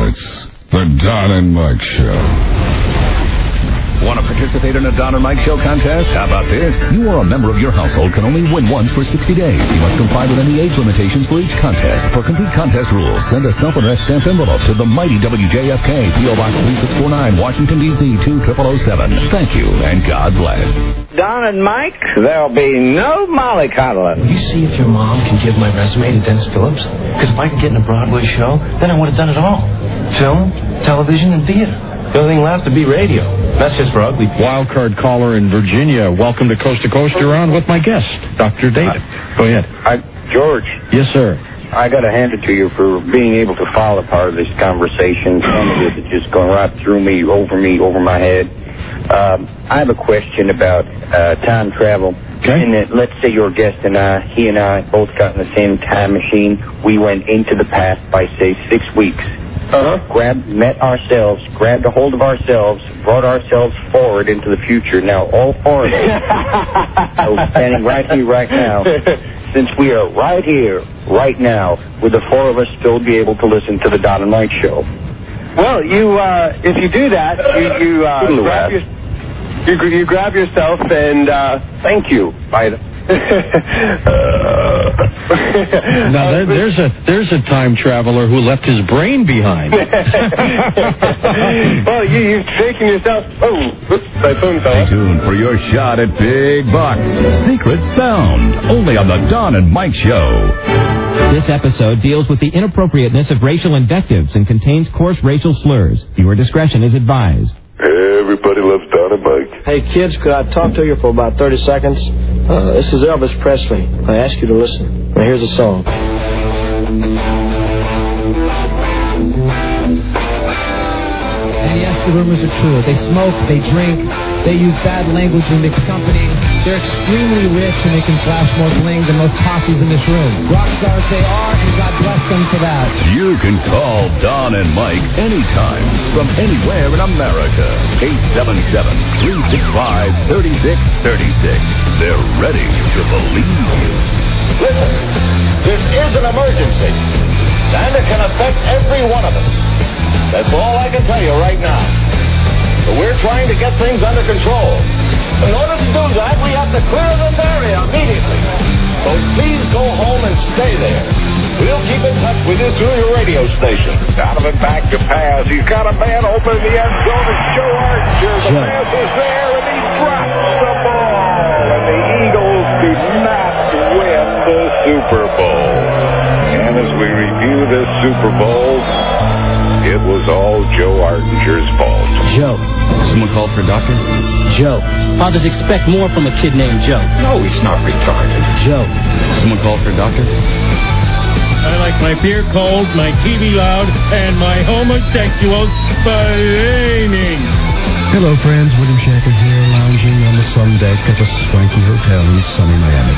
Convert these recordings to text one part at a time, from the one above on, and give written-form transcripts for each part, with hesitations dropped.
It's the Don and Mike Show. Want to participate in a Don and Mike Show contest? How about this? You or a member of your household can only win once for 60 days. You must comply with any age limitations for each contest. For complete contest rules, send a self-addressed stamped envelope to the mighty WJFK, P.O. Box 3649, Washington, D.C. 20007. Thank you, and God bless. Don and Mike, there'll be no mollycoddling. You see if your mom can give my resume to Dennis Phillips? Because if I can get in a Broadway show, then I would have done it all. Film, television, and theater. The only thing left to be radio. That's just for ugly people. Wildcard caller in Virginia. Welcome to Coast to Coast. You're on with my guest, Dr. David. Go ahead. George. Yes, sir. I got to hand it to you for being able to follow part of this conversation. Some of it is just going right through me, over my head. I have a question about time travel. Okay. And that, let's say your guest and he and I both got in the same time machine. We went into the past by, say, 6 weeks. Met ourselves, grabbed a hold of ourselves, brought ourselves forward into the future. Now, all four of us are standing right here, right now. Since we are right here, right now, would the four of us still be able to listen to the Don and Mike Show? Well, if you do that, you grab yourself and thank you. Now there's a time traveler who left his brain behind. Well, you've taken yourself. My phone fell. Stay tuned for your shot at Big Bucks. Secret Sound, only on the Don and Mike Show. This episode deals with the inappropriateness of racial invectives and contains coarse racial slurs. Viewer discretion is advised. Everybody loves Don and Mike. Hey, kids, could I talk to you for about 30 seconds? This is Elvis Presley. I ask you to listen. Now, here's a song. And yes, the rumors are true. They smoke, they drink, they use bad language in mixed company. They're extremely rich and they can flash more bling than most posses in this room. Rock stars they are, and God bless them for that. You can call Don and Mike anytime from anywhere in America. 877-365-3636. They're ready to believe you. Listen, this is an emergency, and it can affect every one of us. That's all I can tell you right now. But we're trying to get things under control. In order to do that, we have to clear this area immediately. So please go home and stay there. We'll keep in touch with you through your radio station. Donovan back to pass. He's got a man open in the end zone. It's Joe Archer. The pass is there, and he drops the ball. And the Eagles do not win the Super Bowl. And as we review this Super Bowl, it was all Joe Artinger's fault. Joe. Someone called for a doctor? Joe. Fathers expect more from a kid named Joe. No, he's not retarded. Joe. Someone called for a doctor? I like my beer cold, my TV loud, and my homosexuals flaming. Hello, friends. William Shatner here, lounging on the sun deck at a swanky hotel in sunny Miami.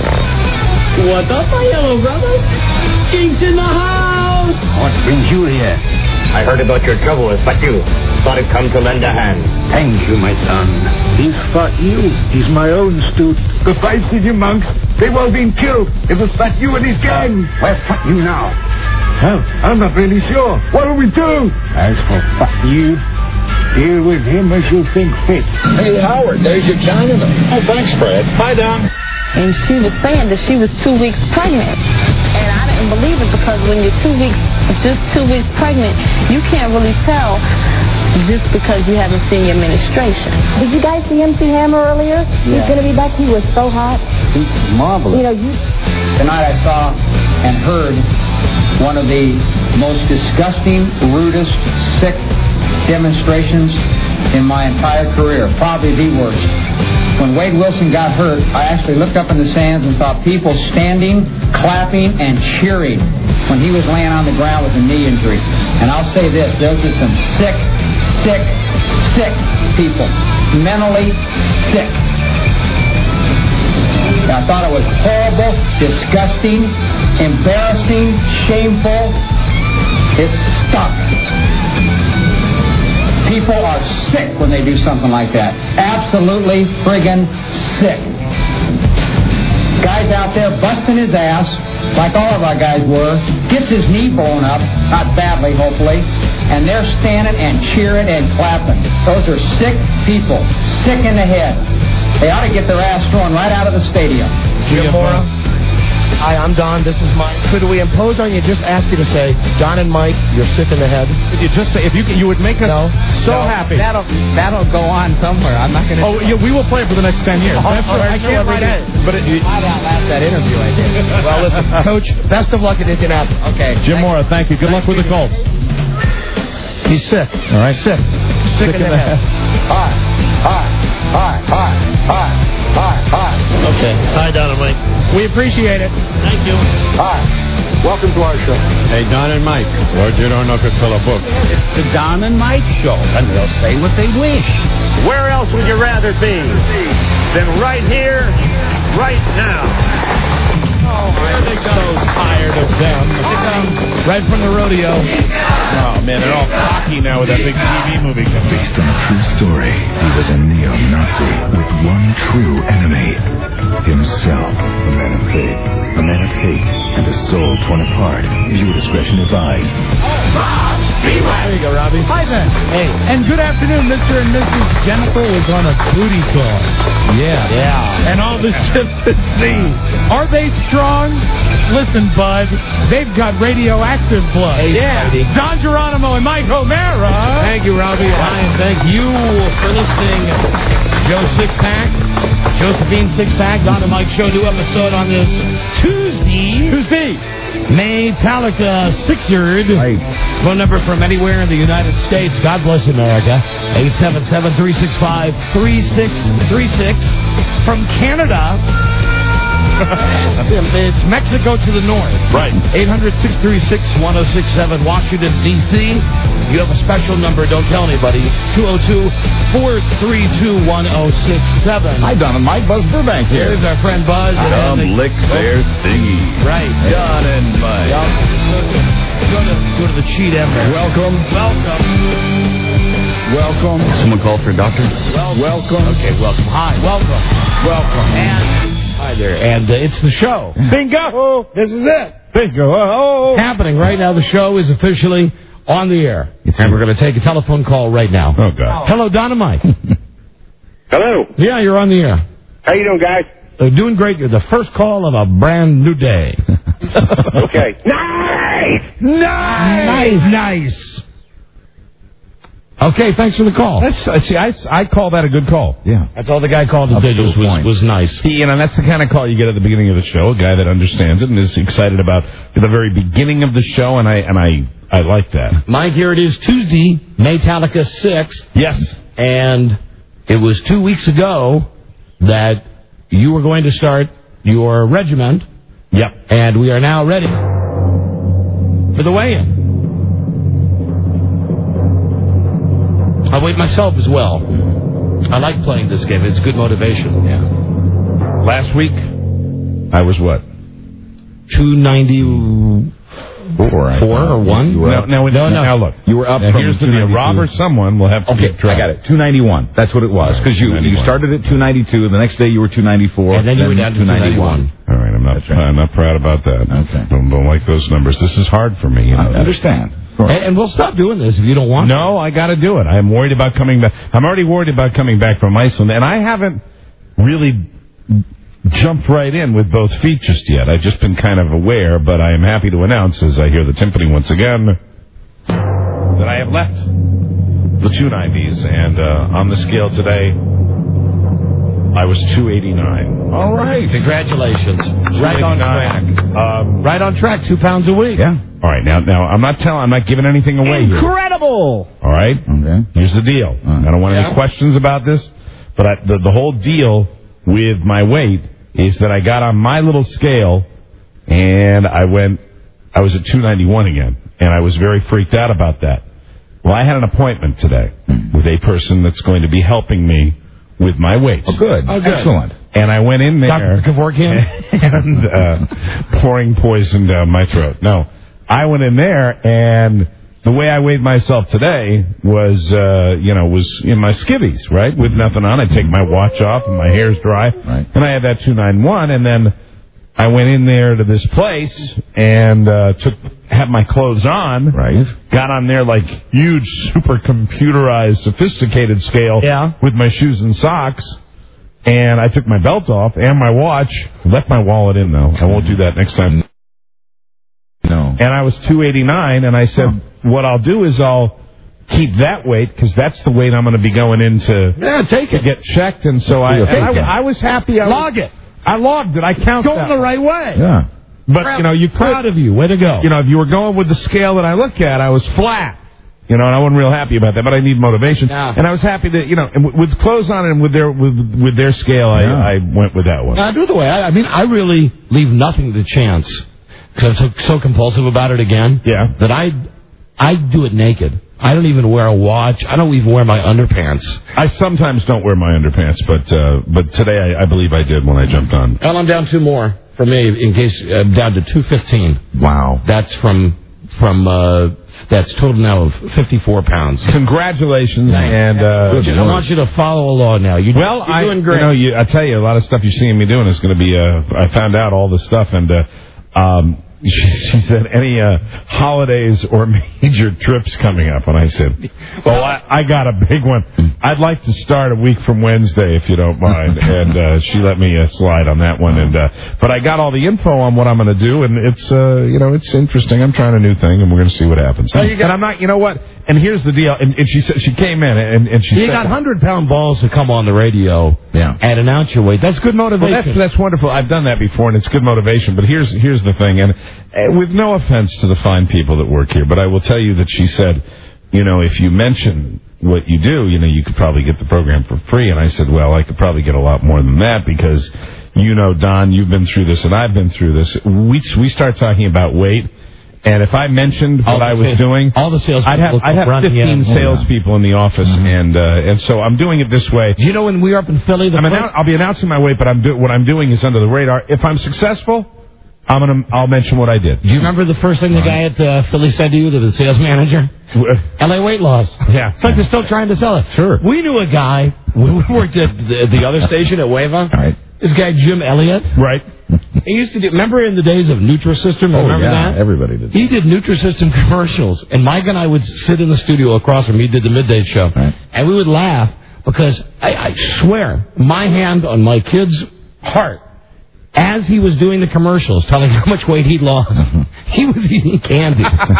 What up, my yellow brothers? King's in the house! What brings you here? I heard about your troubles, but you thought it'd come to lend a hand. Thank you, my son. He's fought you. He's my own student. The 5 senior monks, they've all been killed. It was fought you and his gang. Where fought you now? Well, I'm not really sure. What'll we do? As for fought you, deal with him as you think fit. Hey, Howard, there's your Chinaman. Oh, thanks, Fred. Hi, Don. And she was saying that she was 2 weeks pregnant. And I didn't believe it because when you're 2 weeks, just 2 weeks pregnant, you can't really tell just because you haven't seen your menstruation. Did you guys see MC Hammer earlier? Yeah. He's going to be back. He was so hot. He's marvelous. Tonight I saw and heard one of the most disgusting, rudest, sick demonstrations in my entire career. Probably the worst. When Wade Wilson got hurt, I actually looked up in the stands and saw people standing, clapping, and cheering when he was laying on the ground with a knee injury. And I'll say this, those are some sick people. Mentally sick. I thought it was horrible, disgusting, embarrassing, shameful. It stunk. People are sick when they do something like that. Absolutely friggin' sick. Guy's out there busting his ass, like all of our guys were, gets his knee blown up, not badly, hopefully, and they're standing and cheering and clapping. Those are sick people, sick in the head. They ought to get their ass thrown right out of the stadium. Jim Mora. Hi, I'm Don. This is Mike. Could we impose on you, just ask you to say, Don and Mike, you're sick in the head? If you just say, if you would make us happy. That'll go on somewhere. I'm not going to. Oh, yeah, we will play it for the next 10 years. That's right. I can't write it. But I'd outlast that interview I did. Well, listen, Coach, best of luck at Indianapolis. Okay. Jim Mora, thank you. Good luck with the Colts. He's sick. All right. Sick in the head. Hi. Okay. Hi, Don and Mike. We appreciate it. Thank you. Hi. Welcome to our show. Hey, Don and Mike. Or you don't know could fill a book. It's the Don and Mike show, and they'll say what they wish. Where else would you rather be than right here, right now? Oh, they're so tired of them. Right from the rodeo. Oh, man, they're all cocky now with that big TV movie coming. Based on a true story, he was a neo-Nazi with one true enemy. Himself. A man of faith. A man of hate. And a soul torn apart. Viewer discretion advised. There you go, Robbie. Hi, Ben. Hey. And good afternoon, Mr. and Mrs. Jennifer was on a booty call. Yeah. And all the sympathy. Are they strong? Listen, Bud, they've got radioactive blood. Hey, Buddy. Don Geronimo and Mike O'Mara. Thank you, Robbie. And thank you for listening. Joe Sixpack, Josephine Sixpack, Don and Mike Show, new episode on this Tuesday. Metallica Sixard. Right. Phone number from anywhere in the United States. God bless America. 877-365-3636. From Canada. It's Mexico to the north. Right. 800-636-1067, Washington, D.C. You have a special number. Don't tell anybody. 202-432-1067. Hi, Don and Mike. Buzz Burbank here. Here's our friend Buzz. Come lick their thingy. Right. Don and Mike. Go to the cheat end there. Welcome. Someone called for a doctor? Welcome. Okay, welcome. Hi, welcome. And hi there. And it's the show. Bingo. This is it. Bingo. Oh. Happening right now. The show is officially on the air. And we're going to take a telephone call right now. Oh, God. Hello, Don and Mike. Hello. Yeah, you're on the air. How you doing, guys? Doing great. You're the first call of a brand new day. Okay. Nice. Okay, thanks for the call. I call that a good call. Yeah. That's all the guy called today was nice. That's the kind of call you get at the beginning of the show, a guy that understands it and is excited about the very beginning of the show, and I like that. Mike, here it is Tuesday, Metallica 6. Yes. And it was 2 weeks ago that you were going to start your regiment. Yep. And we are now ready for the weigh-in. I weighed myself as well. I like playing this game. It's good motivation. Yeah. Last week, I was what? 294 or 1? Now look. You were up now from here's the deal. Rob or someone will have to keep track. I got it. 291. That's what it was. Because you started at 292. The next day you were 294. And then you were down to 291. All right. I'm not proud about that. Okay. Don't like those numbers. This is hard for me. I understand. And we'll stop doing this if you don't want to. No, I got to do it. I'm worried about coming back. I'm already worried about coming back from Iceland, and I haven't really jumped right in with both feet just yet. I've just been kind of aware, but I am happy to announce, as I hear the timpani once again, that I have left the 290s, and on the scale today, I was 289. All right. Congratulations. Right on track. Right on track, 2 pounds a week. Yeah. All right. Now I'm not giving anything away here. Incredible. All right. Okay. Here's the deal. I don't want any questions about this, but the whole deal with my weight is that I got on my little scale and I was at 291 again, and I was very freaked out about that. Well, I had an appointment today with a person that's going to be helping me with my weight. Oh, good. Excellent. And I went in there. Dr. Kevorkian? And pouring poison down my throat. No. I went in there, and the way I weighed myself today was in my skivvies, right? With nothing on. I take my watch off, and my hair's dry. Right. And I had that 291, and then I went in there to this place and had my clothes on. Right. Got on there like huge, super computerized, sophisticated scale. Yeah. With my shoes and socks. And I took my belt off and my watch. Left my wallet in, though. I won't do that next time. No. And I was 289, and I said, what I'll do is I'll keep that weight, because that's the weight I'm going to be going in to take it. Get checked. And so I was happy. Log it. I logged it. I counted. Going the right way. Yeah. But, you could. Proud of you. Way to go. If you were going with the scale that I look at, I was flat. And I wasn't real happy about that, but I need motivation. Yeah. And I was happy that, and with clothes on and with their scale, I went with that one. I do it the way. I really leave nothing to chance, because I'm so compulsive about it again. Yeah. That I do it naked. I don't even wear a watch. I don't even wear my underpants. I sometimes don't wear my underpants, but today I believe I did when I jumped on. Well, I'm down 2 more for me, in case I'm down to 215. Wow. That's from that's total now of 54 pounds. Congratulations, and I want you to follow along now. You're doing great. I tell you, a lot of stuff you're seeing me doing is going to be. I found out all this stuff, and she said, any holidays or major trips coming up? And I said, well, I got a big one. I'd like to start a week from Wednesday, if you don't mind. And she let me slide on that one. But I got all the info on what I'm going to do, and it's it's interesting. I'm trying a new thing, and we're going to see what happens. And I'm not, you know what? And here's the deal. And she said, she came in, and she said, you got 100-pound balls to come on the radio and announce your weight. That's good motivation. Well, that's wonderful. I've done that before, and it's good motivation. But here's the thing, and with no offense to the fine people that work here, but I will tell you that she said, if you mention what you do, you could probably get the program for free. And I said, well, I could probably get a lot more than that, because, Don, you've been through this and I've been through this. We start talking about weight, and if I mentioned what I was doing, all the sales I'd have 15 salespeople in the office, and so I'm doing it this way. Do you know when we were up in Philly? I'll be announcing my weight, but what I'm doing is under the radar. If I'm successful, I'll mention what I did. Do you remember the first thing the guy at Philly said to you, the sales manager? LA weight loss. Yeah. It's like they're still trying to sell it. Sure. We knew a guy, we worked at the other station at Wava. Right. This guy, Jim Elliott. Right. He used to do, remember in the days of Nutrisystem? Remember that? Everybody did. He did Nutrisystem commercials, and Mike and I would sit in the studio across from him. He did the midday show. Right. And we would laugh, because I swear, my hand on my kid's heart, as he was doing the commercials, telling how much weight he'd lost, he was eating candy.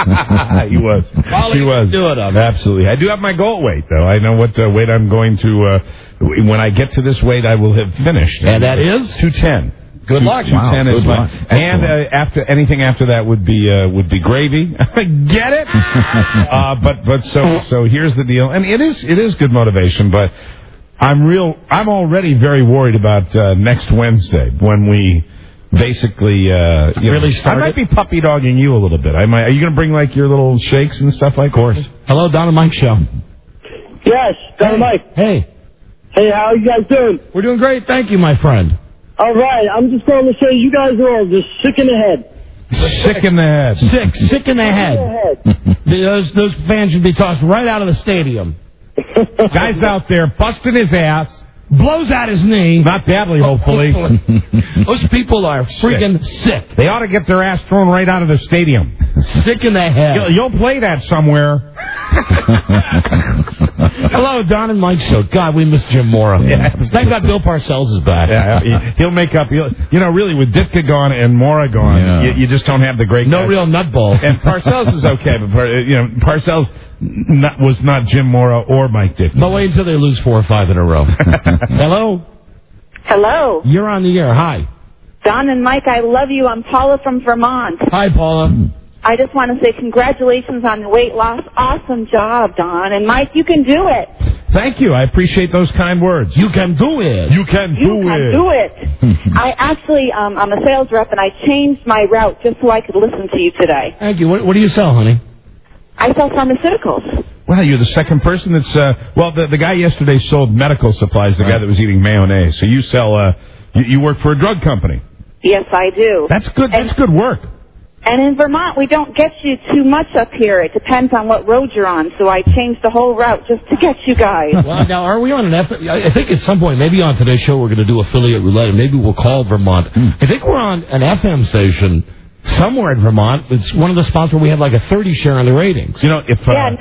He was. He was. Do it up. Absolutely. I do have my goal weight, though. I know what weight I'm going to. When I get to this weight, I will have finished. And that is 210. Good luck. 210 is fine. And anything after that would be gravy. Get it? But so here's the deal, and it is good motivation, but. I'm already very worried about next Wednesday, when we basically really start. I might be puppy dogging you a little bit. Are you going to bring like your little shakes and stuff like that? Of course. Hello, Don and Mike Show. Yes, Don and Mike. Hey. Hey, how are you guys doing? We're doing great, thank you, my friend. All right, I'm just going to say you guys are all just sick in the head. Sick in the head. Sick in the head. Those fans should be tossed right out of the stadium. Guy's out there busting his ass, blows out his knee. Not badly, hopefully. Those people are freaking sick. They ought to get their ass thrown right out of the stadium. Sick in the head. You'll play that somewhere. Hello, Don and Mike Show. God, we miss Jim Mora. Yeah, thank God Bill Parcells is back. Yeah, he'll make up. Really, with Ditka gone and Mora gone, you just don't have the great guys. real nutball. And Parcells is okay, but Parcells was not Jim Mora or Mike Ditka. But wait until they lose 4 or 5 in a row. Hello? Hello. You're on the air. Hi. Don and Mike, I love you. I'm Paula from Vermont. Hi, Paula. I just want to say congratulations on the weight loss. Awesome job, Don. And Mike, you can do it. Thank you. I appreciate those kind words. You can do it. You can do it. I actually, I'm a sales rep, and I changed my route just so I could listen to you today. Thank you. What do you sell, honey? I sell pharmaceuticals. Well, you're the second person that's... the guy yesterday sold medical supplies, the guy that was eating mayonnaise. So you sell... you work for a drug company. Yes, I do. That's good. That's good work. And in Vermont, we don't get you too much up here. It depends on what road you're on. So I changed the whole route just to get you guys. Well, now, are we on an I think at some point, maybe on today's show, we're going to do affiliate roulette, and maybe we'll call Vermont. I think we're on an FM station somewhere in Vermont. It's one of the spots where we have like a 30 share on the ratings. You know, if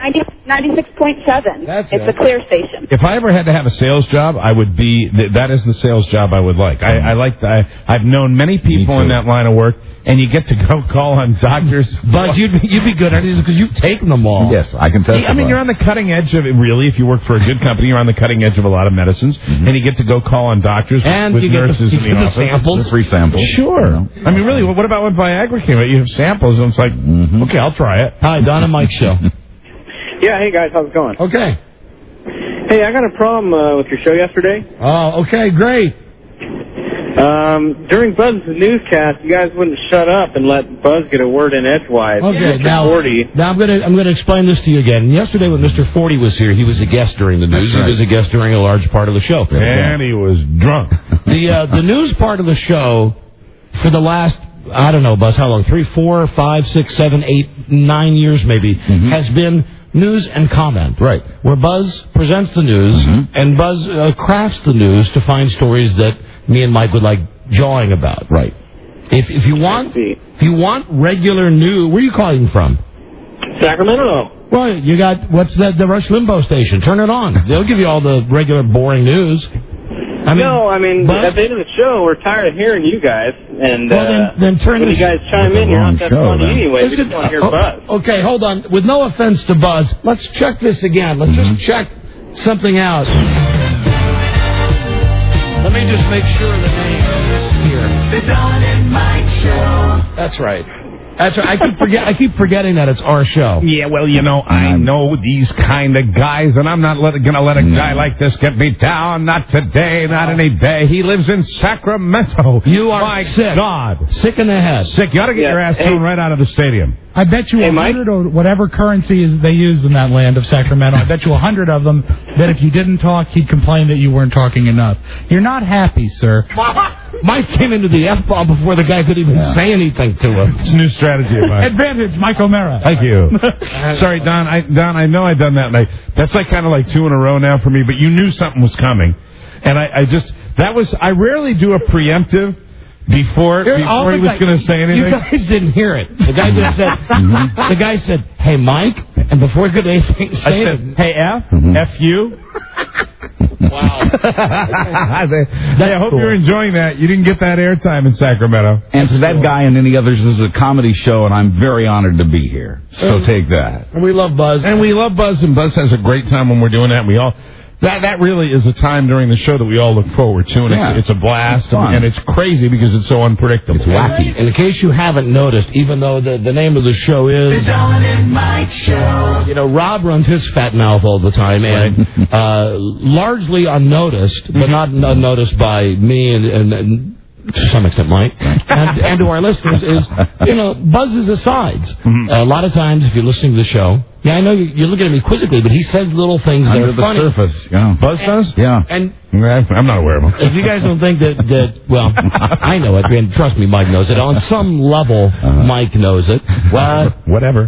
96.7. It's a clear station. If I ever had to have a sales job, I would be. That is the sales job I would like. I've known many people in that line of work, and you get to go call on doctors. But you'd be good at it because you've taken them all. Yes, I can testify. I mean, you're on the cutting edge of it. Really, if you work for a good company, you're on the cutting edge of a lot of medicines, and you get to go call on doctors and with you nurses get the in the office. samples. The free samples. Sure. I mean, really, what about when Viagra came out? You have samples, and it's like, okay, I'll try it. Hi, Don and Mike Show. Yeah, hey guys, how's it going? Okay. Hey, I got a problem with your show yesterday. Oh, okay, great. During Buzz's newscast, you guys wouldn't shut up and let Buzz get a word in edgewise. Okay, now I'm gonna explain this to you again. Yesterday when Mr. 40 was here, he was a guest during the news. He was a guest during a large part of the show. And he was drunk. The news part of the show for the last, I don't know, Buzz, how long? 3, 4, 5, 6, 7, 8, 9 years maybe, has been news and comment. Right. Where Buzz presents the news, and Buzz crafts the news to find stories that me and Mike would like jawing about. Right. If you want regular news, where are you calling from? Sacramento. Well, you got, what's the Rush Limbaugh station? Turn it on. They'll give you all the regular boring news. At the end of the show, we're tired of hearing you guys, and then turn when you guys chime in, you're not that funny anyway. We just want to hear Buzz. Okay, hold on. With no offense to Buzz, let's check this again. Let's just check something out. Let me just make sure the name is here. The Don and Mike Show. That's right. That's right. I keep forgetting that it's our show. Yeah, well, you know, I know these kind of guys, and I'm not going to let a guy like this get me down. Not today, not any day. He lives in Sacramento. You are My sick. God. Sick in the head. Sick. You ought to get your ass thrown right out of the stadium. I bet you 100 or whatever currency is they use in that land of Sacramento. I bet you 100 of them that if you didn't talk, he'd complain that you weren't talking enough. You're not happy, sir. Mike came into the F-bomb before the guy could even say anything to him. It's a new strategy of mine. Advantage, Mike O'Mara. Thank you. Sorry, Don. I know I've done that. And that's like kind of like 2 in a row now for me. But you knew something was coming, and I rarely do a preemptive before he was going to say anything. You guys didn't hear it. The guy just said. The guy said, "Hey, Mike," and before he could say anything, I said, "Hey, F you." Wow. I hope you're enjoying that. You didn't get that airtime in Sacramento. And to that guy and any others, this is a comedy show, and I'm very honored to be here. So take that. And we love Buzz. And Buzz has a great time when we're doing that. We all... That really is a time during the show that we all look forward to, and it's a blast, and it's crazy because it's so unpredictable. It's wacky. In case you haven't noticed, even though the name of the show is... The Don and Mike Show. You know, Rob runs his fat mouth all the time, and largely unnoticed, but not unnoticed by me and to some extent, Mike, and to our listeners, is, Buzz's asides. A lot of times, if you're listening to the show, I know you're looking at me quizzically, but he says little things that are funny. Under the surface, yeah. Buzz does? Yeah. And I'm not aware of them. If you guys don't think that well, I know it, and trust me, Mike knows it. On some level, Mike knows it. Well, whatever.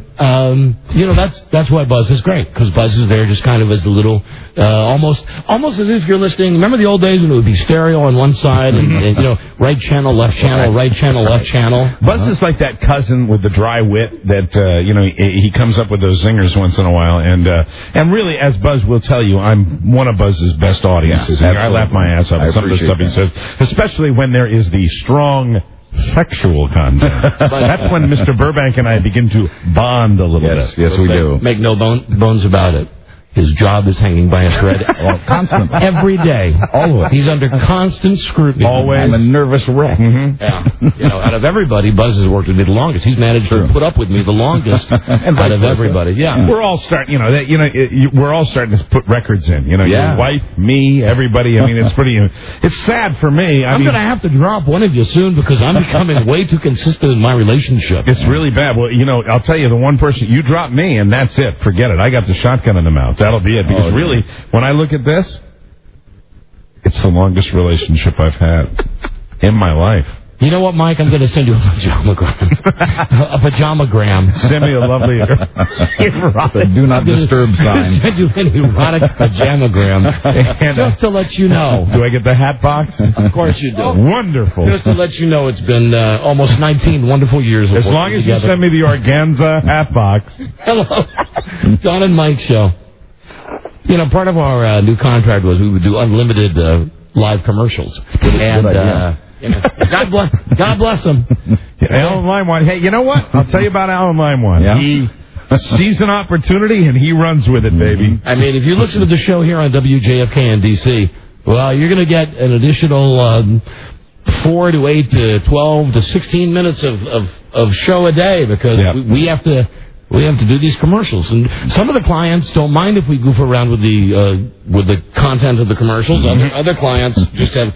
That's why Buzz is great, because Buzz is there just kind of as a little, almost as if you're listening. Remember the old days when it would be stereo on one side, and right channel, left channel, right channel, left channel. Buzz is like that cousin with the dry wit that he comes up with those zingers once in a while, and really, as Buzz will tell you, I'm one of Buzz's best audiences. I laugh my ass off at some of the stuff he says, especially when there is the strong sexual content. That's when Mr. Burbank and I begin to bond a little bit. Yes, we do. Make no bones about it. His job is hanging by a thread constantly. Every day. Always. He's under constant scrutiny. Always. I'm a nervous wreck. Yeah. Out of everybody, Buzz has worked with me the longest. He's managed to put up with me the longest out of everybody. Yeah. We're all starting, we're all starting to put records in. Your wife, me, everybody. I mean, it's pretty, it's sad for me. I'm going to have to drop one of you soon because I'm becoming way too consistent in my relationship. It's really bad. Well, I'll tell you, the one person, you drop me and that's it. Forget it. I got the shotgun in the mouth. That'll be it. Because really, when I look at this, it's the longest relationship I've had in my life. You know what, Mike? I'm going to send you a pajamagram. A pajamagram. Send me a lovely erotic. Do not disturb sign. Send you an erotic pajamagram. Just to let you know. Do I get the hat box? Of course you do. Wonderful. Just to let you know, it's been almost 19 wonderful years. As long as you send me the organza hat box. Hello. Don and Mike Show. You know, part of our new contract was we would do unlimited live commercials. And you know, God bless him. Alan Limewine. Hey, you know what? I'll tell you about Alan Limewine. Yeah? He sees an opportunity and he runs with it, baby. I mean, if you listen to the show here on WJFK in D.C., well, you're going to get an additional 4 to 8 to 12 to 16 minutes of show a day because we have to do these commercials, and some of the clients don't mind if we goof around with the content of the commercials. Other clients just have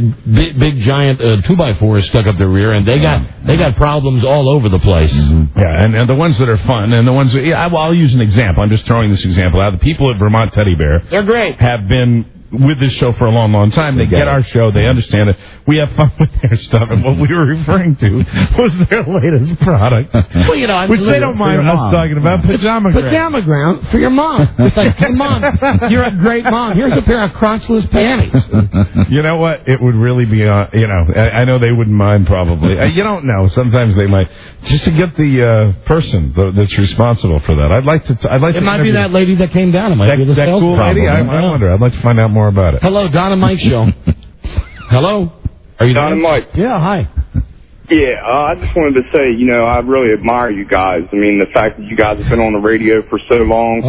big giant 2x4s stuck up their rear, and they got problems all over the place. Yeah, and the ones that are fun, and the ones that I'll use an example. I'm just throwing this example out. The people at Vermont Teddy Bear, they're great. Have been with this show for a long, long time. They get our show. They understand it. We have fun with their stuff. And what we were referring to was their latest product. Well, you know, which they don't mind us talking about. Pajamagram for your mom. It's like, hey, Mom, you're a great mom. Here's a pair of crotchless panties. You know what? It would really be, I know they wouldn't mind probably. You don't know. Sometimes they might. Just to get the person that's responsible for that. I'd like to. It might be that lady that came down. It might be the that cool lady. I wonder. I'd like to find out more about it. Hello, Don and Mike Show. Hello? Are you Don and Mike? Yeah, hi. Yeah, I just wanted to say, I really admire you guys. I mean, the fact that you guys have been on the radio for so long.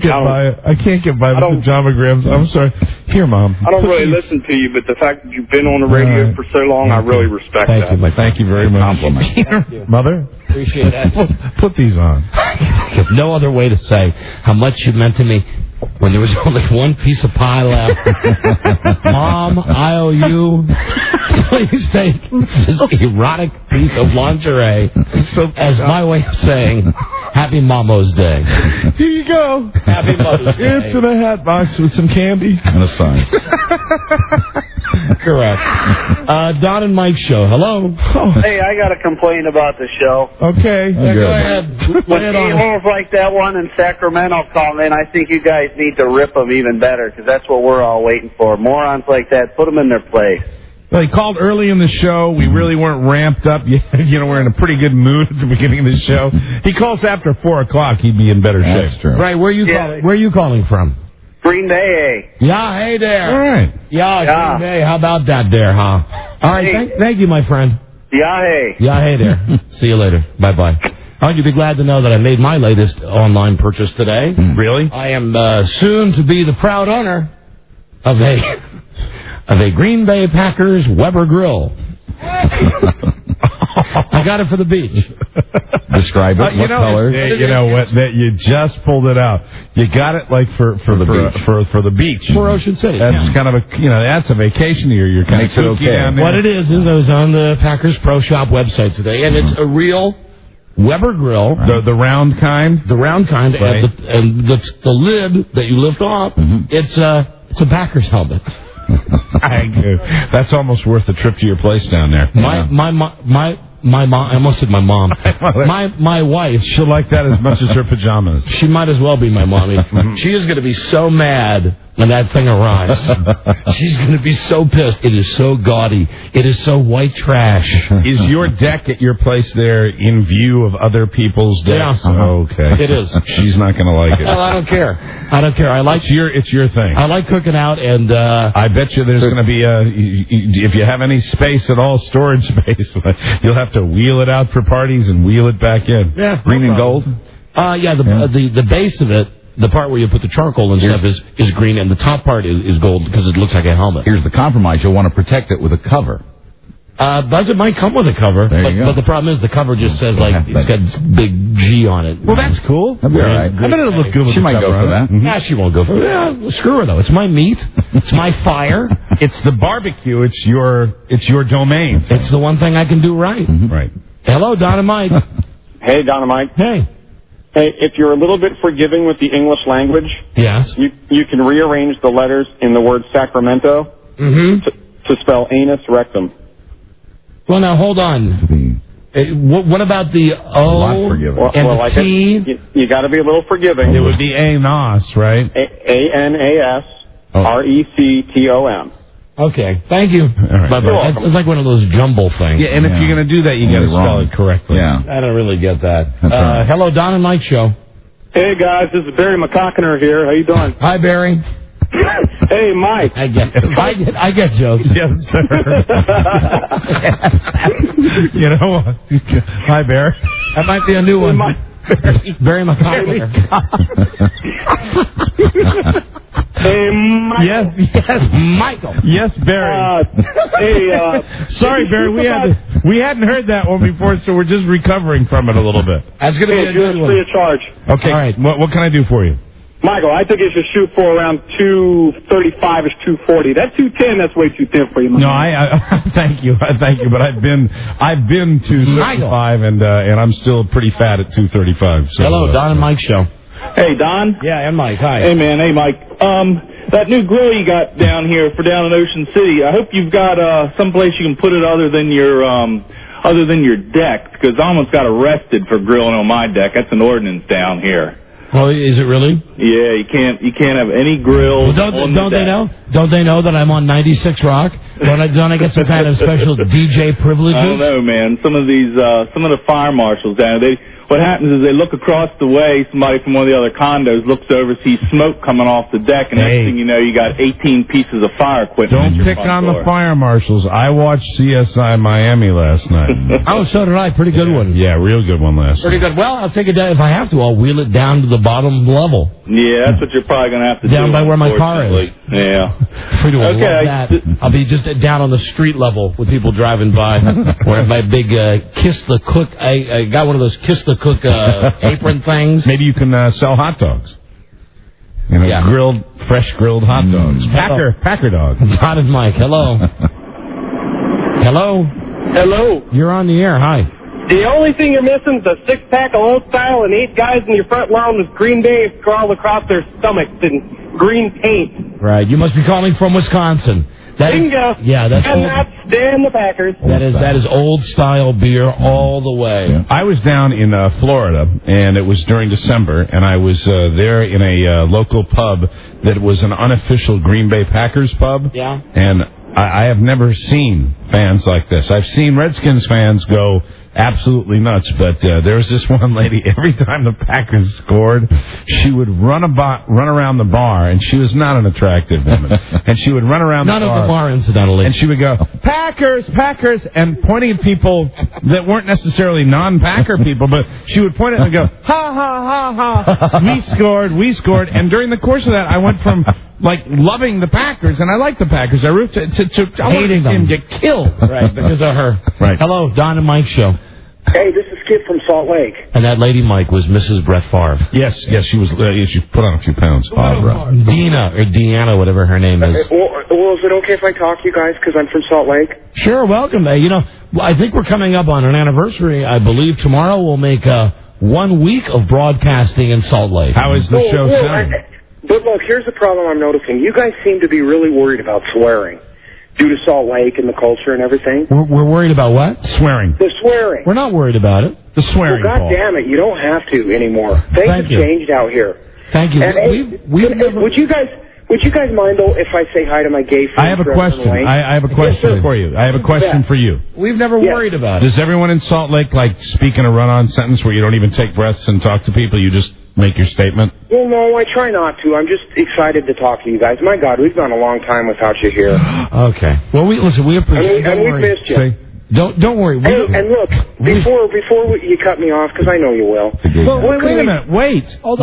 I can't get by with pajamagrams. I'm sorry. Here, Mom. I don't really listen to you, but the fact that you've been on the radio for so long, I really respect that. Thank you very much. Compliment. Mother? Appreciate that. Put these on. There's no other way to say how much you meant to me when there was only one piece of pie left. Mom, I owe you. Please take this erotic piece of lingerie as my way of saying Happy Mama's Day. Here you go. Happy Mother's Day. Answer the hat box with some candy. And a sign. Correct. Don and Mike Show. Hello. Hey, I got to complain about the show. Okay. Go ahead. When a-holes like that one in Sacramento come in, I think you guys need to rip them even better because that's what we're all waiting for. Morons like that, put them in their place. Well, he called early in the show. We really weren't ramped up yet. We're in a pretty good mood at the beginning of the show. He calls after 4 o'clock. He'd be in better shape. That's true. Right, where are you calling from? Green Bay. Yeah, hey there. All right. Yeah, Green Bay. How about that there, huh? All right, Hey. thank you, my friend. Yeah, hey. Yeah, hey there. See you later. Bye-bye. I want you to be glad to know that I made my latest online purchase today. Really? I am soon to be the proud owner of a Green Bay Packers Weber grill. I got it for the beach. Describe it. What color? You know what? That you just pulled it out. You got it like for the beach. For Ocean City. That's kind of that's a vacation here. You're kind of kooky down there. What it is I was on the Packers Pro Shop website today, and it's a real Weber grill. The round kind? The round kind. Right. And the lid that you lift off, it's a Packers helmet. That's almost worth the trip to your place down there. My mom, I almost said my mom. My wife. She'll like that as much as her pajamas. She might as well be my mommy. She is going to be so mad when that thing arrives. She's going to be so pissed. It is so gaudy. It is so white trash. Is your deck at your place there in view of other people's decks? Yeah. Okay. It is. She's not going to like it. Well, I don't care. I like it's your thing. I like cooking out, and I bet you there's going to be if you have any space at all, storage space, you'll have to wheel it out for parties and wheel it back in. Yeah, green and gold. The base of it. The part where you put the charcoal and stuff is green, and the top part is gold because it looks like a helmet. Here's the compromise. You'll want to protect it with a cover. Buzz, it might come with a cover, but the problem is the cover just says, it's got this big G on it. Well, that's cool. That'd be all right. I bet it'll look good with She might go for that. Nah, she won't go for that. Yeah, screw her, though. It's my meat. It's my fire. It's the barbecue. It's your domain. It's the one thing I can do right. Right. Hello, Don and Mike. Hey, Don and Mike. Hey. Hey, if you're a little bit forgiving with the English language, yes, you can rearrange the letters in the word Sacramento to spell anus rectum. Well, now, hold on. What about the O and the T? You got to be a little forgiving. It would be ANOS, right? ANASRECTOM. Okay, thank you. Right. Bye-bye. It's like one of those jumble things. Yeah, and if you're going to do that, you got to spell it correctly. Yeah. I don't really get that. Right. Hello, Don and Mike Show. Hey, guys, this is Barry McCockiner here. How you doing? Hi, Barry. Hey, Mike. I get jokes. Yes, sir. You know what? Hi, Bear. That might be a new one. Barry McCockiner. Hey, Michael. Yes, Michael. Yes, Barry. Sorry, Barry. We hadn't heard that one before, so we're just recovering from it a little bit. That's going to be a good one. Free of charge. Okay. All right. What can I do for you? Michael, I think you should shoot for around 235-ish, 240. That 210, that's way too thin for you. No, I thank you, but I've been 235, and I'm still pretty fat at 235. So, hello, Don and Mike Show. Hey, Don. Yeah, and Mike. Hi. Hey, man. Hey, Mike. That new grill you got down here for down in Ocean City, I hope you've got someplace you can put it other than your deck, because I almost got arrested for grilling on my deck. That's an ordinance down here. Oh, is it really? Yeah, you can't have any grills. Well, don't they know? Don't they know that I'm on 96 Rock? Don't I get some kind of special DJ privileges? I don't know, man. Some of the fire marshals down there, what happens is they look across the way, somebody from one of the other condos looks over, sees smoke coming off the deck, and next thing you know, you got 18 pieces of fire equipment. Don't pick on the fire marshals. I watched CSI Miami last night. Oh, so did I. Pretty good one. Yeah, real good one last night. Pretty good. Well, I'll take it down. If I have to, I'll wheel it down to the bottom level. Yeah, that's what you're probably going to have to do. Down by where my car is. Yeah. Pretty well. Okay. Love that. I'll be just down on the street level with people driving by. Wearing my big Kiss the Cook. I got one of those Kiss the Cook apron things. Maybe you can sell hot dogs. You know, fresh grilled hot dogs. Packer dogs. Don and Mike. Hello. Hello. Hello. You're on the air. Hi. The only thing you're missing is a six-pack of Old Style and 8 guys in your front lawn with Green Bay scrawled across their stomachs in green paint. Right. You must be calling from Wisconsin. Bingo. That's and not stand the Packers. That is old style beer all the way. Yeah. I was down in Florida, and it was during December, and I was there in a local pub that was an unofficial Green Bay Packers pub. Yeah. And I have never seen fans like this. I've seen Redskins fans go absolutely nuts, but there was this one lady, every time the Packers scored, she would run around the bar, and she was not an attractive woman, and she would run around the bar. None of the bar, incidentally. And she would go, Packers, Packers, and pointing at people that weren't necessarily non-Packer people, but she would point at them and go, ha, ha, ha, ha, we scored, and during the course of that, I went from loving the Packers, and I like the Packers, I root to hating them, get killed, right, because of her. Right. Hello, Don and Mike Show. Hey, this is Skip from Salt Lake. And that lady, Mike, was Mrs. Brett Favre. Yes, she was. She put on a few pounds. Dina, or Deanna, whatever her name is. Well, is it okay if I talk to you guys because I'm from Salt Lake? Sure, welcome. I think we're coming up on an anniversary. I believe tomorrow we'll make 1 week of broadcasting in Salt Lake. How is the show sound? But look, here's the problem I'm noticing. You guys seem to be really worried about swearing. Due to Salt Lake and the culture and everything? We're worried about what? Swearing. The swearing. We're not worried about it. The swearing, well, God damn it, you don't have to anymore. Things have changed out here. Thank you. And, would you guys mind, though, if I say hi to my gay friend? I have a question. I have a question for you. I have a question for you. We've never worried about it. Does everyone in Salt Lake speak in a run-on sentence where you don't even take breaths and talk to people? You just make your statement? Well, no, I try not to. I'm just excited to talk to you guys. My God, we've gone a long time without you here. Okay. Well, we appreciate it. And we've missed you. Don't worry. And look, before you cut me off, because I know you will. Well, wait a minute. Wait.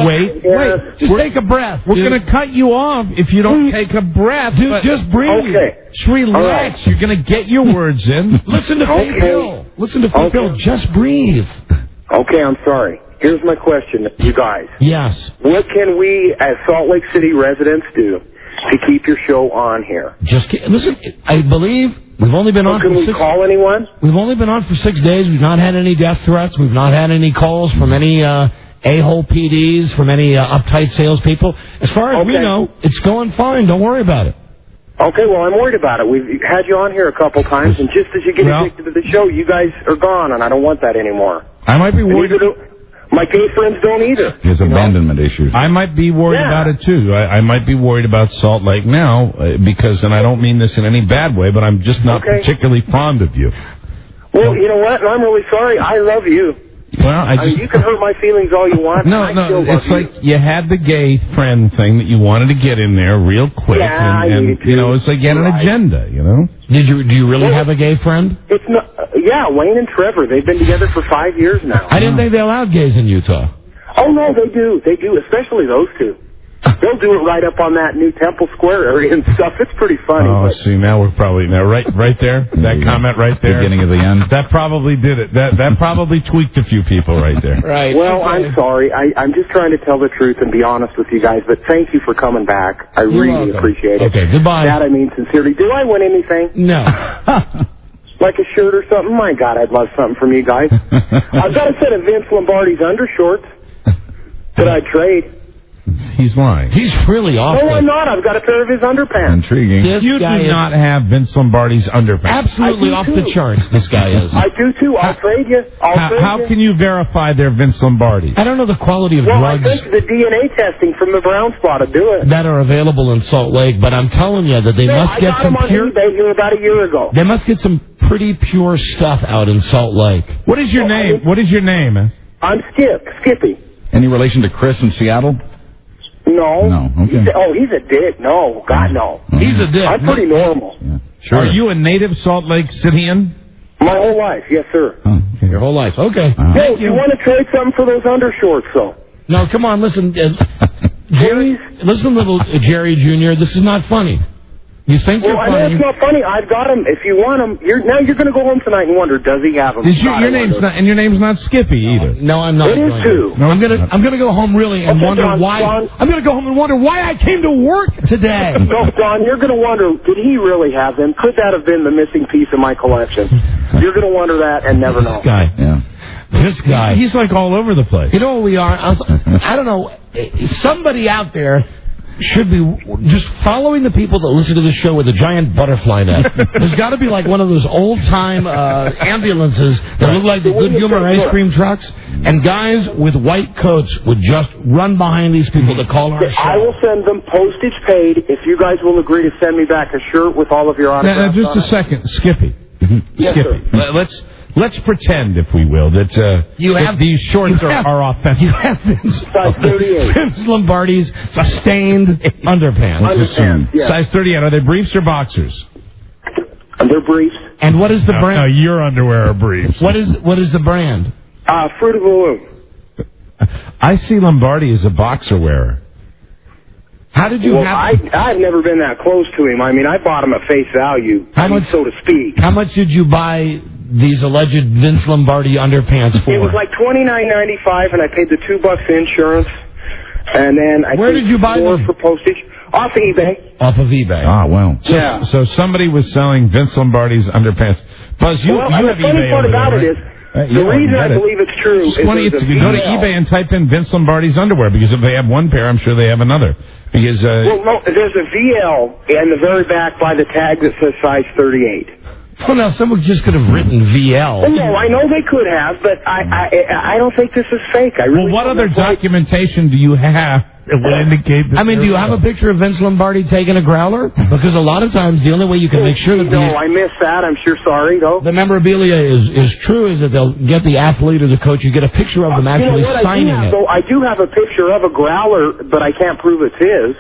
Just take a breath. We're going to cut you off if you don't take a breath. Dude, just breathe. Okay. Just relax. Right. You're going to get your words in. Listen to Phil. Listen to Phil. Just breathe. Okay, I'm sorry. Here's my question, you guys. Yes. What can we, as Salt Lake City residents, do to keep your show on here? Listen, I believe we've only been on for 6 days. Can we call anyone? We've only been on for 6 days. We've not had any death threats. We've not had any calls from any a-hole PDs, from any uptight salespeople. As far as we know, it's going fine. Don't worry about it. Okay, well, I'm worried about it. We've had you on here a couple times, and just as you get addicted to the show, you guys are gone, and I don't want that anymore. I might be worried. My gay friends don't either. His abandonment issues. I might be worried about it, too. I might be worried about Salt Lake now, because, and I don't mean this in any bad way, but I'm just not particularly fond of you. Well, you know what? And I'm really sorry. I love you. Well, I mean, you can hurt my feelings all you want. No, it's like you had the gay friend thing that you wanted to get in there real quick, and you know, it's like you had an agenda, you know. Do you really have a gay friend? It's not. Yeah, Wayne and Trevor. They've been together for 5 years now. I didn't think they allowed gays in Utah. Oh no, they do. They do, especially those two. They'll do it right up on that new Temple Square area and stuff. It's pretty funny. Oh, see, now we're probably right there. That comment right there, beginning of the end. That probably did it. That probably tweaked a few people right there. Right. Well, I'm sorry. I'm just trying to tell the truth and be honest with you guys. But thank you for coming back. I really appreciate it. Okay, goodbye. That I mean sincerely. Do I win anything? No. Like a shirt or something? My God, I'd love something from you guys. I've got a set of Vince Lombardi's undershorts that I'd trade. He's lying. He's really awful. No, I'm not. I've got a pair of his underpants. Intriguing. You do not have Vince Lombardi's underpants. Absolutely off the charts, this guy is. I do, too. I'll trade you. How can you verify they're Vince Lombardi? I don't know the quality of drugs. drugs. I think the DNA testing from the brown spot to do it. That are available in Salt Lake, but I'm telling you that they must get some pure... I got them on eBay here about a year ago. They must get some pretty pure stuff out in Salt Lake. What is your name? What is your name? I'm Skippy. Any relation to Chris in Seattle? No. No, okay. He's a dick. No, God, no. He's a dick. I'm pretty normal. Yeah. Sure. Are you a native Salt Lake Cityan? My whole life, yes, sir. Oh, okay. Your whole life, okay. Hey, you want to trade something for those undershorts, though? No, come on, listen. Jerry, listen, little Jerry Jr., this is not funny. You think you're funny? Well, I know it's not funny. I've got them. If you want them, you're going to go home tonight and wonder, does he have them? Your name's not Skippy either. No, I'm not. It is too. No, I'm gonna go home really and wonder why. I'm gonna go home and wonder why I came to work today. No, Don, you're gonna wonder, did he really have them? Could that have been the missing piece of my collection? You're gonna wonder that and never know. This guy. Yeah. This guy. He's like all over the place. You know what we are? I don't know. Somebody out there should be just following the people that listen to the show with a giant butterfly net. There's got to be like one of those old-time ambulances that look like the Good Humor ice cream trucks, and guys with white coats would just run behind these people to call our show. I will send them postage paid if you guys will agree to send me back a shirt with all of your autographs. Just a second, Skippy. Yes, Skippy. Let's pretend, if we will, that these shorts are authentic. You have Vince Lombardi's stained underpants. Yes. Size 38. Are they briefs or boxers? They're briefs. And what is the brand? No, your underwear are briefs. What is the brand? Fruit of the Loom. I see Lombardi as a boxer wearer. How did you I've never been that close to him. I mean, I bought him at face value, so to speak. How much did you buy these alleged Vince Lombardi underpants for? It was like $29.95, and I paid the $2 insurance, and then I Where did you buy them? for postage? Off of eBay. Off of eBay. Ah, well. So somebody was selling Vince Lombardi's underpants. Buzz, you have the funny eBay part over about there, it right? is, the reason I believe it's true is go to eBay and type in Vince Lombardi's underwear, because if they have one pair, I'm sure they have another. Because well, no, there's a VL in the very back by the tag that says size 38. Well, now, someone just could have written VL. Well, no, I know they could have, but I don't think this is fake. I really what other documentation do you have that would indicate that? I mean, do you have a picture of Vince Lombardi taking a growler? Because a lot of times the only way you can make sure that I missed that. I'm sure sorry, though. The memorabilia is true is that they'll get the athlete or the coach. You get a picture of them actually signing it. So I do have a picture of a growler, but I can't prove it's his.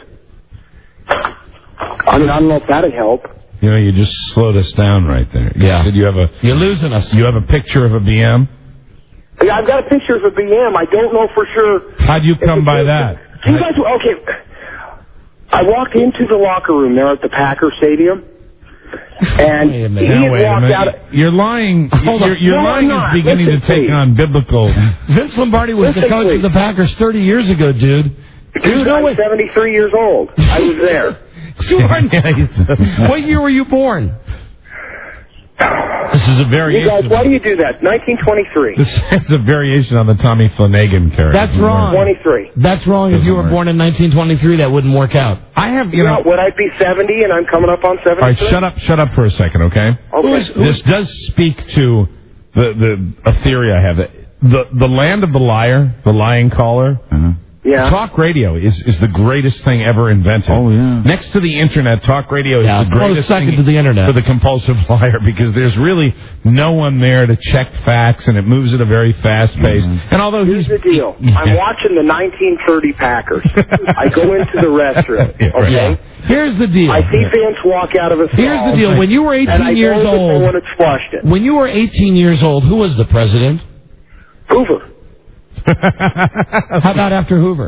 I mean, I don't know if that'd help. You know, you just slowed us down right there. Yeah. You're losing us. You have a picture of a BM? Yeah, I've got a picture of a BM. I don't know for sure. How'd you come by that? You guys, okay. I walked into the locker room there at the Packer Stadium, and he had walked out. You're lying. Your lying is beginning to take on biblical. Vince Lombardi was the coach of the Packers 30 years ago, dude. Dude, I'm 73 years old. I was there. What year were you born? This is a variation. You guys, why do you do that? 1923. This is a variation on the Tommy Flanagan character. That's wrong. 23. That's wrong. If you were born in 1923, that wouldn't work out. I have, you know. Would I be 70 and I'm coming up on 70? All right, shut up for a second, okay? Okay. This does speak to a theory I have. The land of the liar, the lying caller. Yeah. Talk radio is the greatest thing ever invented. Oh, yeah. Next to the internet, talk radio is the greatest second thing to the internet for the compulsive liar, because there's really no one there to check facts, and it moves at a very fast pace. And although here's the deal, I'm watching the 1930 Packers. I go into the restroom. Okay. Here's the deal. I see Vince walk out of a stall. Here's the deal. When you were 18 years old, when it's flushed it. When you were 18 years old, who was the president? Hoover. How about after Hoover?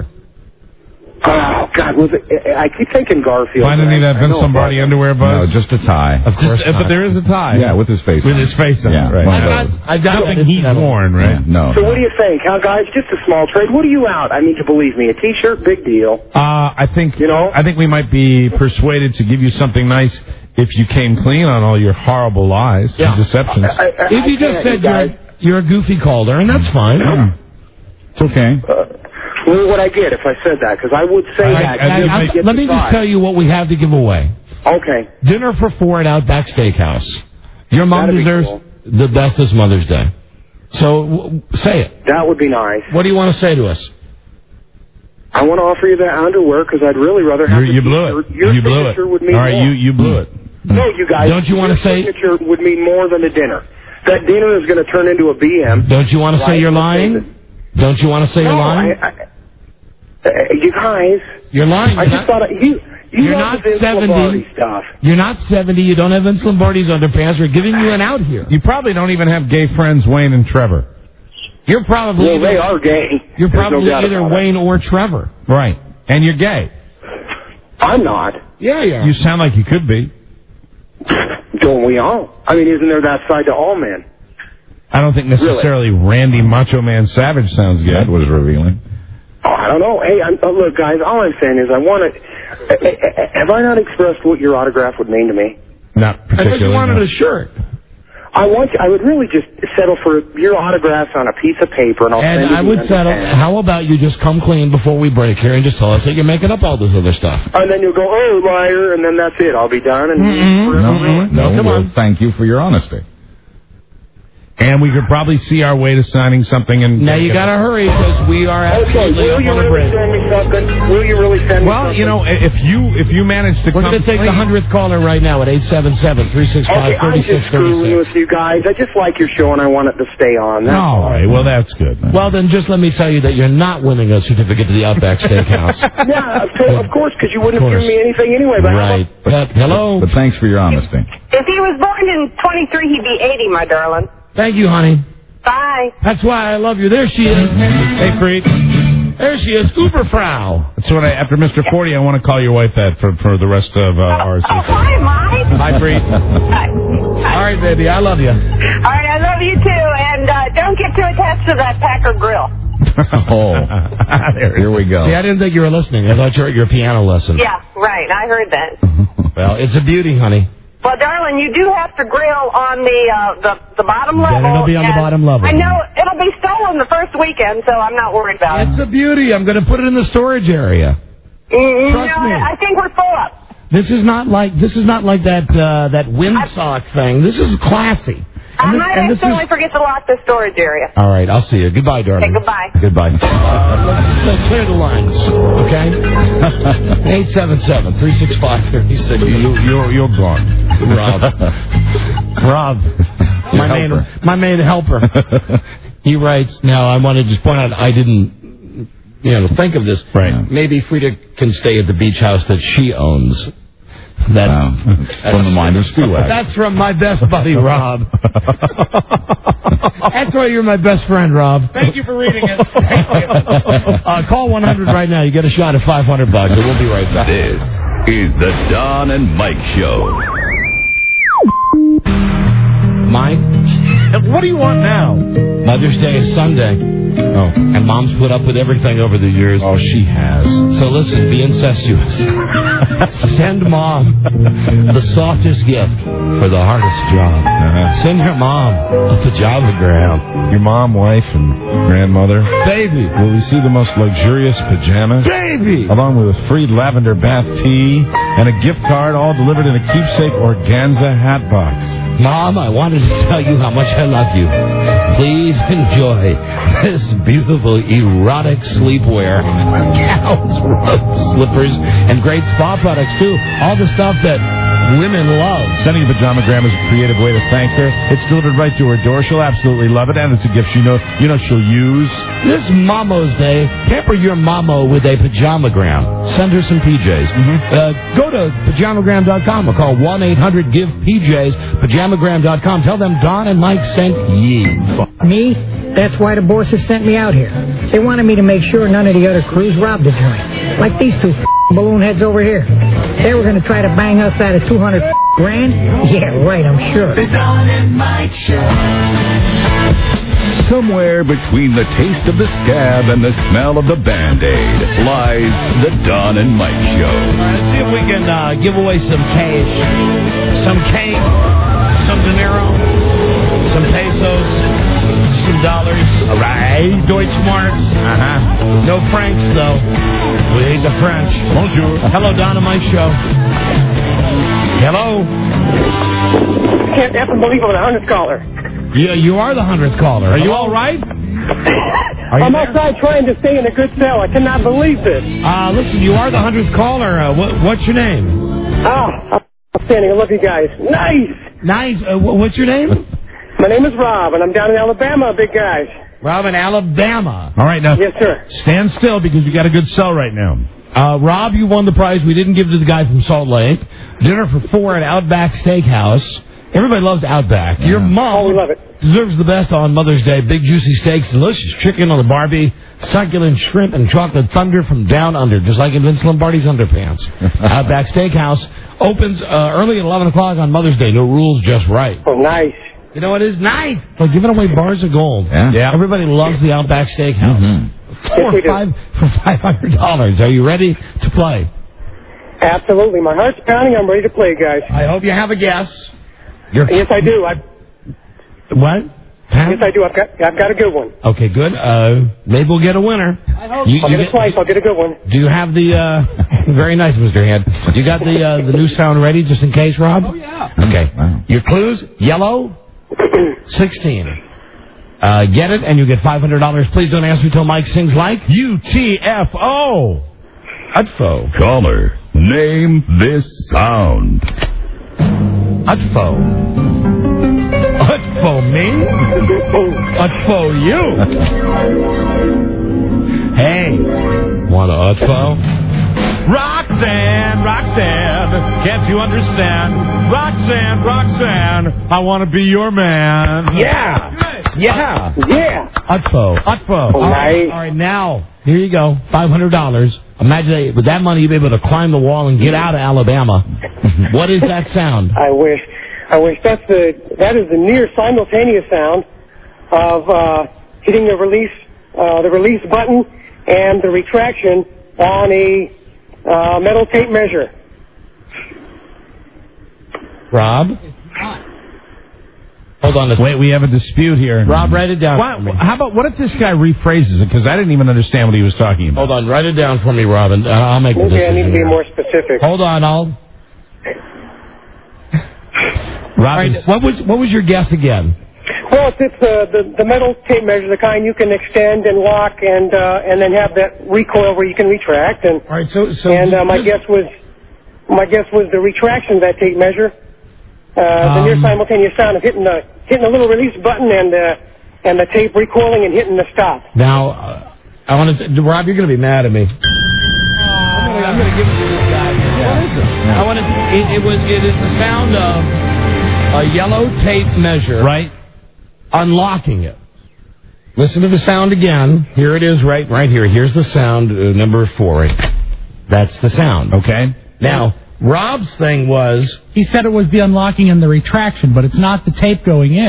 Oh, God, was it? I keep thinking Garfield. Why didn't he have Vince Lombardi underwear, Buzz? No, just a tie. Of course not. But there is a tie. Yeah, with his face on. With his face on, yeah, right. I've got something he's worn, right? No. So what do you think? How, guys, just a small trade. What are you out? I mean, to believe me, a T-shirt, big deal. I think we might be persuaded to give you something nice if you came clean on all your horrible lies and deceptions. If you just said you're a goofy caller, and that's fine. It's okay. What would I get if I said that? Because I would say that. Let me just tell you what we have to give away. Okay. Dinner for 4 at Outback Steakhouse. Your mom deserves the best this Mother's Day. So say it. That would be nice. What do you want to say to us? I want to offer you that underwear because I'd really rather have you blew it. Your you blew signature it. would mean all right, more. you blew it. No, you guys. Don't you want to say? Your signature would mean more than a dinner. That dinner is going to turn into a BM. Don't you want to say you're lying? Don't you want to say you're lying? You guys. You're lying. I just thought you're not Vince 70. Lombardi stuff. You're not 70. You don't have Vince Lombardi's underpants. We're giving you an out here. You probably don't even have gay friends, Wayne and Trevor. You're probably they are gay. You're probably either Wayne or Trevor. Right. And you're gay. I'm not. Yeah, you are. You sound like you could be. Don't we all? I mean, isn't there that side to all men? I don't think necessarily Randy Macho Man Savage sounds good. That was revealing. Oh, I don't know. Hey, look, guys, all I'm saying is I want to... Have I not expressed what your autograph would mean to me? Not particularly. I thought you wanted a shirt. I would really just settle for your autographs on a piece of paper, and I'll send it to you. And I would settle. How about you just come clean before we break here and just tell us that you're making up all this other stuff? And then you'll go, oh, liar, and then that's it. I'll be done. And No, come on. Thank you for your honesty. And we could probably see our way to signing something. And now you got to hurry because we are absolutely will you really send me something? Will you really send me something? Well, you know, if you manage to We're going to take the 100th caller right now at 877-365-3636. I'm just screwing with you guys. I just like your show and I want it to stay on. All right. Well, that's good. Man. Well, then just let me tell you that you're not winning a certificate to the Outback Steakhouse. Yeah, of course, because you wouldn't have given me anything anyway. But right. Hello. But thanks for your honesty. If he was born in 23, he'd be 80, my darling. Thank you, honey. Bye. That's why I love you. There she is. Hey, Preet. There she is, Uberfrau. That's what after Mr. 40, I want to call your wife that for the rest of ours. Oh, hi, Mike. Hi, Preet. Hi. All right, baby, I love you. All right, I love you too, and don't get too attached to that Packer grill. Here we go. See, I didn't think you were listening. I thought you were at your piano lesson. Yeah, right. I heard that. Well, it's a beauty, honey. Well, darling, you do have to grill on the bottom level. Then it'll be on the bottom level. I know it'll be stolen the first weekend, so I'm not worried about it. It's a beauty. I'm going to put it in the storage area. Trust me. I think we're full up. This is not like that windsock thing. This is classy. I might accidentally forget to lock the storage area. All right, I'll see you. Goodbye, darling. Okay, goodbye. Goodbye. Let's clear the lines, okay? 877-365-36. You're gone. Rob. My main helper. He writes, now I want to just point out, I didn't, think of this. Right. Maybe Frida can stay at the beach house that she owns. That's from the Minders Speedway. That's from my best buddy, Rob. That's why you're my best friend, Rob. Thank you for reading it. Thank you. Call 100 right now. You get a shot at $500. And we'll be right back. This is the Don and Mike Show. Mike? What do you want now? Mother's Day is Sunday. Oh. And Mom's put up with everything over the years. Oh, she has. So listen, be incestuous. Send Mom the softest gift for the hardest job. Send your mom a pajamagram. Your mom, wife, and grandmother. Baby. Will we see the most luxurious pajamas? Baby. Along with a free lavender bath tea and a gift card, all delivered in a keepsake organza hat box. Mom, I wanted to tell you how much I love you. Please enjoy this beautiful erotic sleepwear, gowns, robes, slippers, and great spa products too. All the stuff that women love. Sending a pajamagram is a creative way to thank her. It's delivered right to her door. She'll absolutely love it, and it's a gift you know she'll use. This Mama's Day, pamper your mama with a pajamagram. Send her some PJs. Go to pajamagram.com or call 1-800-GIVE-PJs, pajamagram.com. Tell them Don and Mike sent ye. Me? That's why the bosses sent me out here. They wanted me to make sure none of the other crews robbed the joint. Like these two balloon heads over here. They were going to try to bang us out of $200 grand? Yeah, right, I'm sure. The Don and Mike Show. Somewhere between the taste of the scab and the smell of the Band-Aid lies the Don and Mike Show. Let's see if we can give away some cash, some cake, some dinero, some pesos, some dollars. All right. Deutschmarks. No francs, though. We hate the French. Bonjour. Hello, Don and Mike Show. Hello. I can't ever believe I'm the 100th caller. Yeah, you are the 100th caller. Are you all right? I'm outside trying to stay in a good cell. I cannot believe this. Listen, you are the 100th caller. What's your name? I'm standing. I love you guys. Nice. Nice. What's your name? My name is Rob, and I'm down in Alabama, big guys. Rob in Alabama. All right, now. Yes, sir. Stand still because you got a good cell right now. Rob, you won the prize we didn't give to the guy from Salt Lake. Dinner for 4 at Outback Steakhouse. Everybody loves Outback. Your mom we love it. deserves the best on Mother's Day. Big juicy steaks, delicious chicken on the Barbie, succulent shrimp, and chocolate thunder from down under, just like in Vince Lombardi's underpants. Outback Steakhouse opens early at 11 o'clock on Mother's Day. No rules, just right. Oh, nice. You know, it is nice. Like giving away bars of gold. Yeah. Everybody loves the Outback Steakhouse. Yes, we do. For $500. Are you ready to play? Absolutely. My heart's pounding. I'm ready to play, guys. I hope you have a guess. Yes, I do. What? Yes, I do. I've got a good one. Okay, good. Maybe we'll get a winner. I hope. I'll get a slice. I'll get a good one. Do you have the... very nice, Mr. Head. You got the new sound ready just in case, Rob? Oh, yeah. Okay. Wow. Your clues, yellow, 16. Get it, and you get $500. Please don't answer until Mike sings like... UTFO. Utfo. Caller, name this sound. Utfo. Utfo me? Utfo you. Hey, wanna Utfo? Roxanne, can't you understand? Roxanne, I want to be your man. Yeah. Utfo. All right, now, here you go, $500. Imagine with that money you'd be able to climb the wall and get out of Alabama. What is that sound? I wish that is the near simultaneous sound of hitting the release button and the retraction on a metal tape measure. Rob? Hold on. Wait, we have a dispute here. Rob, write it down for me. What if this guy rephrases it? Because I didn't even understand what he was talking about. Hold on, write it down for me, Robin. I'll make the decision. Maybe I need to be more specific. Hold on, Robin, what was your guess again? Well, it's the metal tape measure, the kind you can extend and lock and then have that recoil where you can retract. And all right, so my guess was the retraction of that tape measure. The near simultaneous sound of hitting the little release button and the tape recoiling and hitting the stop. Now, I want to, Rob, you're going to be mad at me. I'm going to give it to this guy. What is it? It is the sound of a yellow tape measure. Right. Unlocking it. Listen to the sound again. Here it is, right here. Here's the sound, number 4. That's the sound. Okay. Now, Rob's thing was... He said it was the unlocking and the retraction, but it's not the tape going in.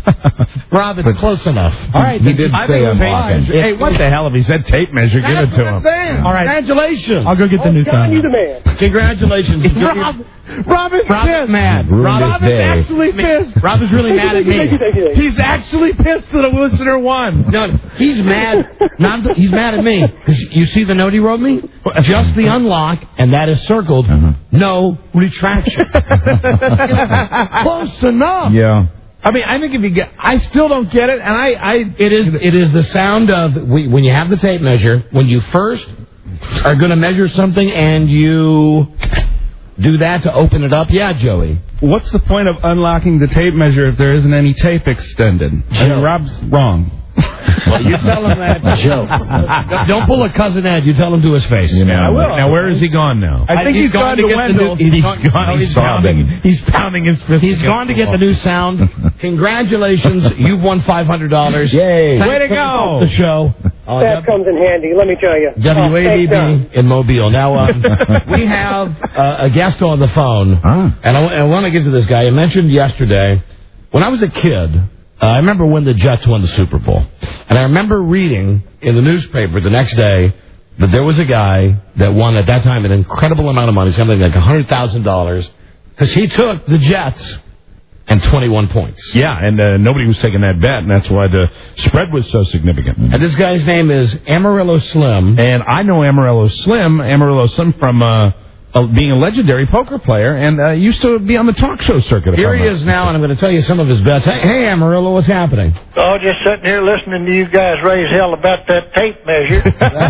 Rob, it's close enough. All right, he did say unlocking. Hey, what the hell? If he said tape measure, give it to him. All right. Congratulations. I'll go get the new sound. You the man. Congratulations. Rob is pissed. Mad. Rob is actually pissed. Rob is really mad at me. He's actually pissed that a listener won. No, he's mad. He's mad at me. Because you see the note he wrote me? Just the unlock, and that is circled. No retraction. Close enough. Yeah. I mean, I think if you get, I still don't get it, and It is the sound of when you have the tape measure, when you first are going to measure something and you do that to open it up. Yeah, Joey. What's the point of unlocking the tape measure if there isn't any tape extended? I mean, Rob's wrong. Well, you tell him that, Joe. Don't pull a Cousin Ed. You tell him to his face. You know, I will. Now, where has he gone now? I think he's gone to Wendell. He's pounding. He's pounding his fist. He's gone to get the new sound. Congratulations. You've won $500. Yay. Way to go. The show. That comes in handy, let me tell you. WABB in Mobile. Now, we have a guest on the phone, and I want to get to this guy. I mentioned yesterday, when I was a kid, I remember when the Jets won the Super Bowl. And I remember reading in the newspaper the next day that there was a guy that won at that time an incredible amount of money, something like $100,000, because he took the Jets and 21 points. Yeah, and nobody was taking that bet, and that's why the spread was so significant. And this guy's name is Amarillo Slim. And I know Amarillo Slim from being a legendary poker player, and used to be on the talk show circuit. Here he is now, and I'm going to tell you some of his bets. Hey, Amarillo, what's happening? Oh, just sitting here listening to you guys raise hell about that tape measure.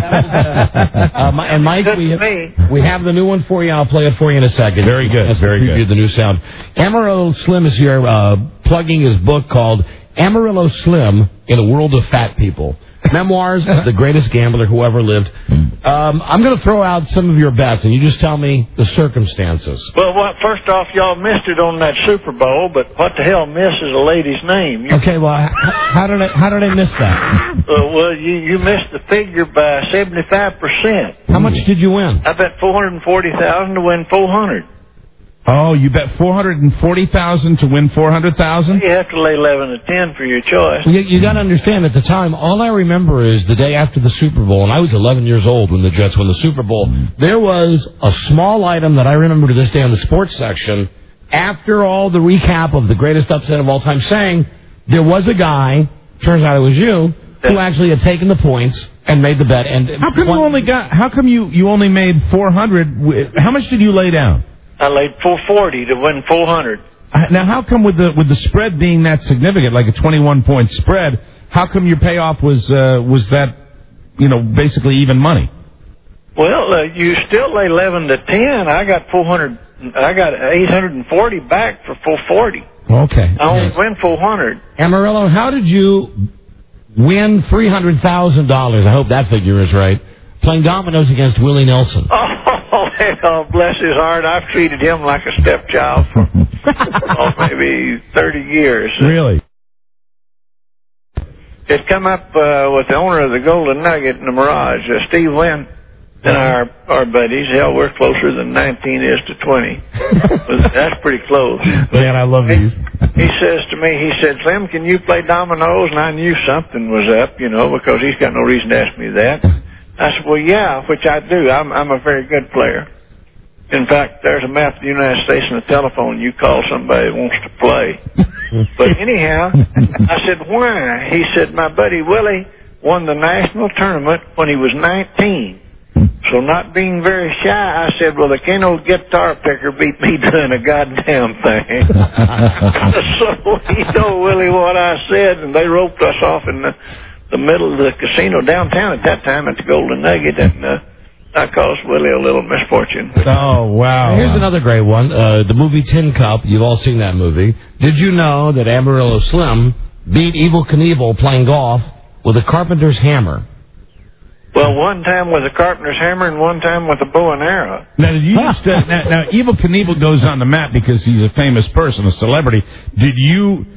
And Mike, we have the new one for you. I'll play it for you in a second. Very good. Very good. The new sound. Amarillo Slim is here plugging his book called Amarillo Slim in a World of Fat People. Memoirs of the Greatest Gambler Who Ever Lived. I'm going to throw out some of your bets, and you just tell me the circumstances. Well, first off, y'all missed it on that Super Bowl, but what the hell misses a lady's name? Okay, well, how did I miss that? Well, you missed the figure by 75%. How much did you win? I bet $440,000 to win $400,000. Oh, you bet $440,000 to win $400,000? You have to lay 11 to 10 for your choice. Well, you got to understand, at the time, all I remember is the day after the Super Bowl, and I was 11 years old when the Jets won the Super Bowl. There was a small item that I remember to this day on the sports section, after all the recap of the greatest upset of all time, saying there was a guy, turns out it was you, who actually had taken the points and made the bet. And how come you only made $400? How much did you lay down? I laid $440 to win $400,000. Now, how come with the spread being that significant, like a 21-point spread, how come your payoff was that, basically even money? Well, you still lay 11 to 10. I got $840 back for $440,000. Okay. I only win $400,000. Amarillo, how did you win $300,000? I hope that figure is right. Playing dominoes against Willie Nelson. Oh, bless his heart. I've treated him like a stepchild for maybe 30 years. Really? It come up with the owner of the Golden Nugget in the Mirage, Steve Lynn, and our buddies. Hell, we're closer than 19 is to 20. That's pretty close. Man, I love these. He says to me, Slim, can you play dominoes? And I knew something was up, because he's got no reason to ask me that. I said, well, yeah, which I do. I'm a very good player. In fact, there's a map of the United States on the telephone. You call somebody that wants to play. But anyhow, I said, why? He said, my buddy Willie won the national tournament when he was 19. So not being very shy, I said, well, the Keno guitar picker beat me doing a goddamn thing. So he told Willie what I said, and they roped us off in the middle of the casino downtown at that time at the Golden Nugget, and I caused Willie a little misfortune. Oh, wow. Here's another great one. The movie Tin Cup. You've all seen that movie. Did you know that Amarillo Slim beat Evel Knievel playing golf with a carpenter's hammer? Well, one time with a carpenter's hammer and one time with a bow and arrow. Now, did you now Evel Knievel goes on the map because he's a famous person, a celebrity. Did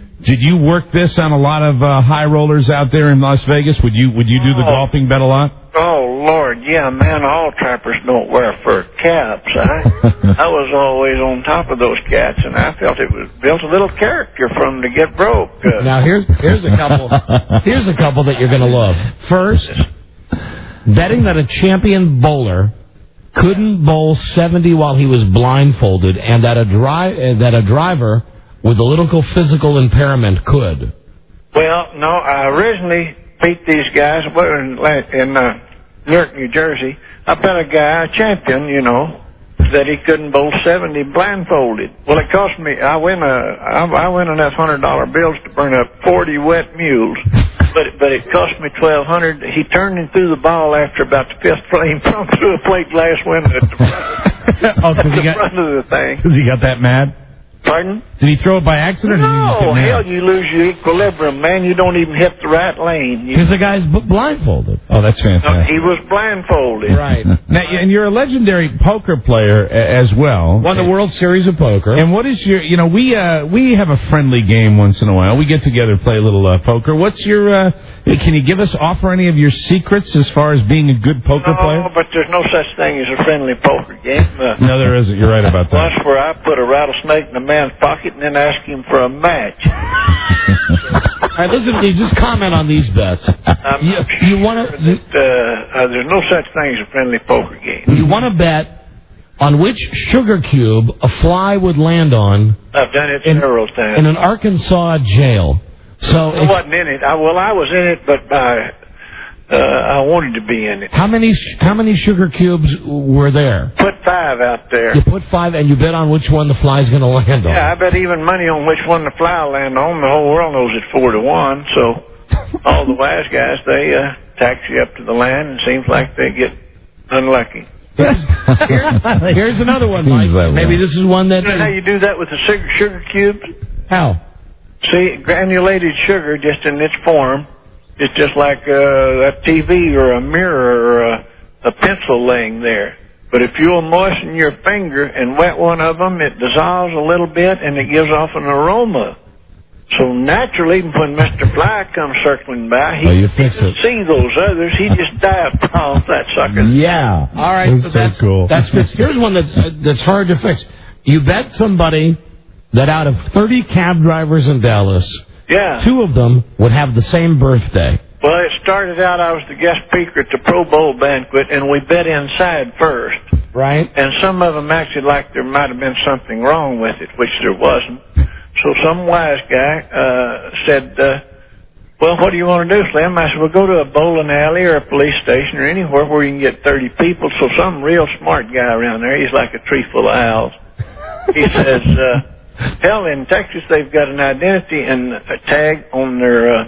you work this on a lot of high rollers out there in Las Vegas? Would you do the golfing bet a lot? Oh, Lord, yeah, man, all trappers don't wear fur caps. I was always on top of those cats, and I felt it was built a little character for them to get broke. Now, here's a couple. Here's a couple that you're going to love. First, betting that a champion bowler couldn't bowl 70 while he was blindfolded, and that a driver with a little physical impairment could. Well, no, I originally beat these guys in Newark, New Jersey. I bet a guy, a champion, you know, that he couldn't bowl 70 blindfolded. Well, it cost me. I win enough $100 bills to burn up 40 wet mules, but it cost me $1,200. He turned and threw the ball after about the fifth frame from through a plate glass window at the front, front of the thing. Because he got that mad? Pardon? Did he throw it by accident? No, hell, you lose your equilibrium, man. You don't even hit the right lane. Because the guy's blindfolded. Oh, that's fantastic. No, he was blindfolded. Right. Now, and you're a legendary poker player as well. Won the World Series of Poker. And what is your, we have a friendly game once in a while. We get together, play a little poker. What's your, can you offer any of your secrets as far as being a good poker player? No, but there's no such thing as a friendly poker game. No, there isn't. You're right about that. Once where I put a rattlesnake in a man's pocket and then ask him for a match. All right, listen, just comment on these bets. You want to? There's no such thing as a friendly poker game. You want to bet on which sugar cube a fly would land on? I've done it several times. In an Arkansas jail. So I wasn't in it. I was in it, but I wanted to be in it. How many sugar cubes were there? Put 5 out there. You put 5, and you bet on which one the fly's going to land on. Yeah, I bet even money on which one the fly will land on. The whole world knows it's 4-1. So all the wise guys, they taxi up to the land, and it seems like they get unlucky. Here's another one, Mike. Maybe this is one that. You know how you do that with the sugar cubes? How? See, granulated sugar, just in its form. It's just like a TV or a mirror or a pencil laying there. But if you'll moisten your finger and wet one of them, it dissolves a little bit and it gives off an aroma. So naturally, when Mr. Fly comes circling by, he doesn't see those others. He just dives off that sucker. Yeah. All right. That's cool. That's good. Here's one that's hard to fix. You bet somebody that out of 30 cab drivers in Dallas, 2 of them would have the same birthday. Well, it started out, I was the guest speaker at the Pro Bowl banquet, and we bet inside first. Right. And some of them acted like there might have been something wrong with it, which there wasn't. So some wise guy said, well, what do you want to do, Slim? I said, well, go to a bowling alley or a police station or anywhere where you can get 30 people. So some real smart guy around there, he's like a tree full of owls. He says, hell, in Texas they've got an identity and a tag on their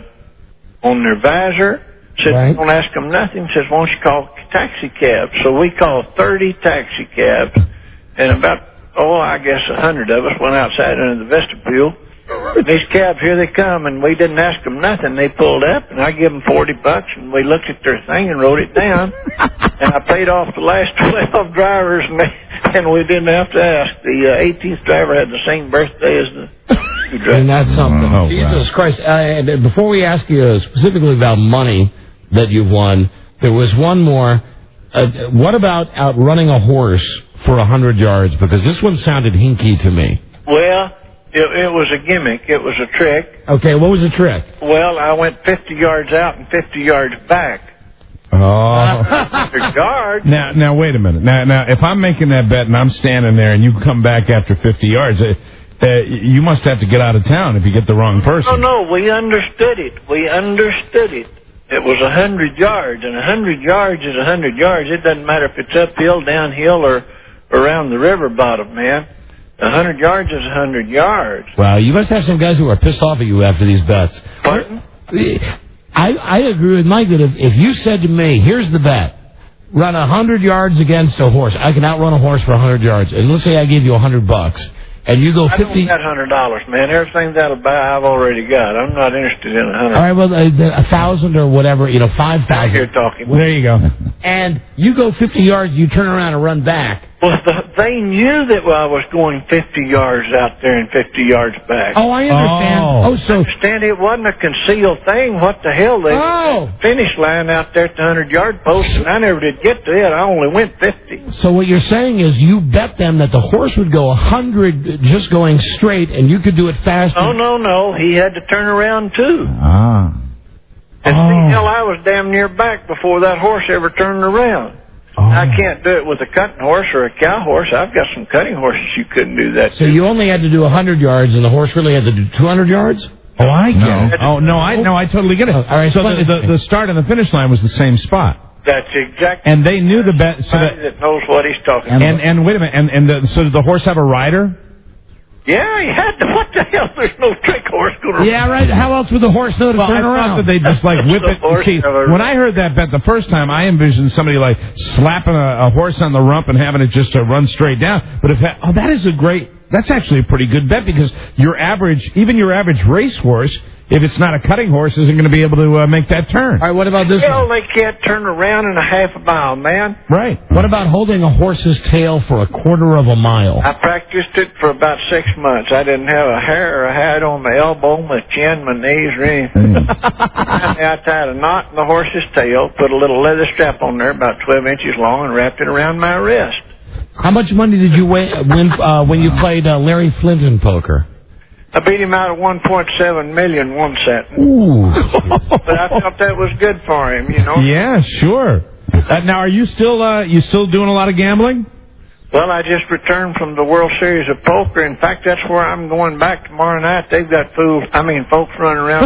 visor. Said, don't ask them nothing. Says, why don't you call taxi cabs? So we called 30 taxi cabs, and about, I guess 100 of us went outside into the vestibule. And these cabs, here they come, and we didn't ask them nothing. They pulled up, and I gave them $40, and we looked at their thing and wrote it down. And I paid off the last 12 drivers, and we didn't have to ask. The 18th driver had the same birthday as the driver. And that's something. Oh, Jesus Christ. Before we ask you specifically about money that you've won, there was one more. What about outrunning a horse for 100 yards? Because this one sounded hinky to me. Well, it was a gimmick. It was a trick. Okay, what was the trick? Well, I went 50 yards out and 50 yards back. Guard. Now, wait a minute. Now, if I'm making that bet and I'm standing there and you come back after 50 yards, you must have to get out of town if you get the wrong person. No, we understood it. It was 100 yards, and 100 yards is 100 yards. It doesn't matter if it's uphill, downhill, or around the river bottom, man. 100 yards is 100 yards. Wow, you must have some guys who are pissed off at you after these bets. Pardon? I agree with Mike that if you said to me, here's the bet, run 100 yards against a horse. I can outrun a horse for 100 yards. And let's say I gave you $100, and you go 50. I don't got $100, man. Everything that'll buy, I've already got. I'm not interested in 100. All right, well, 1,000 or whatever, 5,000. You're talking. Well, there you go. And you go 50 yards, you turn around and run back. Well, they knew that I was going 50 yards out there and 50 yards back. Oh, I understand. Oh, so... I understand it wasn't a concealed thing. What the hell? They finish line out there at the 100-yard post, and I never did get to it. I only went 50. So what you're saying is you bet them that the horse would go 100 just going straight, and you could do it faster. Oh, no. He had to turn around, too. Ah. And see, hell, I was damn near back before that horse ever turned around. I can't do it with a cutting horse or a cow horse. I've got some cutting horses you couldn't do that. So you only had to do 100 yards, and the horse really had to do 200 yards? Oh, I get it. Oh, no, I totally get it. All right, so the start and the finish line was the same spot. That's exactly. And they knew the bet. So that knows what he's talking about. And wait a minute. So did the horse have a rider? Yeah, he had to. What the hell? There's no trick horse going to. Yeah, right. How else would the horse know to turn around? I thought that they just whip it. See, when I heard that bet the first time, I envisioned somebody slapping a horse on the rump and having it just run straight down. But that's actually a pretty good bet because even your average racehorse, if it's not a cutting horse, isn't going to be able to make that turn. All right, what about this? Hell, they can't turn around in a half a mile, man. Right. What about holding a horse's tail for a quarter of a mile? I practiced it for about 6 months. I didn't have a hair or a hat on my elbow, my chin, my knees, or anything. I tied a knot in the horse's tail, put a little leather strap on there about 12 inches long, and wrapped it around my wrist. How much money did you win when you played Larry Flint in poker? I beat him out of $1.7 million one set. Ooh. But I thought that was good for him, you know. Yeah, sure. Now, are you still doing a lot of gambling? Well, I just returned from the World Series of Poker. In fact, that's where I'm going back tomorrow night. They've got folks running around.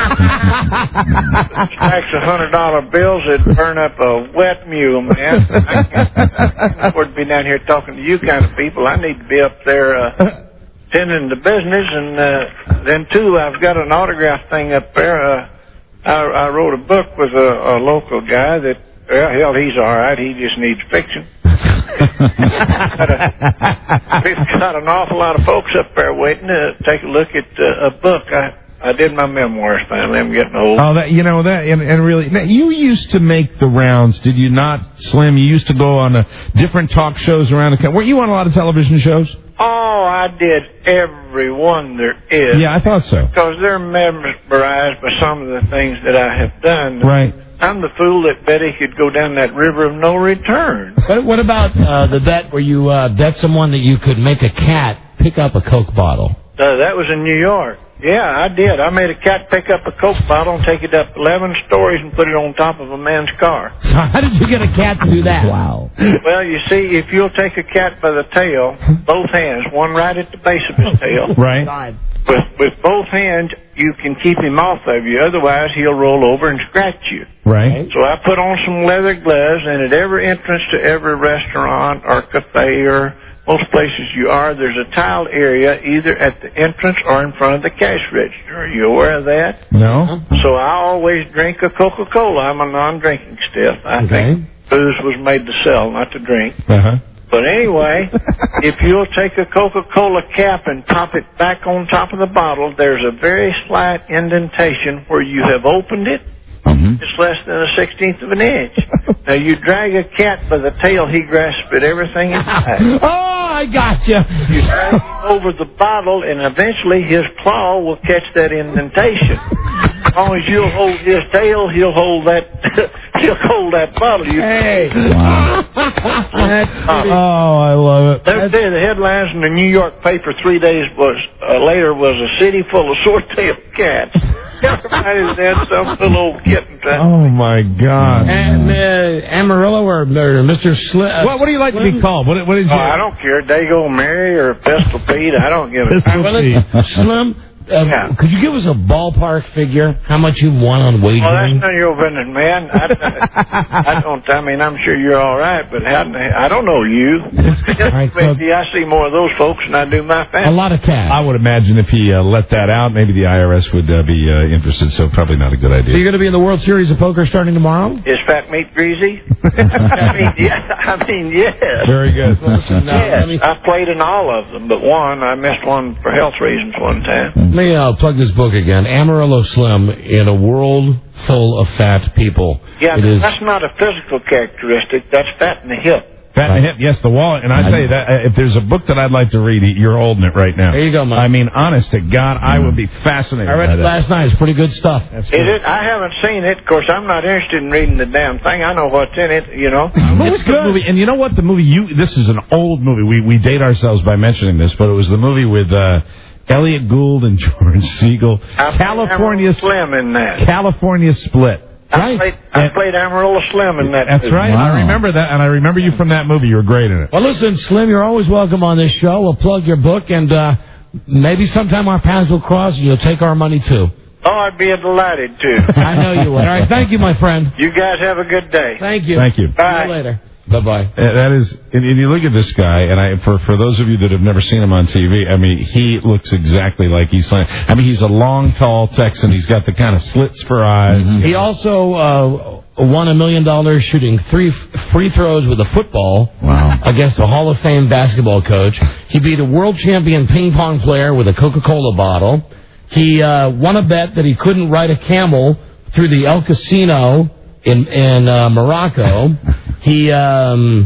Stacks of $100 bills that burn up a wet mule, man. I can't afford to be down here talking to you kind of people. I need to be up there tending the business. And then, too, I've got an autograph thing up there. I wrote a book with a local guy that, well, hell, he's all right. He just needs fixing. We've got an awful lot of folks up there waiting to take a look at a book. I did my memoirs finally. I'm getting old. Oh, and really, now, you used to make the rounds, did you not, Slim? You used to go on different talk shows around the country. Weren't you on a lot of television shows? Oh, I did every one there is. Yeah, I thought so. Because they're mesmerized by some of the things that I have done. Right. I'm the fool that bet he could go down that river of no return. What about the bet where you bet someone that you could make a cat pick up a Coke bottle? That was in New York. Yeah, I did. I made a cat pick up a Coke bottle and take it up 11 stories and put it on top of a man's car. So how did you get a cat to do that? Wow. Well, you see, if you'll take a cat by the tail, both hands, one right at the base of his tail. Right. With both hands, you can keep him off of you. Otherwise, he'll roll over and scratch you. Right. So I put on some leather gloves, and at every entrance to every restaurant or cafe or most places you are, there's a tiled area either at the entrance or in front of the cash register. Are you aware of that? No. So I always drink a Coca-Cola. I'm a non-drinking stiff. I think booze was made to sell, not to drink. Uh-huh. But anyway, if you'll take a Coca-Cola cap and pop it back on top of the bottle, there's a very slight indentation where you have opened it. It's less than a 16th of an inch. Now, you drag a cat by the tail, he grasps at everything inside. Oh, I got you. You drag him over the bottle, and eventually his claw will catch that indentation. As long as you'll hold his tail, he'll hold that. He'll hold that bottle. Hey. Wow. I love it. The headlines in the New York paper 3 days later was a city full of sword-tailed cats. Everybody's had some little old kitten. Oh, my God. And Amarillo or Mr. Slim? What do you like to be called? What is your... I don't care. Dago Mary or Pistol Pete. I don't give a... Slim, could you give us a ballpark figure? How much you won on wagering? Well, that's none of your business, man. I mean, I'm sure you're all right, but I don't know you. Right, so I see more of those folks than I do my family. A lot of cash. I would imagine if he let that out, maybe the IRS would be interested, so probably not a good idea. So you're going to be in the World Series of Poker starting tomorrow? Is fat meat greasy? I mean, yes. Very good. Yes, I played in all of them, but one, I missed one for health reasons one time. Let me plug this book again. Amarillo Slim in a World Full of Fat People. Yeah, that's not a physical characteristic. That's fat in the hip. Fat in the Hip, yes, The Wallet. And I tell you that if there's a book that I'd like to read, you're holding it right now. There you go, Mike. I mean, honest to God, I would be fascinated. I read it last night. It's pretty good stuff. Is it? I haven't seen it. Of course, I'm not interested in reading the damn thing. I know what's in it, you know. It's a good movie. And you know what? The movie, this is an old movie. We date ourselves by mentioning this, but it was the movie with Elliot Gould and George Segal. California Slim in that. California Split. I played Amarillo Slim in that. That's right. Wow. I remember that, and I remember you from that movie. You were great in it. Well, listen, Slim, you're always welcome on this show. We'll plug your book, and maybe sometime our paths will cross, and you'll take our money, too. Oh, I'd be delighted to. I know you would. All right, thank you, my friend. You guys have a good day. Thank you. Thank you. Bye. See you later. Bye-bye. That is, and you look at this guy, and for those of you that have never seen him on TV, I mean, he looks exactly like he's playing. I mean, he's a long, tall Texan. He's got the kind of slits for eyes. Mm-hmm. He also won $1 million shooting 3 free throws with a football against a Hall of Fame basketball coach. He beat a world champion ping pong player with a Coca-Cola bottle. He won a bet that he couldn't ride a camel through the El Casino in Morocco. He won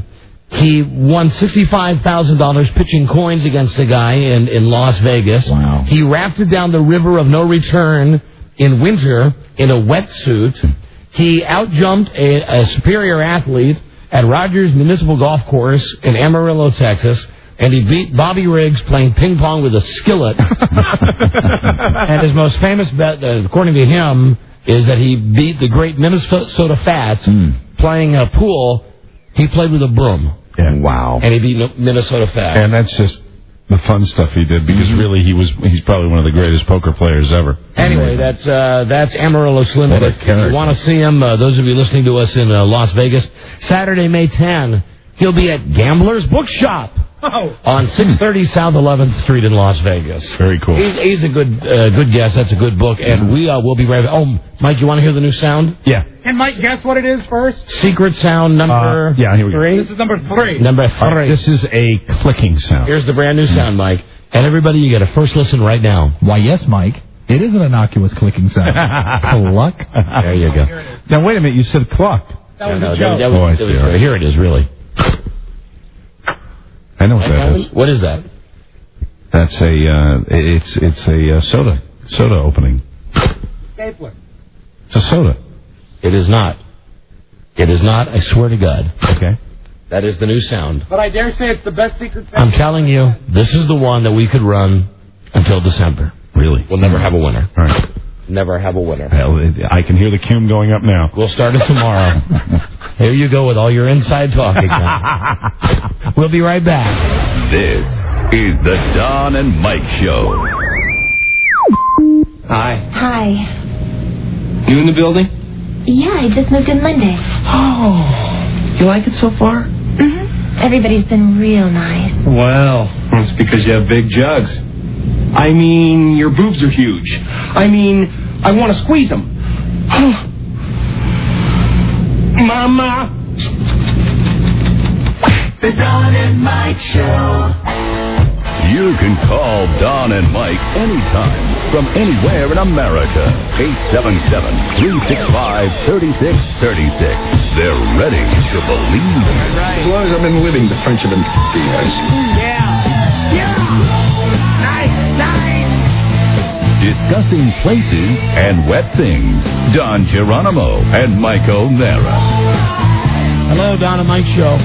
$65,000 pitching coins against a guy in Las Vegas. Wow. He rafted down the river of no return in winter in a wetsuit. He outjumped a superior athlete at Rogers Municipal Golf Course in Amarillo, Texas, and he beat Bobby Riggs playing ping pong with a skillet. And his most famous bet, according to him, is that he beat the great Minnesota Fats playing a pool. He played with a broom. Yeah. Wow. And he beat Minnesota Fats. And that's just the fun stuff he did, because really he's probably one of the greatest poker players ever. Anyway, that's Amarillo Slim. If you want to see him, those of you listening to us in Las Vegas, Saturday, May 10, he'll be at Gambler's Bookshop on 630 South 11th Street in Las Vegas. Very cool. He's a good guest. That's a good book. And we'll be right back. Oh, Mike, you want to hear the new sound? Yeah. Can Mike guess what it is first? Secret sound number here we 3. This is number 3. Number 3. This is a clicking sound. Here's the brand new sound, Mike. And everybody, you get a first listen right now. Why, yes, Mike. It is an innocuous clicking sound. Cluck. There you go. Now, wait a minute. You said cluck. That was a joke. Here it is, really. I know what that is. What is that? That's it's a soda opening. Stapler. It's a soda. It is not. It is not, I swear to God. Okay. That is the new sound. But I dare say it's the best secret sound. I'm telling you, this is the one that we could run until December. Really? We'll never have a winner. All right. Never have a winner. Hell, I can hear the cume going up now. We'll start it tomorrow. Here you go with all your inside talking. We'll be right back. This is the Don and Mike Show. Hi. Hi. You in the building? Yeah, I just moved in Monday. Oh. You like it so far? Mm-hmm. Everybody's been real nice. Well, it's because you have big jugs. I mean, your boobs are huge. I mean, I want to squeeze them. Mama! The Don and Mike Show. You can call Don and Mike anytime from anywhere in America. 877-365-3636. They're ready to believe. As long as I've been living, the friendship and guys. Yeah. Nice. Discussing places and wet things. Don Geronimo and Mike O'Meara. Hello, Don and Mike Show.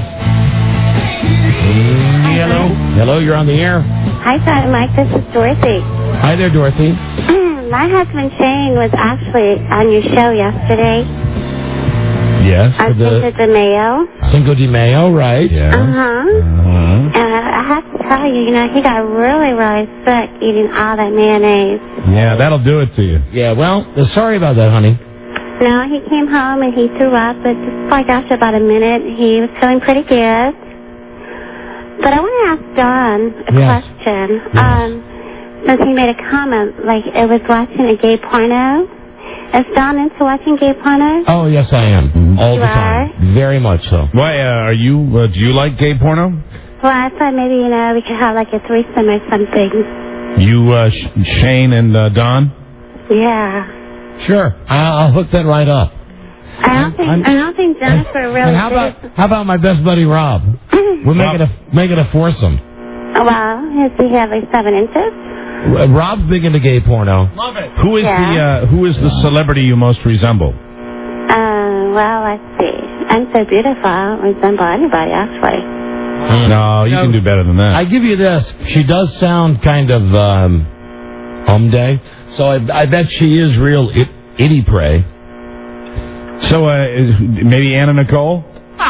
Hello. Hello, you're on the air. Hi, Don and Mike. This is Dorothy. Hi there, Dorothy. My husband Shane was actually on your show yesterday. Yes. On Cinco de Mayo. Cinco de Mayo, right? Yeah. And I have to tell you, he got really, really sick eating all that mayonnaise. Yeah, that'll do it to you. Yeah, well, sorry about that, honey. No, he came home and he threw up, but just like after about a minute, he was feeling pretty good. But I want to ask Don a question. Yes. Since he made a comment, like it was watching a gay porno. Is Don into watching gay porno? Oh, yes, I am. All the time. Very much so. Why, are you, do you like gay porno? Well, I thought maybe, we could have like a threesome or something. You, Shane and Don? Yeah. Sure. I'll hook that right up. I don't think Jennifer really. And how about my best buddy Rob? We're making a foursome. Well, does he have like 7 inches? Rob's big into gay porno. Love it. Who is the celebrity you most resemble? Well, let's see. I'm so beautiful. I don't resemble anybody, actually. No, you can do better than that. I give you this. She does sound kind of day. So I bet she is real itty prey. So maybe Anna Nicole?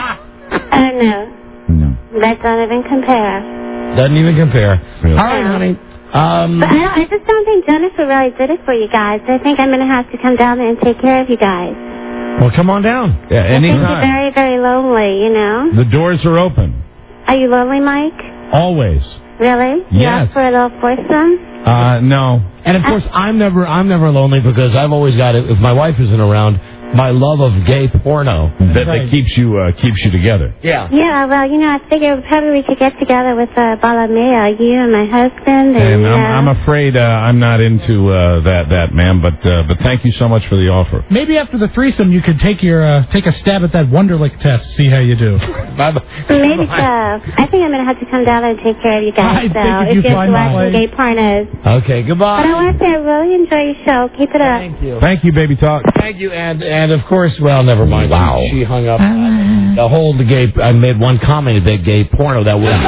No. That don't even compare. Doesn't even compare. Really? All right, honey. But I just don't think Jennifer really did it for you guys. I think I'm going to have to come down there and take care of you guys. Well, come on down. Yeah, anytime. I think you're very, very lonely, you know. The doors are open. Are you lonely, Mike? Always. Really? You Yes. ask for a little foursome? No. And of course, I'm never lonely because I've always got it. If my wife isn't around, my love of gay porno that keeps you together. Yeah. Yeah. Well, you know, I figured probably we could get together with Balamea, you and my husband. And I'm afraid I'm not into that, ma'am. But thank you so much for the offer. Maybe after the threesome, you could take a stab at that Wonderlic test, see how you do. Maybe so. I think I'm going to have to come down and take care of you guys. I think if you find my way. Gay pornos. Okay, goodbye. But I want to say I really enjoy your show. Keep it up. Thank you. Thank you, baby talk. Thank you, and of course, well, never mind. Wow. She hung up. The gay. I made one comment about gay porno that was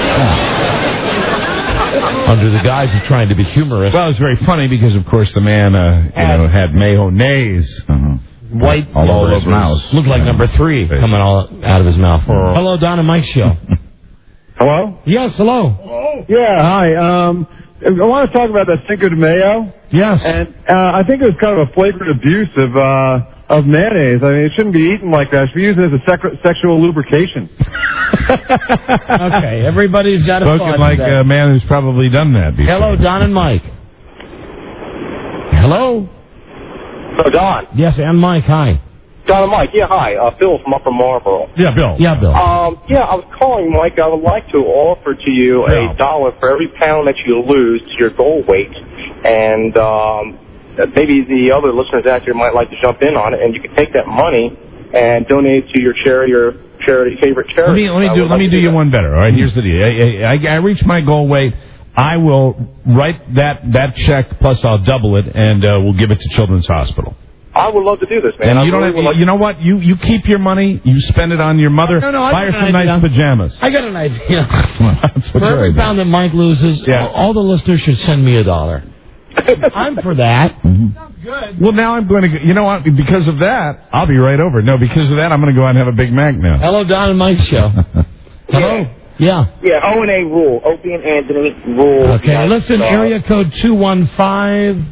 under the guise of trying to be humorous. Well, it was very funny because, of course, the man had mayonnaise white all over his mouth. Looked like number 3 coming all out of his mouth. Hello, Don and Mike show. Hello? Yes, hello. Hello? Yeah, hi. I want to talk about that Cinco de Mayo. Yes. And I think it was kind of a flagrant abuse of mayonnaise. I mean, it shouldn't be eaten like that. It should be used as a sexual lubrication. Okay, everybody's got a thought. Spoken like a man who's probably done that before. Hello, Don and Mike. Hello? So, Don. Yes, and Mike, hi. Don and Mike, yeah, hi. Phil from Upper Marlboro. Yeah, Bill. Yeah, Bill. Yeah, I was calling, Mike. I would like to offer to you $1 for every pound that you lose to your goal weight. And maybe the other listeners out there might like to jump in on it, and you can take that money and donate to your favorite charity. Let me do you one better. All right, here's the deal. I reach my goal weight. I will write that check plus I'll double it, and we'll give it to Children's Hospital. I would love to do this, man. And you know what? You keep your money. You spend it on your mother. Buy her some nice pajamas. I got an idea. For every pound that Mike loses, all the listeners should send me $1. I'm for that. Sounds good. Well, now I'm going to. You know what? Because of that, I'll be right over. No, because of that, I'm going to go out and have a Big Mac now. Hello, Don and Mike show. Hello. Yeah. Yeah. O&A rule. Opie and Anthony rule. Okay. Listen. Area code 215.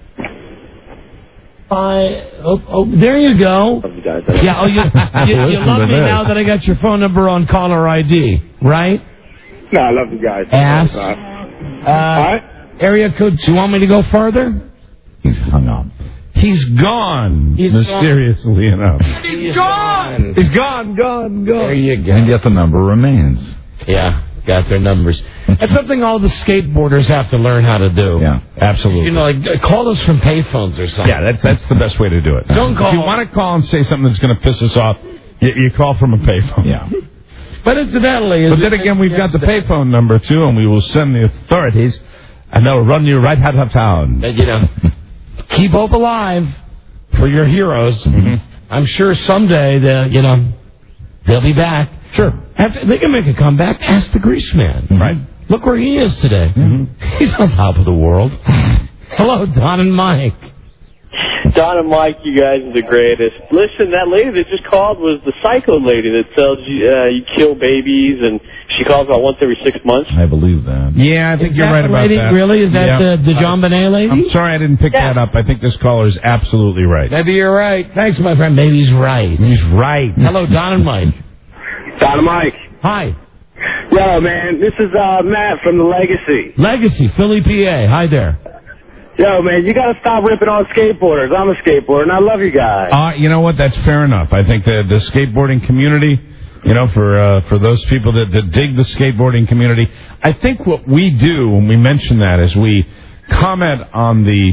There you go. Yeah, you love me now that I got your phone number on caller ID, right? No, I love you guys. Ass. All right. Area code, do you want me to go farther? He's hung up. He's gone, mysteriously enough. He's gone. He's gone. There you go. And yet the number remains. Yeah, got their numbers. It's something all the skateboarders have to learn how to do. Yeah, absolutely. You know, like call us from payphones or something. Yeah, that's the best way to do it. Don't call. If you want to call and say something that's going to piss us off, you call from a payphone. Yeah. But incidentally... But then again, we've got the payphone number, too, and we will send the authorities, and they'll run you right out of town. You know, keep hope alive for your heroes. Mm-hmm. I'm sure someday, they'll be back. Sure. They can make a comeback. Ask the Grease Man. Mm-hmm. Right. Look where he is today. Mm-hmm. He's on top of the world. Hello, Don and Mike. Don and Mike, you guys are the greatest. Listen, that lady that just called was the psycho lady that tells you kill babies, and she calls about once every 6 months. I believe that. Yeah, I think you're right about that. Really? Is that the John Bonet lady? I'm sorry I didn't pick that up. I think this caller is absolutely right. Maybe you're right. Thanks, my friend. Maybe he's right. He's right. Hello, Don and Mike. Don and Mike. Hi. Yo, man, this is Matt from the Legacy, Philly, PA. Hi there. Yo, man, you got to stop ripping on skateboarders. I'm a skateboarder, and I love you guys. You know what? That's fair enough. I think the skateboarding community, for those people that dig the skateboarding community, I think what we do when we mention that is we comment on the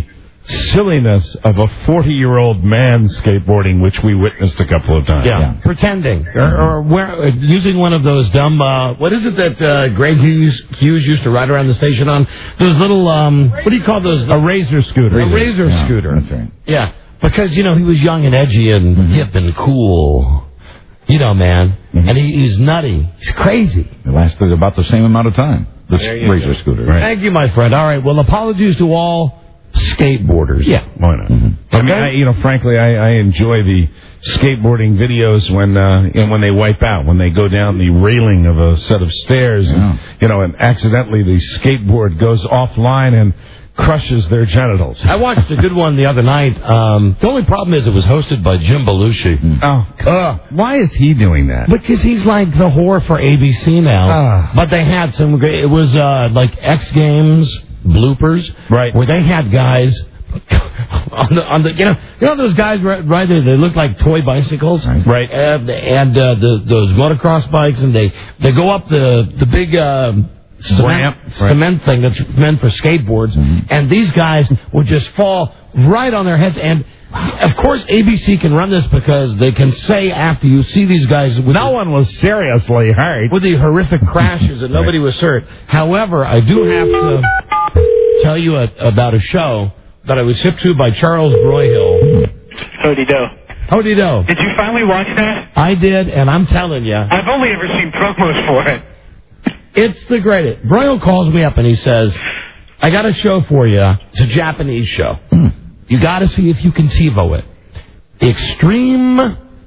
silliness of a 40-year-old man skateboarding, which we witnessed a couple of times. Yeah, pretending or using one of those dumb. What is it that Greg Hughes used to ride around the station on? Those little what do you call those? A razor scooter. A razor scooter. That's right. Yeah, because he was young and edgy and hip and cool. Man, and he's nutty. He's crazy. It lasted about the same amount of time. This There you razor go. scooter. Right. Thank you, my friend. All right. Well, apologies to all skateboarders. Yeah, why not? I mean, frankly, I enjoy the skateboarding videos when they wipe out, when they go down the railing of a set of stairs, and accidentally the skateboard goes offline and crushes their genitals. I watched a good one the other night. The only problem is it was hosted by Jim Belushi. Oh, why is he doing that? Because he's like the whore for ABC now. But they had some great. It was like X Games bloopers, right? Where they had guys on the you know those guys right there. They look like toy bicycles, right? And those motocross bikes, and they go up the big. Cement thing that's meant for skateboards, and these guys would just fall right on their heads. And of course, ABC can run this because they can say after you see these guys, no one was seriously hurt with the horrific crashes, and nobody was hurt. However, I do have to tell you about a show that I was hip to by Charles Broyhill. Howdy do. Did you finally watch that? I did, and I'm telling you, I've only ever seen promos for it. It's the greatest. Broyle calls me up and he says, I got a show for you. It's a Japanese show. You got to see if you can TiVo it. Extreme...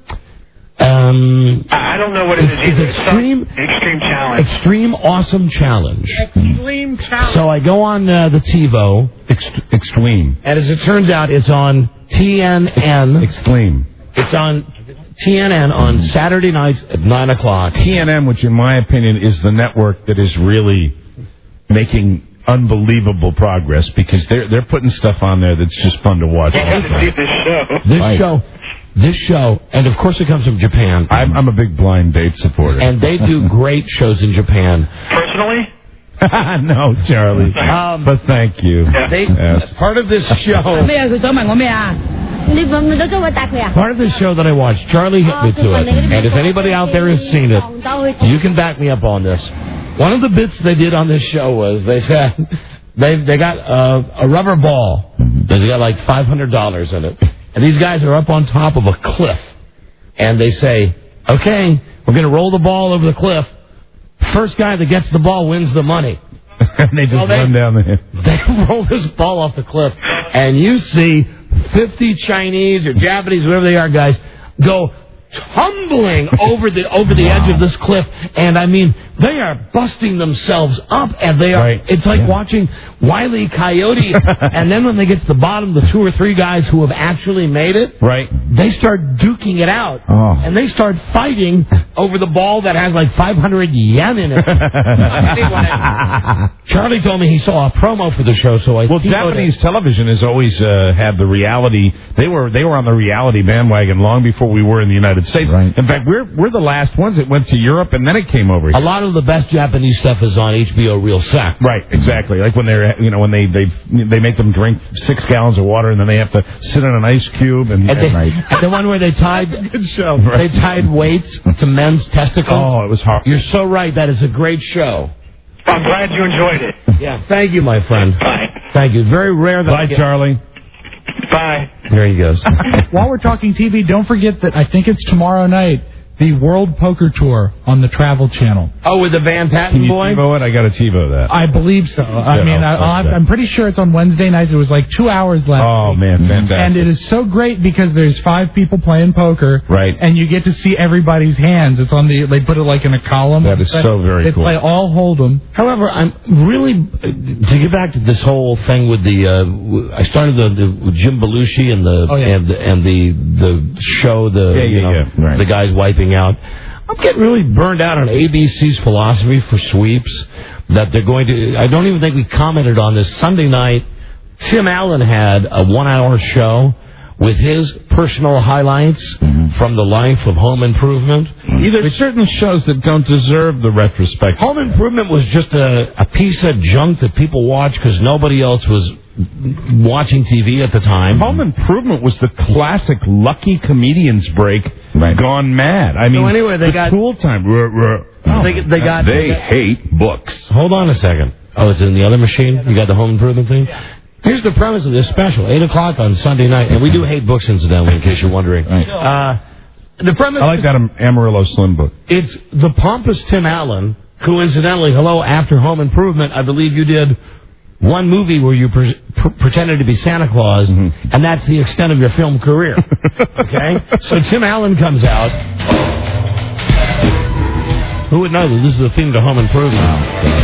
I don't know what it is either. Extreme Challenge. Extreme Awesome Challenge. Extreme Challenge. So I go on the TiVo. Extreme. And as it turns out, it's on TNN. Extreme. It's on... TNN on Saturday nights at 9 o'clock. TNN, which in my opinion is the network that is really making unbelievable progress because they're putting stuff on there that's just fun to watch. This show, and of course it comes from Japan. I'm a big Blind Date supporter. And they do great shows in Japan. Personally? No, Charlie. But thank you. Yes. Part of this show... Part of the show that I watched, Charlie hit me to it. And if anybody out there has seen it, you can back me up on this. One of the bits they did on this show was they said they got a rubber ball. They got like $500 in it. And these guys are up on top of a cliff. And they say, okay, we're going to roll the ball over the cliff. First guy that gets the ball wins the money. And they just run down the hill. They roll this ball off the cliff. And you see 50 Chinese or Japanese, whatever they are, guys, go tumbling over the edge of this cliff, and I mean they are busting themselves up, and they are. It's like watching Wile E. Coyote, and then when they get to the bottom, the 2 or 3 guys who have actually made it, they start duking it out, and they start fighting over the ball that has like 500 yen in it. Charlie told me he saw a promo for the show, so I Japanese television has always had the reality. They were on the reality bandwagon long before we were in the United States. In fact, we're the last ones that went to Europe, and then it came over here. A lot of the best Japanese stuff is on HBO Real Sex. Right, exactly. Like when when they make them drink 6 gallons of water, and then they have to sit on an ice cube and the one where they tied good show. They tied weights to men's testicles. Oh, it was hard. You're so right. That is a great show. I'm glad you enjoyed it. Yeah, thank you, my friend. Bye. Thank you. Very rare that Bye, Charlie. Bye. There he goes. While we're talking TV, don't forget that I think it's tomorrow night, the World Poker Tour on the Travel Channel. Oh, with the Van Patten boy? Can you TiVo it? I got to TiVo that. I believe so. I'm pretty sure it's on Wednesday nights. It was like 2 hours left. Oh, man, fantastic. And it is so great because there's 5 people playing poker. Right. And you get to see everybody's hands. It's on they put it like in a column. That is so very cool. They play all Hold'em. However, I'm really, to get back to this whole thing with I started with Jim Belushi and the show, the guys wiping out. I'm getting really burned out on ABC's philosophy for sweeps that they're going to. I don't even think we commented on this. Sunday night, Tim Allen had a 1-hour show with his personal highlights from the life of Home Improvement. There's certain shows that don't deserve the retrospect. Home Improvement was just a piece of junk that people watched because nobody else was watching TV at the time. Home Improvement was the classic Lucky Comedians break gone mad. I mean, anyway, they got Tool Time. They hate books. Hold on a second. Oh, it's in the other machine? You got the Home Improvement thing? Here's the premise of this special, 8 o'clock on Sunday night. And we do hate books, incidentally, in case you're wondering. The premise I like that Amarillo Slim book. It's the pompous Tim Allen, who, incidentally, after Home Improvement, I believe you did one movie where you pretended to be Santa Claus, and that's the extent of your film career. Okay? So Tim Allen comes out. Who would know that this is the theme to Home Improvement?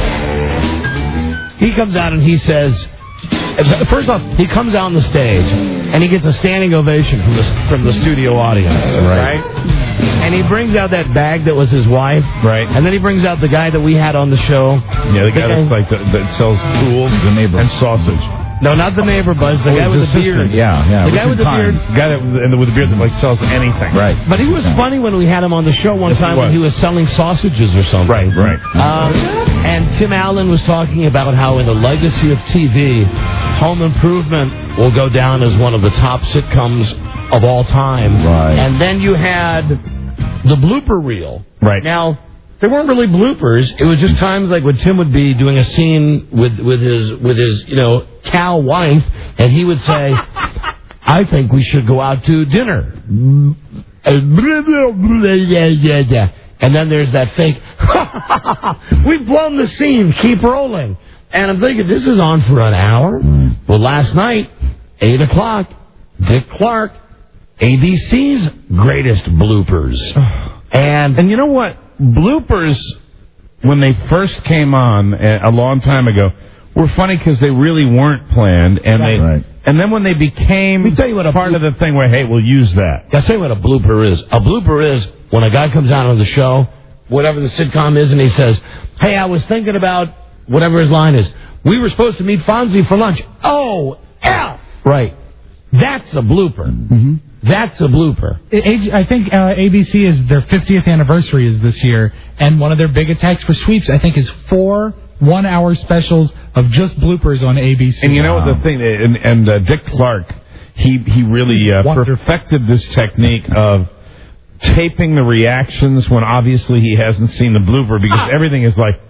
He comes out and he says, first off, he comes out on the stage and he gets a standing ovation from the studio audience, right? And he brings out that bag that was his wife, right? And then he brings out the guy that we had on the show. Yeah, the guy that's like that sells tools, the neighbor, and sausage. No, not the neighbor, Buzz. The guy with the beard. Yeah. The guy with the beard. The guy with the beard that like sells anything. Right. But he was funny when we had him on the show one time when he was selling sausages or something. Right. And Tim Allen was talking about how in the legacy of TV, Home Improvement will go down as one of the top sitcoms of all time. Right. And then you had the blooper reel. Right. Now, they weren't really bloopers. It was just times like when Tim would be doing a scene with his cow wife, and he would say, "I think we should go out to dinner." And then there's that fake, "We've blown the scene. Keep rolling." And I'm thinking, this is on for an hour. Well, last night, 8 o'clock, Dick Clark, ABC's greatest bloopers. And you know what? Bloopers, when they first came on a long time ago, were funny because they really weren't planned, and and then when they became part of the thing where, hey, we'll use that. I'll tell you what a blooper is. A blooper is when a guy comes out on the show, whatever the sitcom is, and he says, "Hey, I was thinking about," whatever his line is, "we were supposed to meet Fonzie for lunch." Oh, F! Right. That's a blooper. Mm-hmm. That's a blooper. I think ABC is their 50th anniversary is this year, and one of their big attacks for sweeps, I think, is 4 one-hour specials of just bloopers on ABC. And you know what the thing, and Dick Clark, he really perfected this technique of taping the reactions when obviously he hasn't seen the blooper, because everything is like,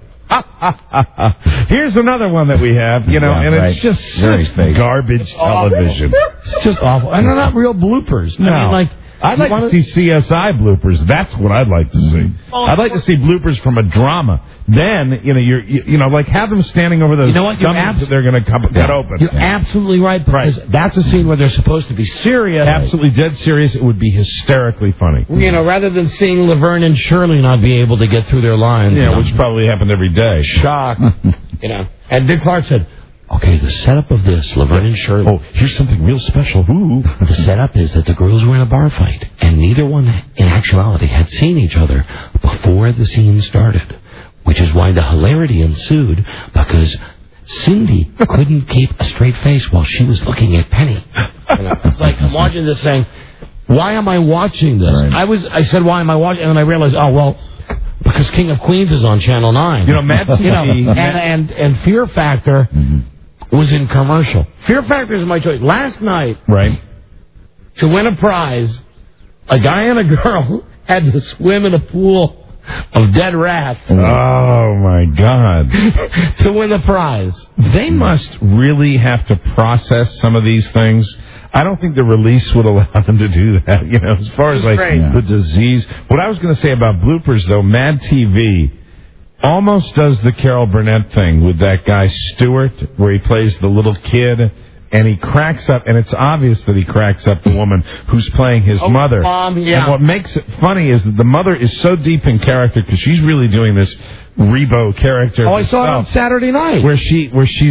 here's another one that we have, and it's just such garbage television. It's just awful. And they're not real bloopers. No. I mean, I'd like to see CSI bloopers. That's what I'd like to see. I'd like to see bloopers from a drama. Then, like have them standing over those dummies that they're going to cut open. You're absolutely right, because that's a scene where they're supposed to be serious. Absolutely dead serious. It would be hysterically funny. Rather than seeing Laverne and Shirley not be able to get through their lines. Yeah, which probably happened every day. Shock. And Dick Clark said, "Okay, the setup of this, Laverne and Shirley." Oh, here's something real special. Ooh. The setup is that the girls were in a bar fight, and neither one, in actuality, had seen each other before the scene started, which is why the hilarity ensued, because Cindy couldn't keep a straight face while she was looking at Penny. It's like I'm watching this saying, "Why am I watching this?" Right. I said, "Why am I watching?" And then I realized, because King of Queens is on Channel 9. Matt TV. And Fear Factor was in commercial. Fear Factor is my choice. Last night, to win a prize, a guy and a girl had to swim in a pool of dead rats. Oh, my God. To win the prize. They must really have to process some of these things. I don't think the release would allow them to do that, as far as the disease. What I was going to say about bloopers, though, Mad TV almost does the Carol Burnett thing with that guy Stewart, where he plays the little kid, and he cracks up, and it's obvious that he cracks up the woman who's playing his mother. Mom, yeah. And what makes it funny is that the mother is so deep in character, because she's really doing this Rebo character. Oh, I saw it on Saturday night. Where she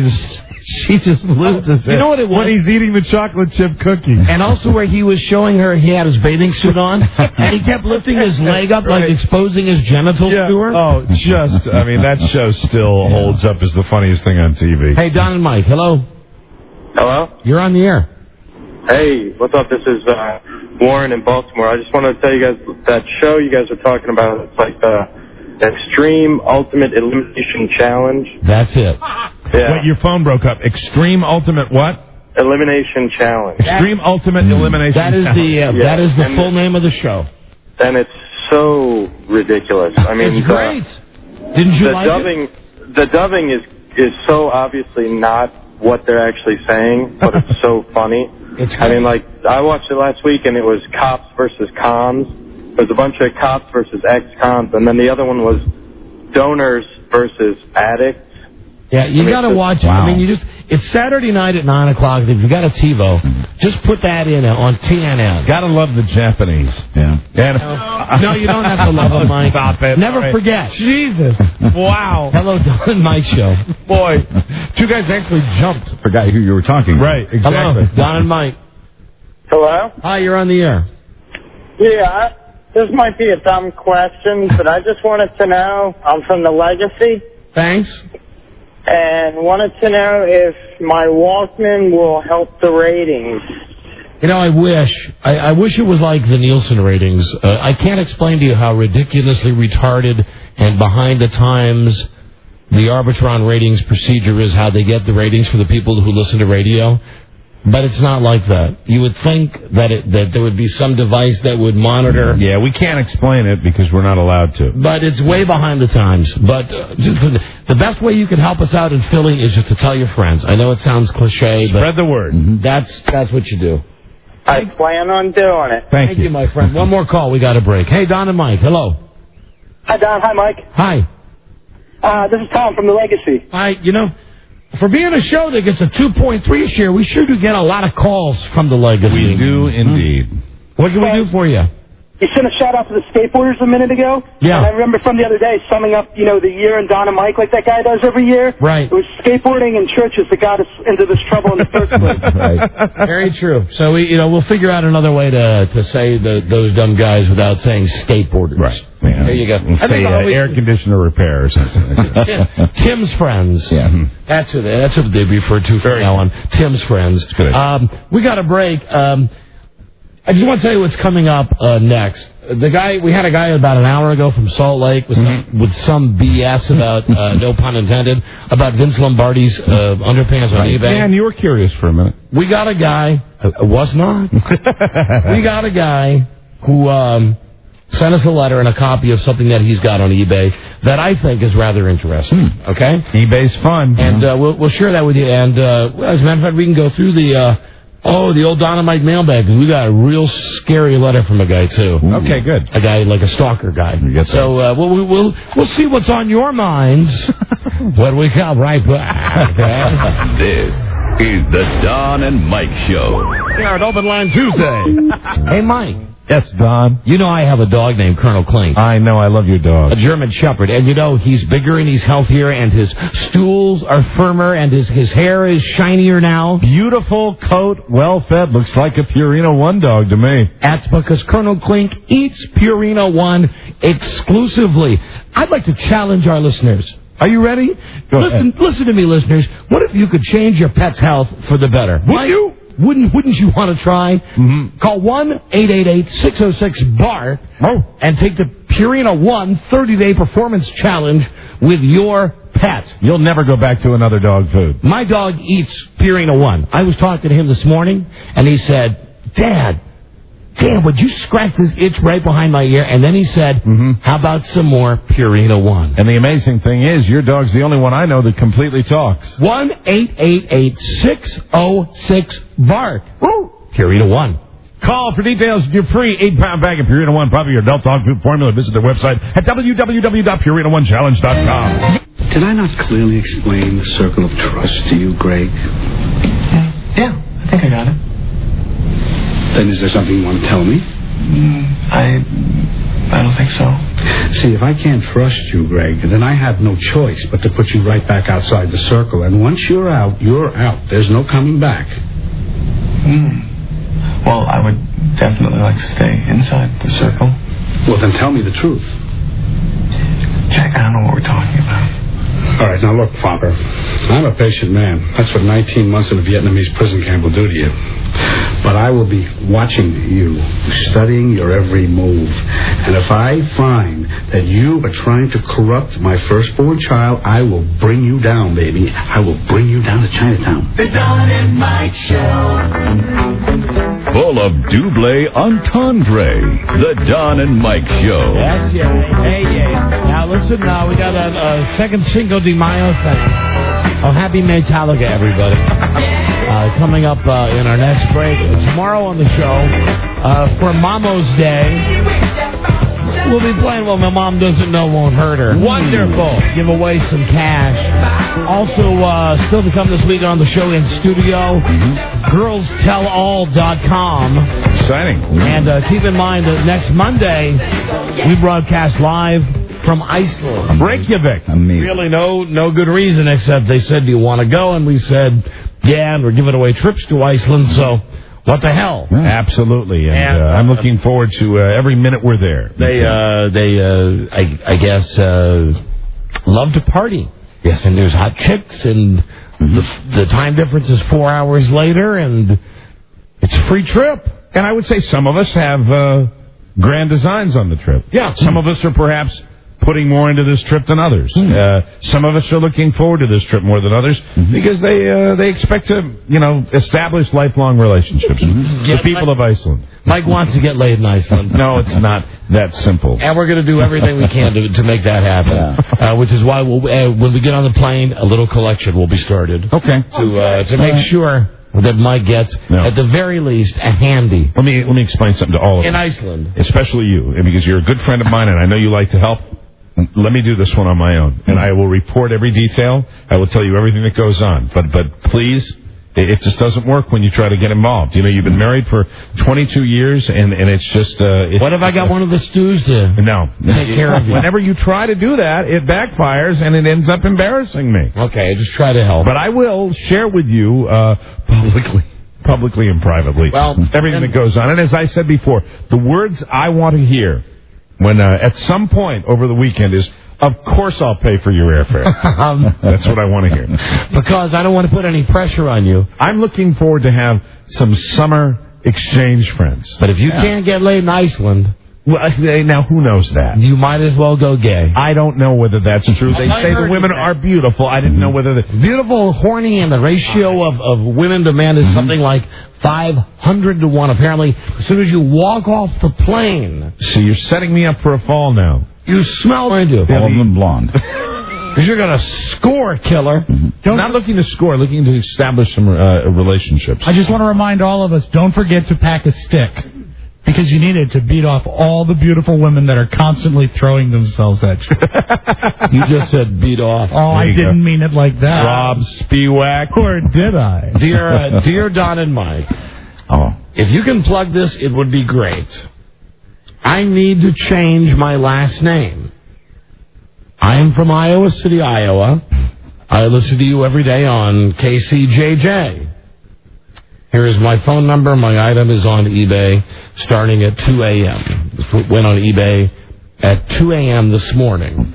just loses it. You know what it was? When he's eating the chocolate chip cookie. And also where he was showing her he had his bathing suit on, and he kept lifting his leg up, like exposing his genitals to her. Oh, that show still holds up as the funniest thing on TV. Hey, Don and Mike, hello. Hello? You're on the air. Hey, what's up? This is Warren in Baltimore. I just want to tell you guys that show you guys are talking about, it's like the Extreme Ultimate Elimination Challenge. That's it. Yeah. Wait, your phone broke up. Extreme Ultimate what? Elimination Challenge. Extreme Ultimate Elimination That is Challenge. that is the full name of the show. And it's so ridiculous. I mean, It's great. Didn't you like it? The dubbing is so obviously not what they're actually saying, but it's so funny. I mean, like, I watched it last week, and it was cops versus cons. There's a bunch of cops versus ex-cons, and then the other one was donors versus addicts. Yeah, you got to watch it. I mean, it's Saturday night at 9 o'clock. If you got a TiVo, just put that in on TNN. Gotta love the Japanese. Yeah. No, you don't have to love them, Mike. Stop it. Never forget. Jesus. Wow. Hello, Don and Mike Show. Boy, two guys actually jumped. Forgot who you were talking to. Right, exactly. Hello, Don and Mike. Hello? Hi, you're on the air. Yeah, this might be a dumb question, but I just wanted to know, I'm from the Legacy, Thanks. and wanted to know if my Walkman will help the ratings. You know, I wish it was like the Nielsen ratings. I can't explain to you how ridiculously retarded and behind the times the Arbitron ratings procedure is, how they get the ratings for the people who listen to radio. But it's not like that. You would think that there would be some device that would monitor. Yeah, we can't explain it because we're not allowed to. But it's way behind the times. But the best way you can help us out in Philly is just to tell your friends. I know it sounds cliche, but spread the word. That's what you do. I plan on doing it. Thank you, my friend. One more call. We got a break. Hey, Don and Mike. Hello. Hi, Don. Hi, Mike. Hi. This is Tom from the Legacy. Hi. You know, for being a show that gets a 2.3 share, we sure do get a lot of calls from the Legacy. We do indeed. What can we do for you? You sent a shout out to the skateboarders a minute ago. Yeah. And I remember from the other day summing up, the year in Don and Mike like that guy does every year. Right. It was skateboarding and churches that got us into this trouble in the first place. Right. Very true. So we'll figure out another way to say those dumb guys without saying skateboarders. Right. Yeah. There you go. We'll say air conditioner repair or something. Tim's friends. Yeah. That's what they refer to from now on. Tim's friends. Good. We got a break. I just want to tell you what's coming up next. We had a guy about an hour ago from Salt Lake with some BS about, no pun intended, about Vince Lombardi's underpants on eBay. Yeah, and you were curious for a minute. We got a guy. Was not. We got a guy who sent us a letter and a copy of something that he's got on eBay that I think is rather interesting. Okay? eBay's fun. And we'll share that with you. And as a matter of fact, we can go through the old Dynamite mailbag. We got a real scary letter from a guy, too. Ooh. Okay, good. A guy, like a stalker guy. So we'll see what's on your minds when we come right back. This is the Don and Mike Show. Here at Open Line Tuesday. Hey, Mike. Yes, Don. You know I have a dog named Colonel Klink. I know. I love your dog. A German Shepherd. And he's bigger and he's healthier and his stools are firmer and his hair is shinier now. Beautiful coat, well fed. Looks like a Purina One dog to me. That's because Colonel Klink eats Purina One exclusively. I'd like to challenge our listeners. Are you ready? Listen to me, listeners. What if you could change your pet's health for the better? Would you? Wouldn't you want to try? Mm-hmm. Call 1-888-606-BARK and take the Purina One 30-day performance challenge with your pet. You'll never go back to another dog food. My dog eats Purina One. I was talking to him this morning, and he said, Dad, would you scratch this itch right behind my ear? And then he said, how about some more Purina One? And the amazing thing is, your dog's the only one I know that completely talks. 1-888-606-BARK. Purina One. Call for details. Your free 8-pound bag of Purina One, probably your adult dog food formula. Visit their website at www.purina1challenge.com. Did I not clearly explain the circle of trust to you, Greg? Yeah, I think I got it. Then is there something you want to tell me? I don't think so. See, if I can't trust you, Greg, then I have no choice but to put you right back outside the circle. And once you're out, you're out. There's no coming back. Well, I would definitely like to stay inside the circle. Well, then tell me the truth. Jack, I don't know what we're talking about. All right, now look, Fopper. I'm a patient man. That's what 19 months in a Vietnamese prison camp will do to you. but I will be watching you, studying your every move. And if I find that you are trying to corrupt my firstborn child, I will bring you down, baby. I will bring you down to Chinatown. The Don and Mike Show. Full of double entendre. The Don and Mike Show. Yes, yeah. Hey, yeah. Now, listen, we got a second Cinco de Mayo thing. Oh, happy Metallica, everybody. Coming up in our next break. Tomorrow on the show, for Mama's Day, we'll be playing What My Mom Doesn't Know Won't Hurt Her. Wonderful. Give away some cash. Also, still to come this week on the show in studio, girlstellall.com. Exciting. And keep in mind that next Monday, we broadcast live from Iceland. Reykjavik. Really no good reason except they said, do you want to go? And we said, yeah, and we're giving away trips to Iceland, so what the hell? Yeah, absolutely. And I'm looking forward to every minute we're there. I guess, love to party. Yes. And there's hot chicks, and the time difference is 4 hours later, and it's a free trip. And I would say some of us have grand designs on the trip. Yeah. Some of us are perhaps putting more into this trip than others. Some of us are looking forward to this trip more than others because they expect to, establish lifelong relationships with people of Iceland. Mike wants to get laid in Iceland. No, it's not that simple. And we're going to do everything we can to make that happen, which is why when we get on the plane, a little collection will be started. Okay. To make sure that Mike gets, at the very least, a handy. Let me explain something to all of you. In Iceland. Especially you, because you're a good friend of mine and I know you like to help. Let me do this one on my own, and I will report every detail. I will tell you everything that goes on. But please, it just doesn't work when you try to get involved. You've been married for 22 years, and it's just... what if I got one of the stews to take care of you? Whenever you try to do that, it backfires, and it ends up embarrassing me. Okay, just try to help. But I will share with you publicly and privately everything that goes on. And as I said before, the words I want to hear when at some point over the weekend is, of course I'll pay for your airfare. That's what I want to hear. Because I don't want to put any pressure on you. I'm looking forward to have some summer exchange friends. But if you can't get laid in Iceland... Well, now, who knows that? You might as well go gay. I don't know whether that's true. They say the women are beautiful. I didn't know whether... Beautiful, horny, and the ratio of women to men is something like 500 to 1. Apparently, as soon as you walk off the plane... So you're setting me up for a fall now. You smell... All of them blonde. Because you're going to score, killer. Not looking to score, looking to establish some relationships. I just want to remind all of us, don't forget to pack a stick. Because you need it to beat off all the beautiful women that are constantly throwing themselves at you. You just said beat off. Oh, I didn't mean it like that. Rob Spiewak. Or did I? Dear Don and Mike, if you can plug this, it would be great. I need to change my last name. I am from Iowa City, Iowa. I listen to you every day on KCJJ. Here is my phone number. My item is on eBay starting at 2 a.m. It went on eBay at 2 a.m. this morning.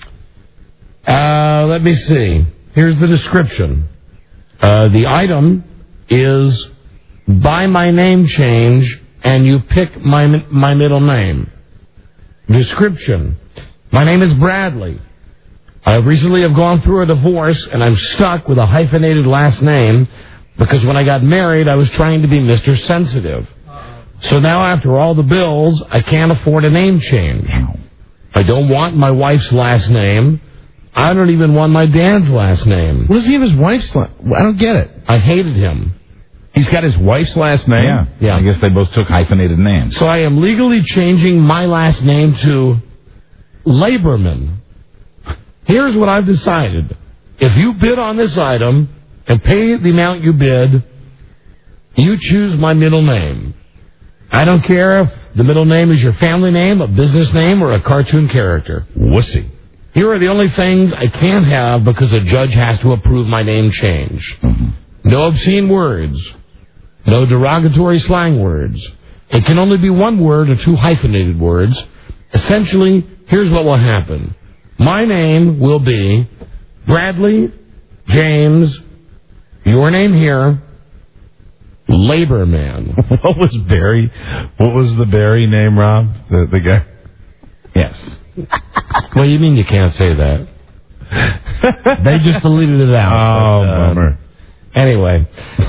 Okay. Let me see. Here's the description. The item is buy my name change and you pick my middle name. Description. My name is Bradley. I recently have gone through a divorce and I'm stuck with a hyphenated last name because when I got married, I was trying to be Mr. Sensitive. So now after all the bills, I can't afford a name change. I don't want my wife's last name. I don't even want my dad's last name. What does he have his wife's last name? I don't get it. I hated him. He's got his wife's last name? Yeah. I guess they both took hyphenated names. So I am legally changing my last name to Laborman. Here's what I've decided. If you bid on this item and pay the amount you bid, you choose my middle name. I don't care if the middle name is your family name, a business name, or a cartoon character. Wussy. Here are the only things I can't have because a judge has to approve my name change. No obscene words. No derogatory slang words. It can only be one word or two hyphenated words. Essentially, here's what will happen. My name will be Bradley James, your name here, Labor Man. What was the Barry name, Rob? The guy? Yes. Well, you mean you can't say that? They just deleted it out. Oh, bummer. Anyway,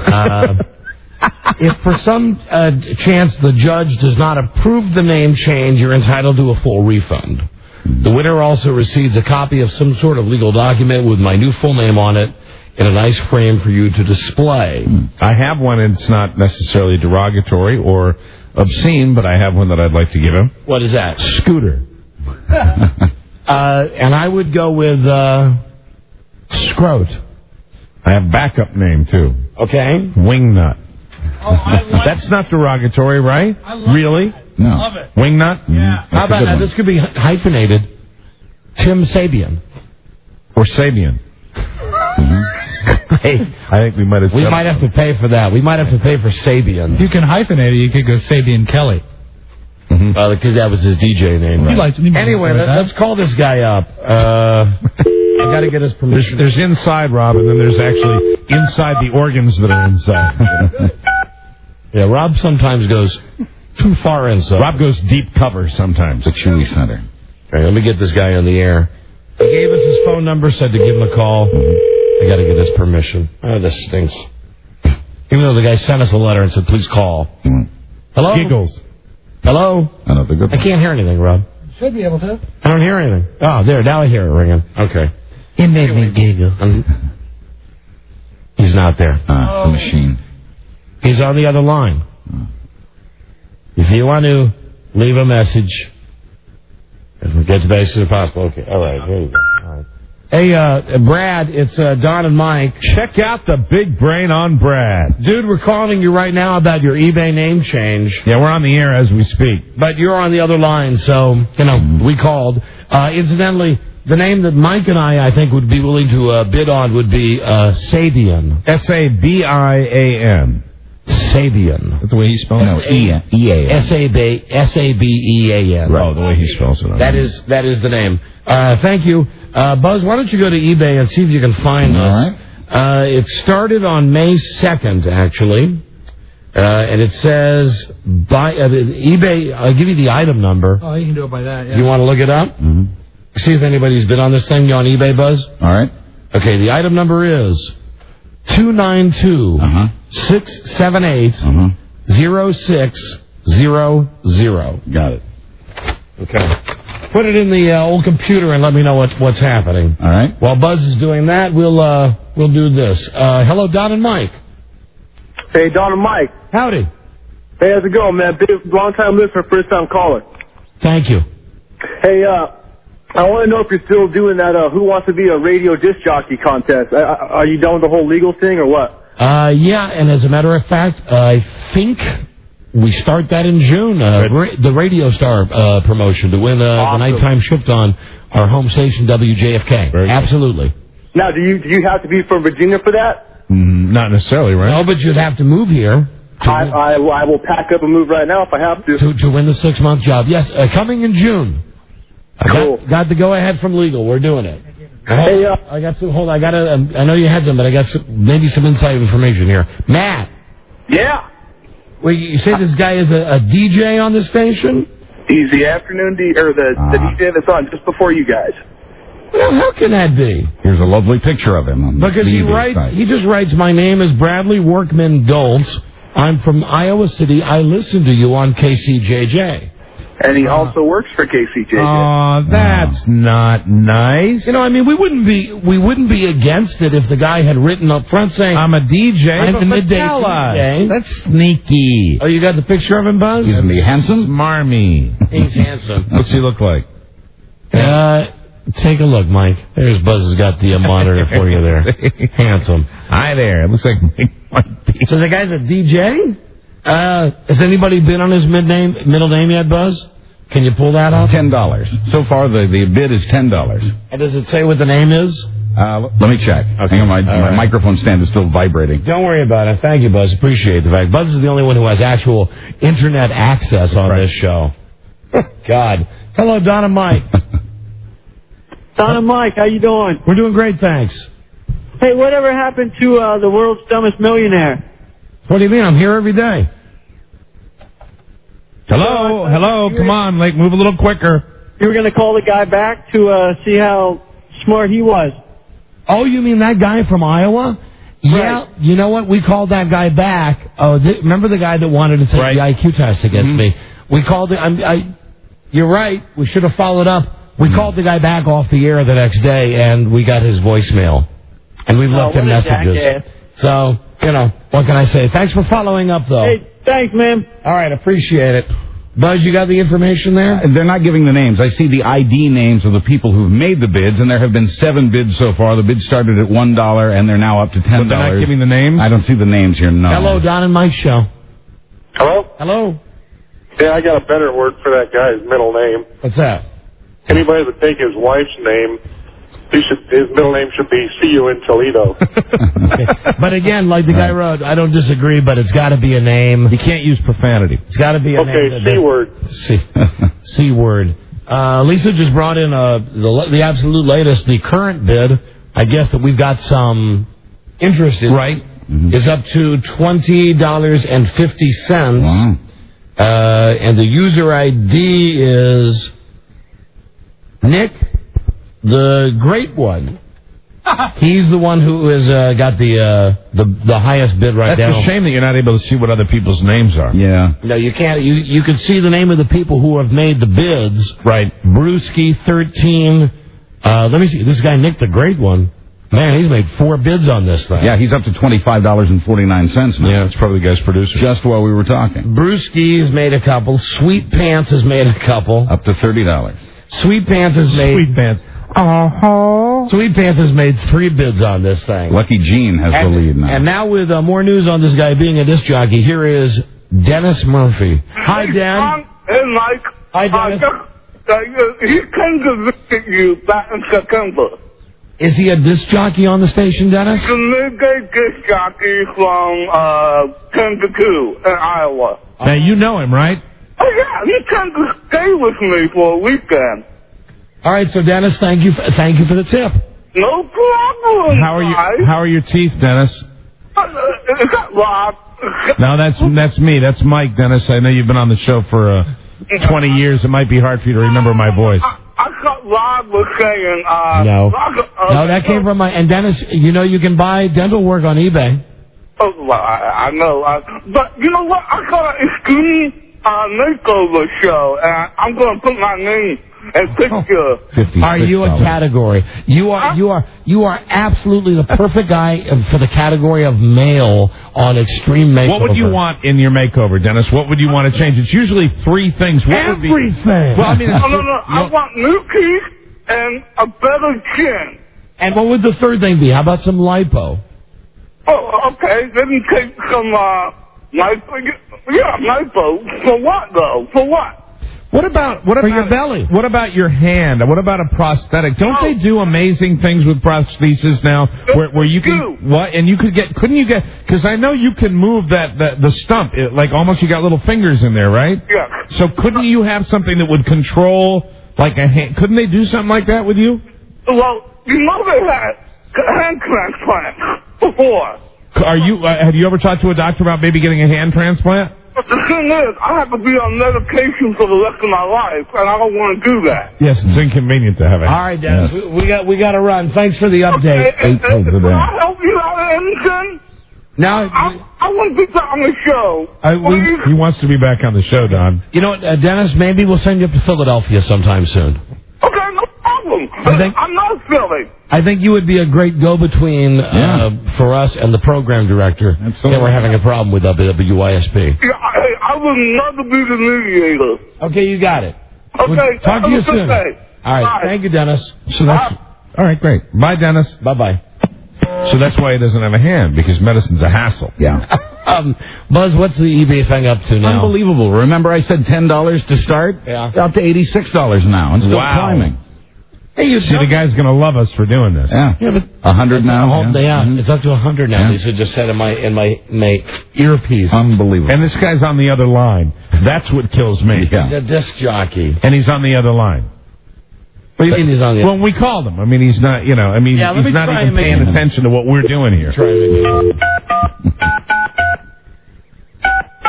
if for some chance the judge does not approve the name change, you're entitled to a full refund. The winner also receives a copy of some sort of legal document with my new full name on it in a nice frame for you to display. I have one, and it's not necessarily derogatory or obscene, but I have one that I'd like to give him. What is that? Scooter. And I would go with Scrote. I have backup name, too. Okay. Wingnut. That's not derogatory, right? Really? No. Love it. Wingnut? Yeah. How about now? This could be hyphenated. Tim Sabian. Or Sabian. Hey, I think we might have. We might have to pay for that. We might have to pay for Sabian. You can hyphenate it. You could go Sabian Kelly. Because that was his DJ name. Right? Anyway, let's call this guy up. I got to get his permission. There's inside, Rob, and then there's actually inside the organs that are inside. Yeah, Rob sometimes goes too far inside. Rob goes deep cover sometimes. The Chewy Center. Okay, let me get this guy on the air. He gave us his phone number, said to give him a call. I got to get his permission. Oh, this stinks. Even though the guy sent us a letter and said, please call. Hello? Giggles. Hello? I can't hear anything, Rob. Should be able to. I don't hear anything. Oh, there. Now I hear it ringing. Okay. It made me giggle. He's not there. The machine. He's on the other line. If you want to leave a message, if we get to the as soon as possible. Okay. All right. Here you go. All right. Hey, Brad, it's Don and Mike. Check out the big brain on Brad. Dude, we're calling you right now about your eBay name change. Yeah, we're on the air as we speak. But you're on the other line, so, we called. Incidentally, the name that Mike and I think, would be willing to bid on would be Sabian. S-A-B-I-A-N. Sabian. That's the way he spells it? No, E-A-N. S-A-B-E-A-N. Right. Oh, the way he spells it. That is the name. Thank you. Buzz, why don't you go to eBay and see if you can find us. All right. It started on May 2nd, actually. And it says, eBay, I'll give you the item number. Oh, you can do it by that, yeah. You want to look it up? Mm-hmm. See if anybody's been on this thing on eBay, Buzz? All right. Okay, the item number is 292-678-0600. Got it. Okay. Put it in the old computer and let me know what's happening. All right. While Buzz is doing that, we'll do this. Hello, Don and Mike. Hey, Don and Mike. Howdy. Hey, how's it going, man? Big, long-time listener, first-time caller. Thank you. Hey, I want to know if you're still doing that Who Wants to Be a Radio Disc Jockey contest. Are you done with the whole legal thing or what? Yeah, and as a matter of fact, I think we start that in June. The Radio Star promotion to win the nighttime shift on our home station, WJFK. Absolutely. Now, do you have to be from Virginia for that? Not necessarily, right? No, but you'd have to move here. I will pack up and move right now if I have to. To win the 6-month job. Yes, coming in June. Cool. Got the go-ahead from legal. We're doing it. Hey, I got some. Hold on. I know you had some, but I got maybe some inside information here. Matt. Yeah. Wait, you say this guy is a DJ on the station? He's the afternoon the DJ that's on just before you guys. Well, how can that be? Here's a lovely picture of him. Because he just writes, my name is Bradley Workman Doltz. I'm from Iowa City. I listen to you on KCJJ. And he also works for KCJJ. Oh, that's not nice. We wouldn't be against it if the guy had written up front saying, I'm a DJ, I'm the midday DJ. That's sneaky. Oh, you got the picture of him, Buzz? Isn't he handsome? Smarmy. He's handsome. What's he look like? Take a look, Mike. There's Buzz's got the monitor for you there. Handsome. Hi there. It looks like Mike B. So the guy's a DJ? Has anybody been on his middle name yet, Buzz? Can you pull that up? $10. So far, the bid is $10. And does it say what the name is? Let me check. Okay. Hang on, my microphone stand is still vibrating. Don't worry about it. Thank you, Buzz. Appreciate the fact. Buzz is the only one who has actual internet access on this show. God. Hello, Don and Mike. Don and Mike, how you doing? We're doing great, thanks. Hey, whatever happened to the world's dumbest millionaire? What do you mean? I'm here every day. Hello, come on, Lake, move a little quicker. You were going to call the guy back to see how smart he was. Oh, you mean that guy from Iowa? Yeah, you know what? We called that guy back. Oh, remember the guy that wanted to take the IQ test against me? We called it. You're right. We should have followed up. We called the guy back off the air the next day, and we got his voicemail. And we've left him messages. Jackass. So, what can I say? Thanks for following up, though. Hey, thanks, man. All right, appreciate it. Buzz, you got the information there? They're not giving the names. I see the ID names of the people who've made the bids, and there have been 7 bids so far. The bids started at $1, and they're now up to $10. But they're not giving the names? I don't see the names here, no. Hello, Don and Mike Show. Hello? Hello. Yeah, I got a better word for that guy's middle name. What's that? Anybody that take his wife's name, his middle name should be See You in Toledo. But again, like the guy wrote, I don't disagree, but it's got to be a name. You can't use profanity. It's got to be a name. Okay, C-word. C-word. Lisa just brought in the absolute latest, the current bid, I guess that we've got some interest in. Right. Is up to $20.50. Wow. And the user ID is Nick, the Great One. He's the one who has got the highest bid right now. That's a shame that you're not able to see what other people's names are. Yeah. No, you can't. You can see the name of the people who have made the bids. Right. Brewski 13. Let me see. This guy Nick, the Great One. Man, he's made 4 bids on this thing. Yeah, he's up to $25.49 now. Yeah, that's probably the guy's producer. Just while we were talking. Brewski's made a couple. Sweet Pants has made a couple. Up to $30. Sweet Pants has made... Sweet Pants. Sweet Pants has made 3 bids on this thing. Lucky Gene has the lead now. And now with more news on this guy being a disc jockey, here is Dennis Murphy. Hi, Dan. Hey, Mike. Hi, Dennis. He came to visit you back in September. Is he a disc jockey on the station, Dennis? He's a midday disc jockey from 10 to 2 in Iowa. Now, you know him, right? Oh, yeah. He came to stay with me for a weekend. All right, so Dennis, thank you for the tip. No problem. How are your teeth, Dennis? Is that Rob? No, that's me. That's Mike, Dennis. I know you've been on the show for 20 years. It might be hard for you to remember my voice. I thought Rob was saying... No, that came from my... And Dennis, you can buy dental work on eBay. Oh, well, I know. But you know what? I got an Skinny makeover show, and I'm going to put my name and picture. Are you a category? You are absolutely the perfect guy for the category of male on Extreme Makeover. What would you want in your makeover, Dennis? What would you want to change? It's usually 3 things. What Everything. Would be... Well, I mean, No. I want new teeth and a better chin. And what would the third thing be? How about some lipo? Oh, okay. Let me take some lipo. Yeah, lipo. For what, though? For what? What about your belly? What about your hand? What about a prosthetic? Don't they do amazing things with prosthesis now, where you can and you couldn't you get? Because I know you can move the stump like almost you got little fingers in there, right? Yeah. So couldn't you have something that would control like a hand? Couldn't they do something like that with you? Well, you know they had hand transplant before. Have you ever talked to a doctor about maybe getting a hand transplant? But the thing is, I have to be on medication for the rest of my life, and I don't want to do that. Yes, it's inconvenient to have it. All right, Dennis, we got to run. Thanks for the update. Okay, can I help you out of anything? Now, I want to be back on the show. He wants to be back on the show, Don. You know what, Dennis, maybe we'll send you up to Philadelphia sometime soon. Okay, no problem. I'm not Philly. I think you would be a great go-between for us and the program director. Absolutely. Yeah, we're having a problem with WYSP. Yeah, I would love to be the mediator. Okay, you got it. Okay, we'll talk to you soon. Day. All right, Bye. Thank you, Dennis. So that's all right. Great. Bye, Dennis. Bye-bye. So that's why he doesn't have a hand, because medicine's a hassle. Yeah. Buzz, what's the eBay thing up to now? Unbelievable. Remember I said $10 to start? Yeah. Up to $86 now. It's still climbing. Hey, you see, the guy's going to love us for doing this. Yeah. But 100 now. It's up to 100 now. Lisa just said in my earpiece. Unbelievable. And this guy's on the other line. That's what kills me. He's a disc jockey. And he's on the other line. What do you mean he's on the other line? Well, we called him. I mean, he's not, he's not even paying attention to what we're doing here.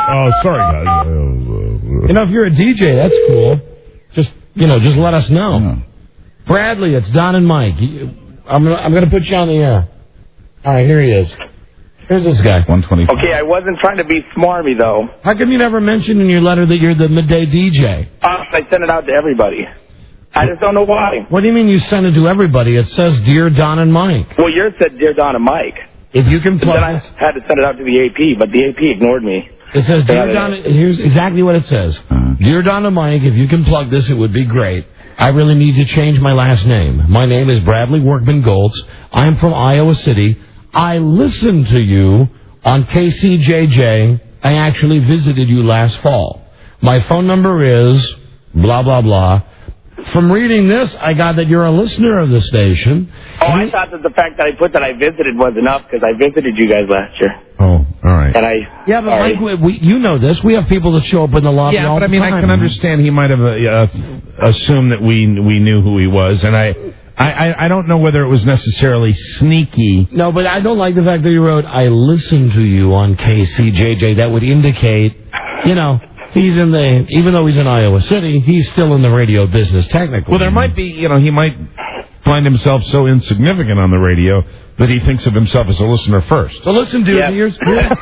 Oh, sorry, guys. You know, if you're a DJ, that's cool. Just let us know. Bradley, it's Don and Mike. I'm gonna put you on the air. All right, here he is. Here's this guy. 125. Okay, I wasn't trying to be smarmy, though. How come you never mentioned in your letter that you're the midday DJ? I sent it out to everybody. I just don't know why. What do you mean you sent it to everybody? It says, Dear Don and Mike. Well, yours said, Dear Don and Mike. If you can plug... Then I had to send it out to the AP, but the AP ignored me. It says, Dear Don... Here's exactly what it says. Dear Don and Mike, if you can plug this, it would be great. I really need to change my last name. My name is Bradley Workman Goltz. I am from Iowa City. I listened to you on KCJJ. I actually visited you last fall. My phone number is blah, blah, blah. From reading this, I got that you're a listener of the station. Oh, I thought that the fact that I put that I visited was enough because I visited you guys last year. Oh, all right. And yeah, but Mike, you know this. We have people that show up in the lobby all the time. Yeah, but I can understand he might have assumed that we knew who he was, and I don't know whether it was necessarily sneaky. No, but I don't like the fact that he wrote, I listened to you on KCJJ. That would indicate, he's in even though he's in Iowa City, he's still in the radio business technically. Well, there might be, he might find himself so insignificant on the radio that he thinks of himself as a listener first. So listen, dude, here's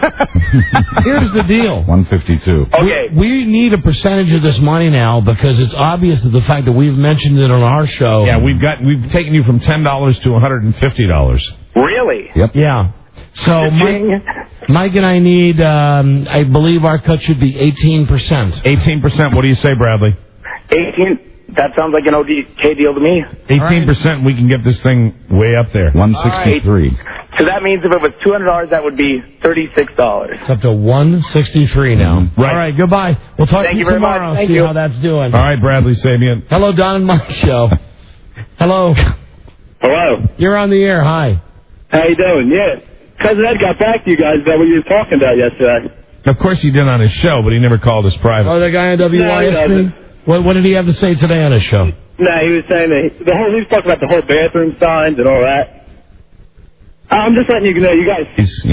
the deal. 152. Okay. We need a percentage of this money now because it's obvious that the fact that we've mentioned it on our show. Yeah, we've taken you from $10 to $150. Really? Yep. Yeah. So Mike and I need, I believe our cut should be 18%. 18%. What do you say, Bradley? 18. That sounds like an okay deal to me. 18%, we can get this thing way up there. 163. So that means if it was $200, that would be $36. It's up to 163 now. Mm-hmm. Right. All right, goodbye. We'll talk to you very tomorrow. much. Thank See you. how that's doing. All right, Bradley Sabian. Hello, Don and Mike Show. Hello. Hello. You're on the air. Hi. How you doing? Yeah. Cousin Ed got back to you guys about what you were talking about yesterday. Of course he did on his show, but he never called us private. Oh, the guy on No, he WYSP? doesn't. What did he have to say today on his show? No, he was saying that he was talking about the whole bathroom signs and all that. I'm just letting you know, you guys. He's,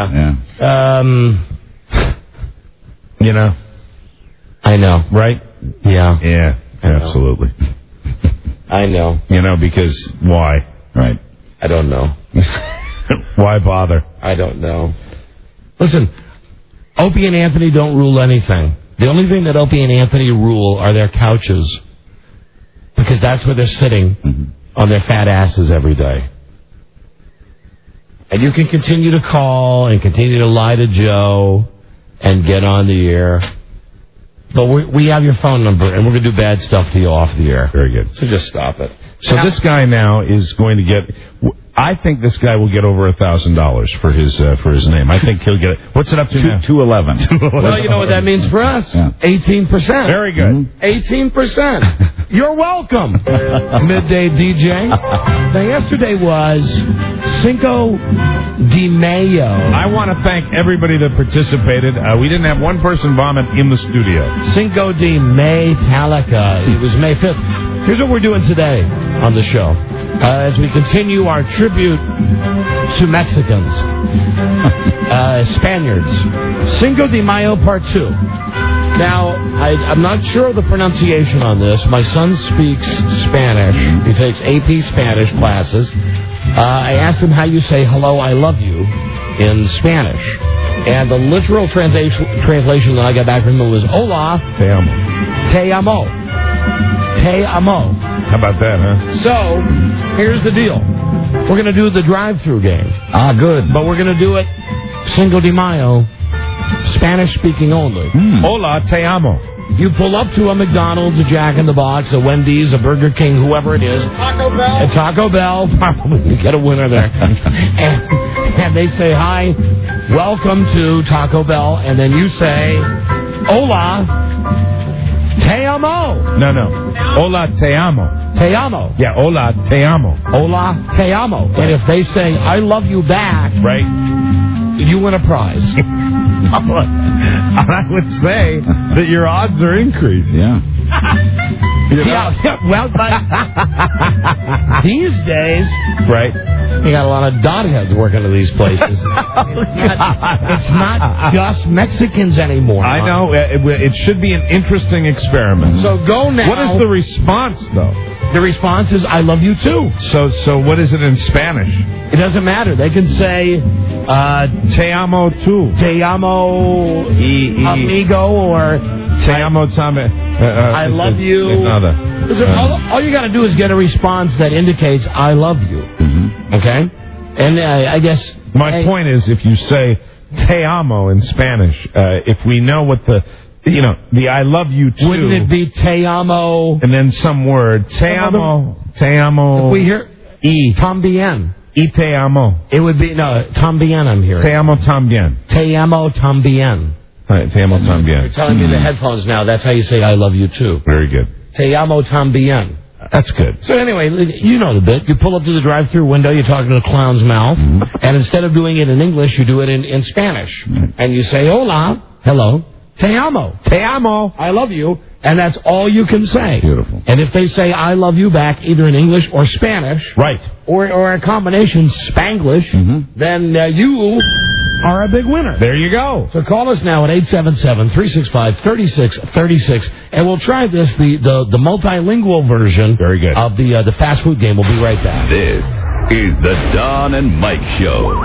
Yeah. I know. Right? Yeah. Yeah, absolutely. I know. Because why? Right. I don't know. Why bother? I don't know. Listen, Opie and Anthony don't rule anything. The only thing that Opie and Anthony rule are their couches. Because that's where they're sitting on their fat asses every day. And you can continue to call and continue to lie to Joe and get on the air. But we have your phone number, and we're going to do bad stuff to you off the air. Very good. So just stop it. So this guy now is going to get... I think this guy will get over $1,000 for his name. I think he'll get it. What's it up to now? 211. Well, you know what that means for us? Yeah. 18%. Very good. 18%. You're welcome, Midday DJ. Now, yesterday was Cinco de Mayo. I want to thank everybody that participated. We didn't have one person vomit in the studio. Cinco de Metallica. It was May 5th. Here's what we're doing today on the show. As we continue our tribute to Mexicans, Spaniards. Cinco de Mayo Part 2. Now, I'm not sure of the pronunciation on this. My son speaks Spanish. He takes AP Spanish classes. I asked him how you say hello, I love you in Spanish. And the literal translation that I got back from him was hola, te amo. Te amo. Te amo. How about that, huh? So, here's the deal. We're going to do the drive-through game. Ah, good. But we're going to do it Cinco de Mayo, Spanish-speaking only. Hola, te amo. You pull up to a McDonald's, a Jack in the Box, a Wendy's, a Burger King, whoever it is. Taco Bell. A Taco Bell. Probably you get a winner there. and they say, hi, welcome to Taco Bell. And then you say, hola, te amo. No. Hola, te amo. Te amo. Yeah, hola, te amo. Hola, te amo. And if they say, I love you back, right, you win a prize. I would say that your odds are increasing. Yeah. Well, these days, right? You got a lot of dot heads working at these places. It's not just Mexicans anymore. I know. It should be an interesting experiment. So go now. What is the response, though? The response is, I love you too. So what is it in Spanish? It doesn't matter. They can say, te amo tú. Te amo amigo, or te amo también. I love you. Listen, all you got to do is get a response that indicates I love you. Mm-hmm. Okay? And I guess... My point is, if you say te amo in Spanish, if we know what the I love you too... Wouldn't it be te amo... And then some word. Te amo... If we hear... Tambien. Y te amo. It would be... No, tambien I'm hearing. Te amo tambien. Te amo tambien. Te amo tambien. You're telling me the headphones now, that's how you say I love you too. Very good. Te amo tambien. That's good. So anyway, you know the bit. You pull up to the drive-through window, you're talking to the clown's mouth, and instead of doing it in English, you do it in Spanish. And you say, hola, hello, te amo. Te amo. I love you. And that's all you can say. Beautiful. And if they say I love you back, either in English or Spanish, right, or a combination Spanglish, then you are a big winner. There you go. So call us now at 877-365-3636, and we'll try this, the multilingual version Very good. of the fast food game. We'll be right back. This is the Don and Mike Show.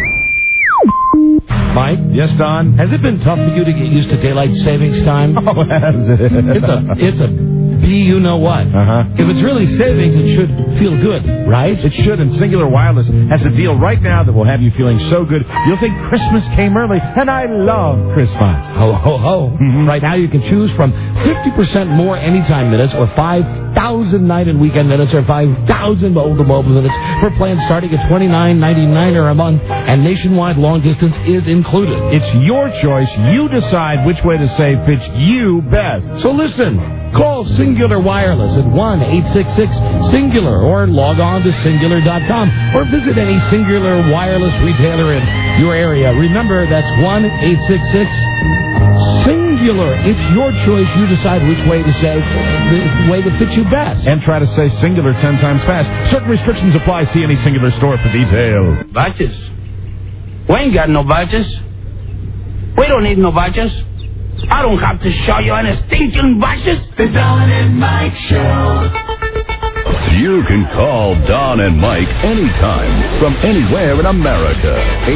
Mike? Yes, Don? Has it been tough for you to get used to daylight savings time? Oh, has it? It's a you-know-what. If it's really savings, it should feel good, right? It should, and Singular Wireless has a deal right now that will have you feeling so good, you'll think Christmas came early, and I love Christmas. Ho, ho, ho. Right now you can choose from 50% more anytime minutes, or 5,000 night and weekend minutes, or 5,000 mobile minutes for plans starting at $29.99 a month, and nationwide long distance is included. It's your choice. You decide which way to save fits you best. So listen, call Singular Wireless at 1-866-SINGULAR or log on to Singular.com or visit any Singular Wireless retailer in your area. Remember, that's 1-866-SINGULAR. It's your choice. You decide which way to say, the way that fits you best. And try to say Singular 10 times fast. Certain restrictions apply. See any Singular store for details. Vouchers. We ain't got no vouchers. We don't need no vouchers. I don't have to show you any stinking vouchers. The Don and Mike Show. You can call Don and Mike anytime from anywhere in America.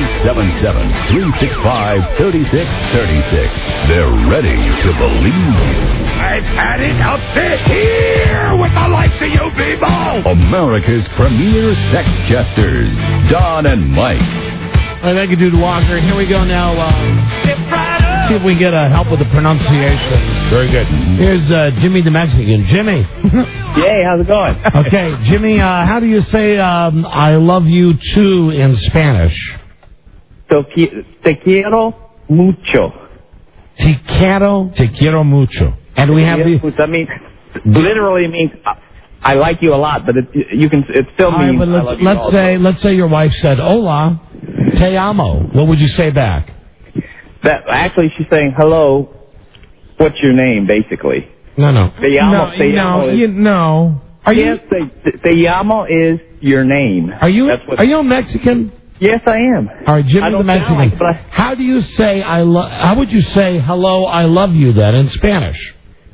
877-365-3636. They're ready to believe you. I've had it up to here with the likes of you people. America's premier sex jesters, Don and Mike. Thank you, Dude Walker. Here we go now. See if we can get help with the pronunciation. Very good. Here's Jimmy the Mexican. Jimmy. Yay, how's it going? Okay, Jimmy, how do you say I love you too in Spanish? Te quiero mucho. Te quiero mucho. And we have the... That means, literally means I like you a lot, but it still means I love you also. Let's say your wife said, hola, te amo. What would you say back? That actually, she's saying, hello, what's your name, basically. No. Te amo is... Yes, te amo is your name. Are you a Mexican? Yes, I am. All right, Jimmy the Mexican. How do you say how would you say hello, I love you then in Spanish?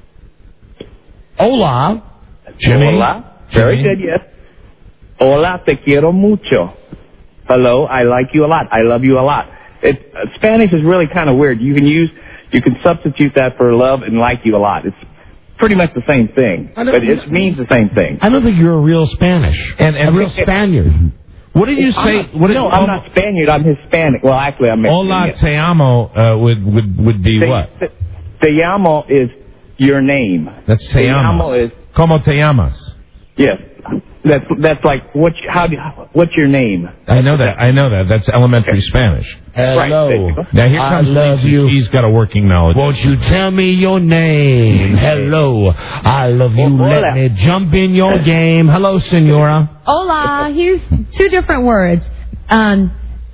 Hola. Jimmy. Hola. Very good, yes. Hola, te quiero mucho. Hello, I like you a lot. I love you a lot. Spanish is really kind of weird. You can substitute that for love and like you a lot. It's pretty much the same thing, but it means the same thing. I don't think you're a real Spanish and a real Spaniad. What did you say? No, I'm not Spaniard. I'm Hispanic. Well, actually, I'm Mexican. Hola, te amo would be what? Te amo is your name. That's te amo. Is ¿Cómo te llamas? Yes. That's like what's your name? I know that. That's elementary Spanish. Hello. Right. Now here comes Lisa. He's got a working knowledge. Won't you tell me your name? Hello. I love you. Let me jump in your game. Hello, senora. Hola. Here's two different words.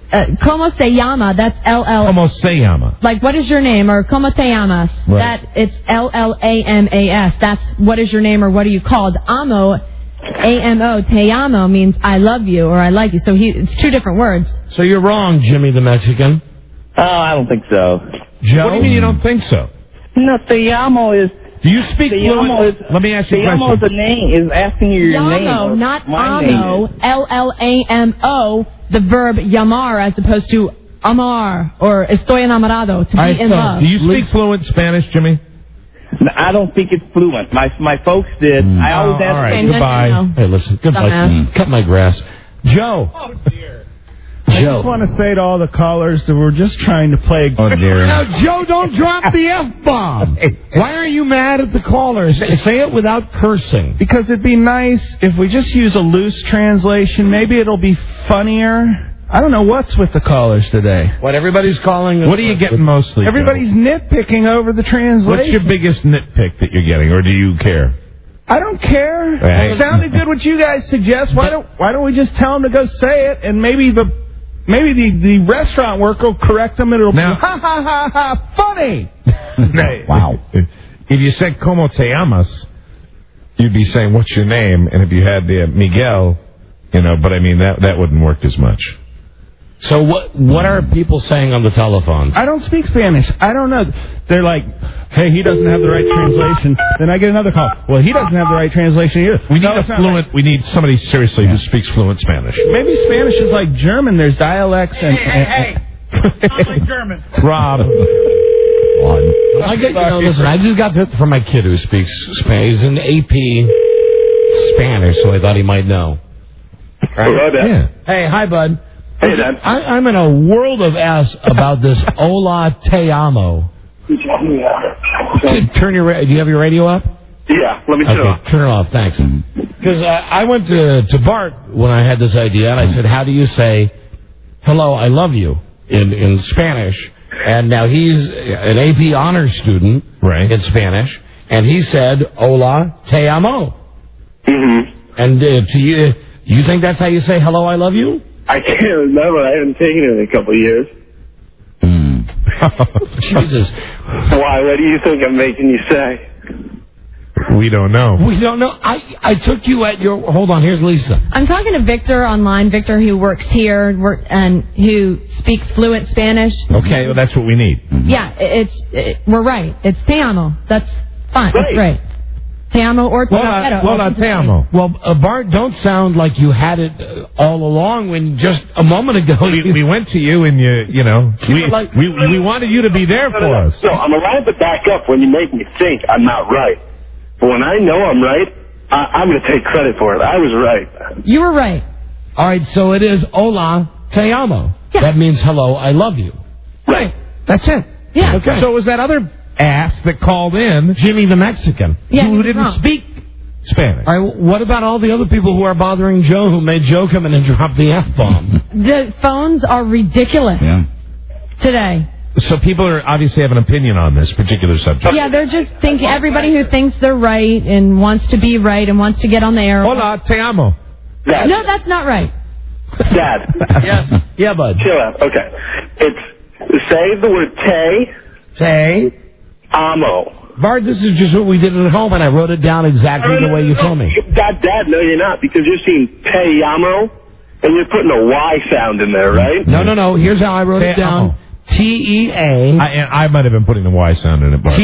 como se llama, that's L-L. Como se llama. Like, what is your name, or como te llamas? Right. That, it's L-L-A-M-A-S. That's what is your name, or what are you called? Amo, A-M-O, te amo means I love you, or I like you. So it's two different words. So you're wrong, Jimmy the Mexican. Oh, I don't think so. Joe? What do you mean you don't think so? No, te amo is... Do you speak fluent? Let me ask you a question. Te amo is a name, is asking you your name. Llamo, not my amo, name is. L-L-A-M-O, the verb llamar, as opposed to amar, or estoy enamorado, to be in love. Do you speak fluent Spanish, Jimmy? No, I don't think it's fluent. My folks did. I always ask. All right, Okay, goodbye. no. Hey, listen, goodbye. Cut my grass. Joe. Oh, dear. I just want to say to all the callers that we're just trying to play. Oh, dear. Now, Joe, don't drop the F-bomb. Why are you mad at the callers? Say it without cursing. Because it'd be nice if we just use a loose translation. Maybe it'll be funnier. I don't know what's with the callers today. What everybody's calling... What are you getting mostly, Joe? Everybody's nitpicking over the translation. What's your biggest nitpick that you're getting, or do you care? I don't care. Right. It sounded good what you guys suggest. Why don't we just tell them to go say it, and maybe the restaurant worker will correct them, and it'll be ha ha ha ha funny. Wow. If you said como te amas, you'd be saying what's your name, and if you had the Miguel, but I mean that wouldn't work as much. So what are people saying on the telephones? I don't speak Spanish. I don't know. They're like, hey, he doesn't have the right translation. Then I get another call. Well, he doesn't have the right translation either. We need we need somebody seriously who speaks fluent Spanish. Maybe Spanish is like German. There's dialects and... Hey. Not like German. Rob. Listen, I just got this from my kid who speaks Spanish. He's in AP Spanish, so I thought he might know. Hello, Dad. Yeah. Hey, hi, bud. Hey, Dad. I'm in a world of S about this Hola Te Amo. Turn your... Do you have your radio up? Yeah, let me turn it off. Turn it off, thanks. Because I went to Bart when I had this idea, and I said, how do you say, hello, I love you, in Spanish? And now he's an AP honors student in Spanish, and he said, hola, te amo. Mm-hmm. And to you think that's how you say, hello, I love you? I can't remember. I haven't taken it in a couple of years. Jesus. Why? What do you think I'm making you say? We don't know. We don't know. I took you at your... Hold on, here's Lisa. I'm talking to Victor online, Victor who works here and who speaks fluent Spanish. Okay, well, that's what we need. Mm-hmm. Yeah, we're right. It's te amo. That's fine. That's right. Te amo or te amo. Te amo. Well, Bart, don't sound like you had it all along when just a moment ago... We went to you and we wanted you to be there for us. No, I'm allowed to back up when you make me think I'm not right. But when I know I'm right, I'm going to take credit for it. I was right. You were right. All right, so it is hola te amo. Yeah. That means hello, I love you. Right. That's it. Yeah. Okay. So it was that other ass that called in, Jimmy the Mexican, who didn't speak Spanish. All right, what about all the other people who are bothering Joe who made Joe come in and drop the F-bomb? The phones are ridiculous today. So people are obviously have an opinion on this particular subject. Yeah, they're just thinking, everybody who thinks they're right and wants to be right and wants to get on the air. Hola, te amo. Dad. No, that's not right. Dad. Yes. Yeah, bud. Chill out. Okay. Say the word te amo. Bart, this is just what we did at home, and I wrote it down exactly the way you told me. Dad, no, you're not, because you're saying te amo, and you're putting a Y sound in there, right? No. Here's how I wrote it down. T-E-A... I might have been putting the Y sound in it, Bart.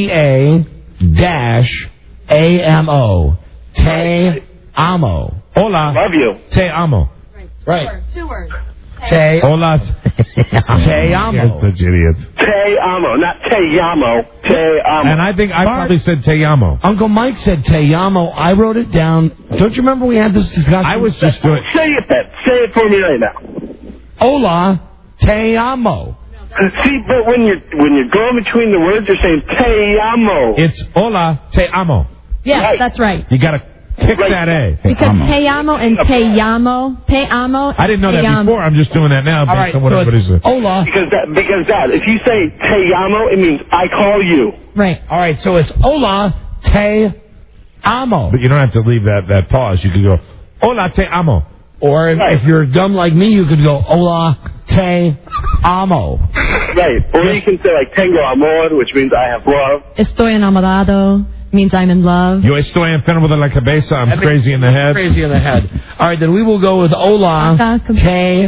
T-E-A-A-M-O. Te amo. Hola. Love you. Te amo. Right. Two words. Te. Hola. Te amo. You're such idiot. Te amo, not te amo. Te amo. And I think I probably said te amo. Uncle Mike said te amo. I wrote it down. Don't you remember we had this discussion? I was just doing... Say it then. Say it for me right now. Hola. Te amo. See, but when you're going between the words, you're saying te amo. It's hola, te amo. Yeah, right. That's right. You got to kick that A. Because te amo and te llamo. I didn't know that before. I'm just doing that now based on what everybody said. Hola. Because that, if you say te amo, it means I call you. Right. All right, so it's hola, te amo. But you don't have to leave that pause. You could go, hola, te amo. Or if you're dumb like me, you could go, hola, Te amo. Right. Or you can say like tengo amor, which means I have love. Estoy enamorado means I'm in love. Yo estoy enfermo de la cabeza. I'm crazy in the head. Crazy in the head. All right, then we will go with hola, te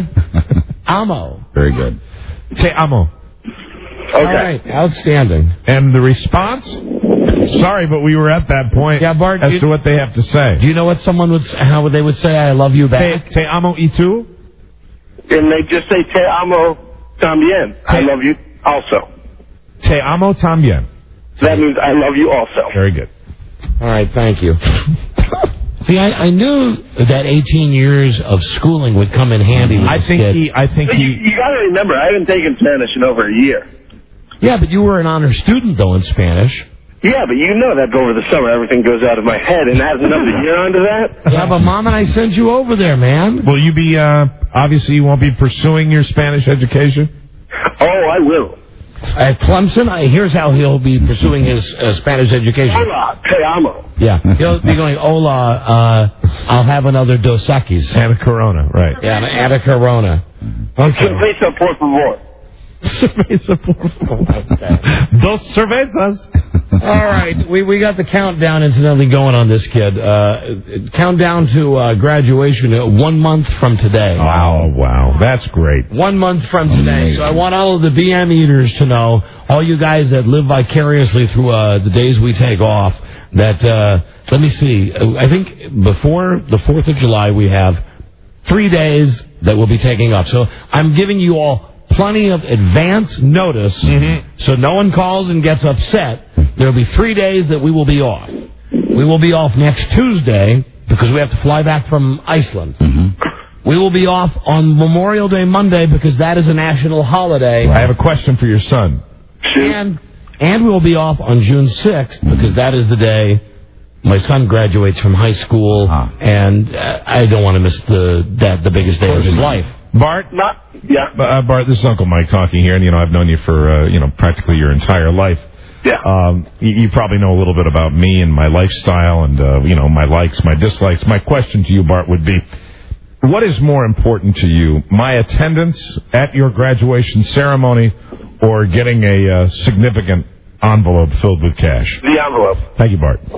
amo. Very good. Te amo. Okay. All right, outstanding. And the response? Sorry, but we were at that point. Yeah, Bart. As to what they have to say. Do you know what how they would say I love you back? Te amo y tú? And they just say te amo también. I love you also. Te amo también. So that means I love you also. Very good. All right, thank you. See, I knew that 18 years of schooling would come in handy with this kid. You got to remember, I haven't taken Spanish in over a year. Yeah, but you were an honor student, though, in Spanish. Yeah, but you know that over the summer everything goes out of my head and adds another year onto that. Yeah, but Mom and I sent you over there, man. Will you be, obviously you won't be pursuing your Spanish education? Oh, I will. At Clemson, here's how he'll be pursuing his Spanish education. Hola, te amo. Yeah, he'll be going, hola, I'll have another Dos Equis. And a Corona, right. Yeah, and a Corona. Okay. Cerveza, por favor. Cerveza, por favor. Okay. Dos cervezas. All right, we got the countdown incidentally going on this kid. Countdown to graduation 1 month from today. Wow, that's great. 1 month from today. So I want all of the BM eaters to know, all you guys that live vicariously through the days we take off, that, let me see, I think before the 4th of July we have 3 days that we'll be taking off. So I'm giving you all plenty of advance notice so no one calls and gets upset. There will be 3 days that we will be off. We will be off next Tuesday because we have to fly back from Iceland. We will be off on Memorial Day Monday because that is a national holiday. I have a question for your son. And we will be off on June 6th because that is the day my son graduates from high school, and I don't want to miss the biggest day of his life. Bart? Yeah. Bart, this is Uncle Mike talking here, and, I've known you for, practically your entire life. Yeah. You probably know a little bit about me and my lifestyle and, my likes, my dislikes. My question to you, Bart, would be, what is more important to you, my attendance at your graduation ceremony or getting a significant envelope filled with cash? The envelope. Thank you, Bart.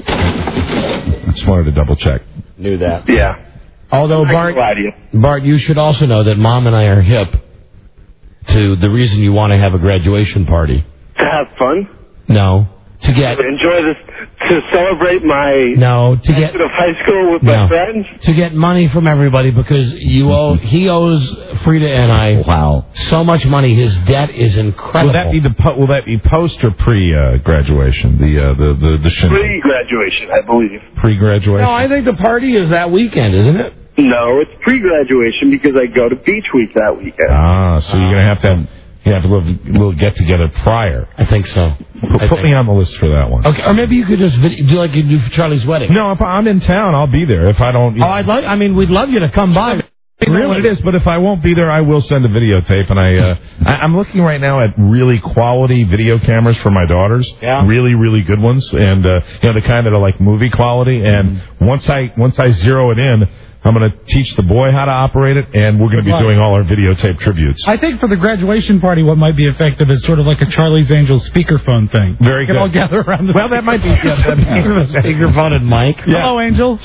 I just wanted to double check. Knew that. Yeah. Although, Bart, you should also know that Mom and I are hip to the reason you want to have a graduation party. To have fun? No. To get... Enjoy this, to celebrate my... No, to get... of high school with my friends? To get money from everybody because he owes Frida and I so much money. His debt is incredible. Will that be post or pre-graduation? The shindig? Pre-graduation, I believe. Pre-graduation? No, I think the party is that weekend, isn't it? No, it's pre-graduation because I go to Beach Week that weekend. So you're going to have a little get-together prior. I think so. Put me on the list for that one. Okay, or maybe you could just do like you do for Charlie's wedding. No, if I'm in town, I'll be there. If I don't... we'd love you to come by. Really? What it is, but if I won't be there, I will send a videotape. And I'm looking right now at really quality video cameras for my daughters. Yeah. Really, really good ones, and the kind that are like movie quality. And once I zero it in, I'm going to teach the boy how to operate it, and we're going to be doing all our videotape tributes. I think for the graduation party, what might be effective is sort of like a Charlie's Angels speakerphone thing. Very good. We can all gather around the... Well, that might be... Speakerphone and mic. Yeah. Hello, Angels.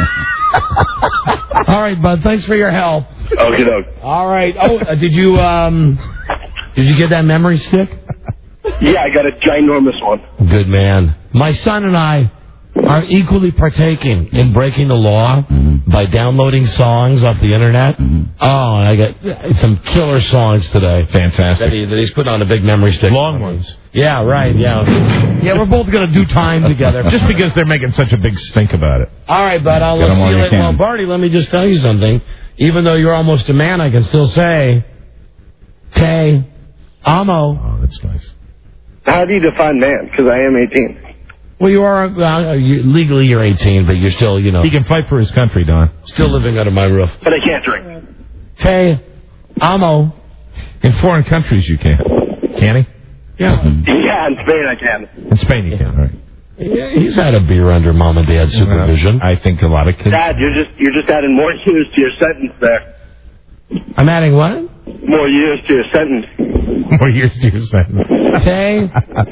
All right, bud. Thanks for your help. Okay, doke. All right. Oh, did you get that memory stick? Yeah, I got a ginormous one. Good man. My son and I are equally partaking in breaking the law by downloading songs off the internet. Oh, and I got some killer songs today. Fantastic. That he's put on a big memory stick. Long ones. Yeah, right, yeah, we're both going to do time together. Just because they're making such a big stink about it. All right, bud, I'll see you later. Well, Barty, let me just tell you something. Even though you're almost a man, I can still say, Te amo. Oh, that's nice. How do you define man? Because I am 18. Well, you are, legally you're 18, but you're still, He can fight for his country, Don. Still living under my roof. But I can't drink. Te amo. In foreign countries you can. Can he? Yeah. Yeah, in Spain I can. In Spain you can, right. Yeah, he's had a beer under Mom and Dad's supervision. I think a lot of kids... Dad, you're just adding more years to your sentence there. I'm adding what? More years to your sentence. More years to your sentence. Te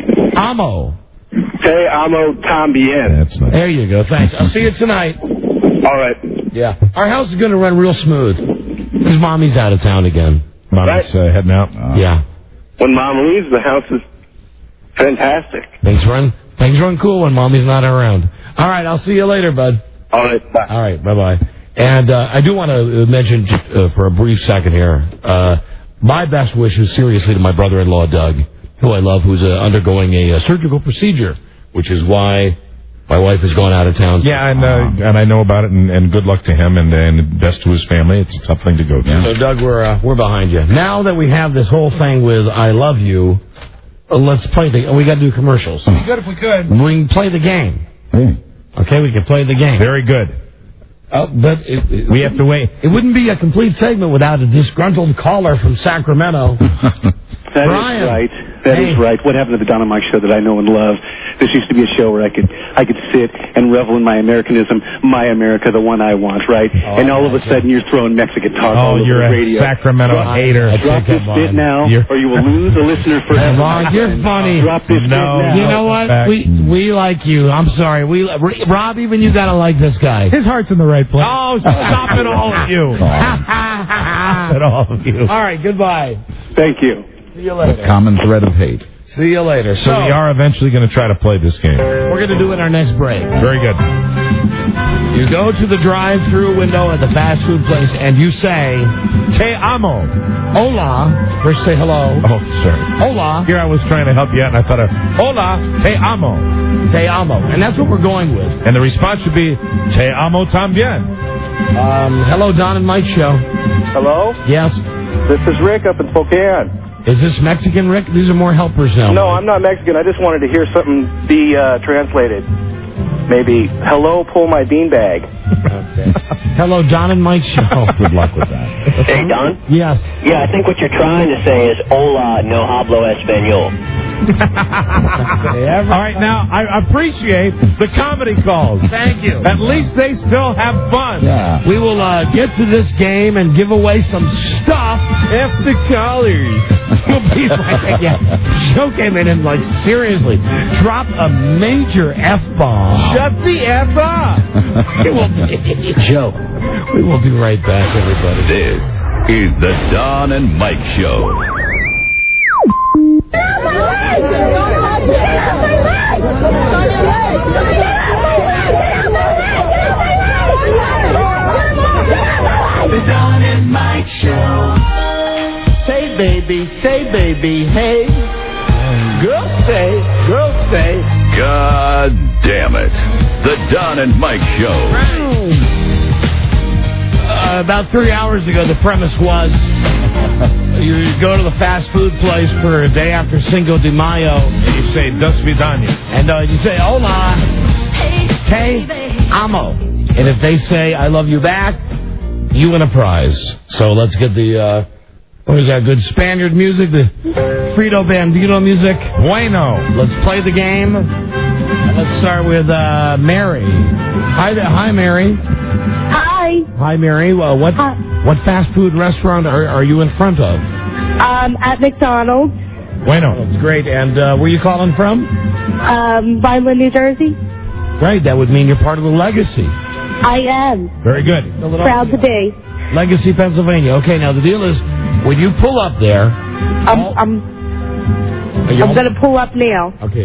amo. Te amo tambien. That's nice. There you go. Thanks. I'll see you tonight. All right. Yeah. Our house is going to run real smooth because Mommy's out of town again. Mommy's heading out? Yeah. When Mom leaves, the house is fantastic. Things run cool when Mommy's not around. All right. I'll see you later, bud. All right. Bye. All right. Bye-bye. And I do want to mention for a brief second here, my best wishes seriously to my brother-in-law, Doug, who I love, who's undergoing a surgical procedure, which is why my wife has gone out of town. Yeah, and I know about it, and good luck to him, and best to his family. It's a tough thing to go through. So, Doug, we're behind you. Now that we have this whole thing with I love you, let's play we got to do commercials. It'd be good if we could. We can play the game. Okay, we can play the game. Very good. But we have to wait. It wouldn't be a complete segment without a disgruntled caller from Sacramento. Brian. Is right. That is right. What happened to the Don and Mike show that I know and love? This used to be a show where I could sit and revel in my Americanism, my America, the one I want, right? and all of a sudden you're throwing Mexican talk all over you're the radio. A Sacramento hater. Drop this bit now, or you will lose a listener for You're funny. Drop this bit now. You know what? We like you. I'm sorry. Rob, even you gotta like this guy. His heart's in the right place. Oh, stop it, all of you. Stop it, all of you. All right, goodbye. Thank you. See you later. Common thread of hate. See you later. So we are eventually going to try to play this game. We're going to do it our next break. Very good. You go to the drive-through window at the fast food place and you say, Te amo. Hola. First say hello. Oh, sorry. Hola. Here I was trying to help you out, and I thought of, Hola, te amo. Te amo. And that's what we're going with. And the response should be, Te amo tambien. Hello, Don and Mike show. Hello? Yes. This is Rick up in Spokane. Is this Mexican, Rick? These are more helpers now. No, I'm not Mexican. I just wanted to hear something be translated. Maybe, hello, pull my beanbag. Okay. Hello, Don and Mike show. Good luck with that. Hey, Don? Yes. Yeah, I think what you're trying to say is, hola, no hablo español. All right, now, I appreciate the comedy calls. Thank you. At least they still have fun. Yeah. We will get to this game and give away some stuff. F the callers. We'll be like, Joe came in and, seriously, dropped a major F-bomb. Shut the F up. It will be Joe. We will be right back, everybody. This is the Don and Mike Show. The Don and Mike Show. Say baby, hey. Girls say. God damn it. The Don and Mike Show. About 3 hours ago, the premise was you go to the fast food place for a day after Cinco de Mayo. And you say, Dos Vidania. And you say, hola, te amo. And if they say, I love you back, you win a prize. So let's get the, what is that good Spaniard music? The Frito Bandito music? Bueno. Let's play the game. Let's start with Mary. Hi, Mary. Hi. Hi, Mary. What fast food restaurant are you in front of? At McDonald's. Bueno. That's great. And where are you calling from? Vineland, New Jersey. Right. That would mean you're part of the Legacy. I am. Very good. Proud to be. Legacy, Pennsylvania. Okay, now the deal is, when you pull up there... I'm going to pull up now. Okay.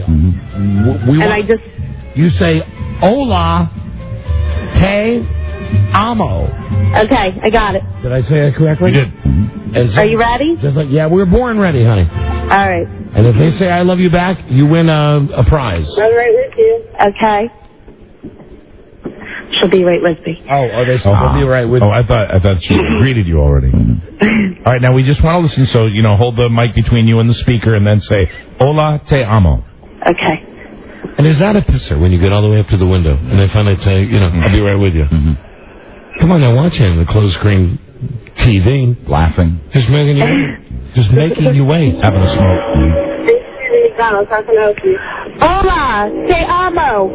You say, hola, te amo. Okay, I got it. Did I say it correctly? You did. And so, are you ready? Just like, yeah, we were born ready, honey. All right. And if they say I love you back, you win a prize. I'm right with you. Okay. She'll be right with me. Oh, they still be right with me. Oh, I thought she greeted you already. All right, now we just want to listen, so, hold the mic between you and the speaker and then say, hola, te amo. Okay. And is that a pisser when you get all the way up to the window and they finally say, I'll be right with you? Mm-hmm. Come on, now watch him, the closed screen TV. Laughing. Just making you wait. Having a smoke. McDonald's, how can I help you? Hola, te amo.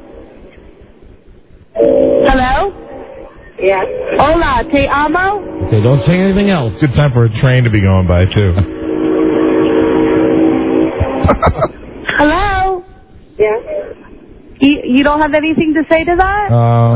Hello? Yes. Hola, te amo? Okay, don't say anything else. Good time for a train to be going by, too. Hello? Yeah. You don't have anything to say to that?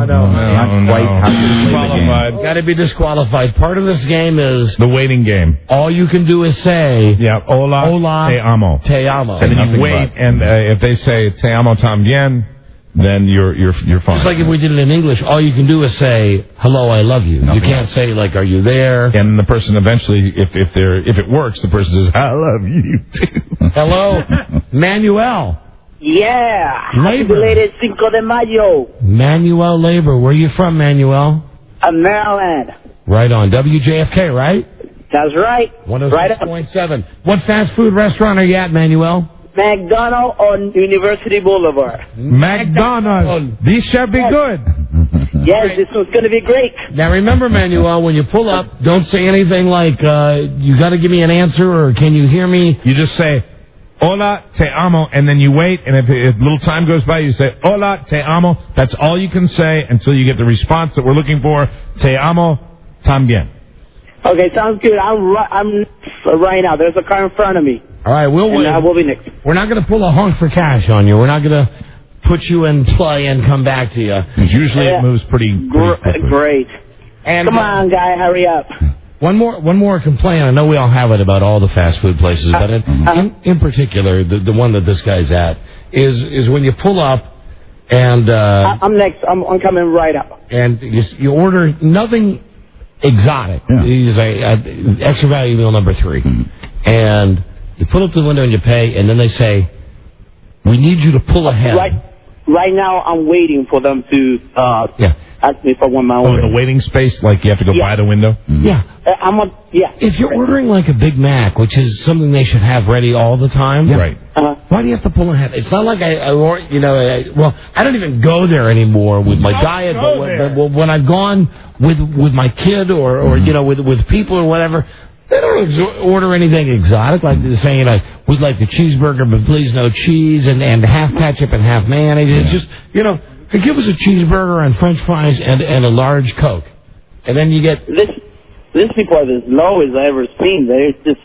Not Disqualified. Got to be disqualified. Part of this game is the waiting game. All you can do is say, hola, te amo. Te amo. And then you wait, and if they say te amo también, then you're fine. Just like if we did it in English, all you can do is say, hello, I love you. You can't say, like, are you there? And the person eventually, if it works, the person says, I love you too. Hello, Manuel. Yeah. Labor. Belated Cinco de Mayo. Manuel Labor. Where are you from, Manuel? Maryland. Right on. WJFK, right? That's right. 106.7. What fast food restaurant are you at, Manuel? McDonald's on University Boulevard. McDonald's. These shall be good. Yes, this one's going to be great. Now remember, Manuel, when you pull up, don't say anything like, you got to give me an answer or can you hear me? You just say, hola, te amo, and then you wait, and if a little time goes by, you say, hola, te amo. That's all you can say until you get the response that we're looking for. Te amo también. Okay, sounds good. I'm right now. There's a car in front of me. All right, we'll be next. We're not going to pull a honk for cash on you. We're not going to put you in play and come back to you. Usually it moves pretty quickly. Great. And, come on, guy, hurry up. One more complaint. I know we all have it about all the fast food places, but in particular, the one that this guy's at is when you pull up and I'm next. I'm coming right up. And you order nothing exotic. Yeah. You say extra value meal number 3, and you pull up to the window and you pay, and then they say, "We need you to pull ahead." Right now, I'm waiting for them to ask me for one of my order. The waiting space, like you have to go by the window? Yeah. If you're ordering like a Big Mac, which is something they should have ready all the time, right? Why do you have to pull ahead? It's not like I don't even go there anymore with my diet, but when I've gone with my kid or with people or whatever, they don't order anything exotic, like they're saying, we'd like the cheeseburger, but please no cheese, and half ketchup and half mayonnaise. It's just, give us a cheeseburger and French fries and a large Coke. And then you get... These people are as low as I ever seen. They're just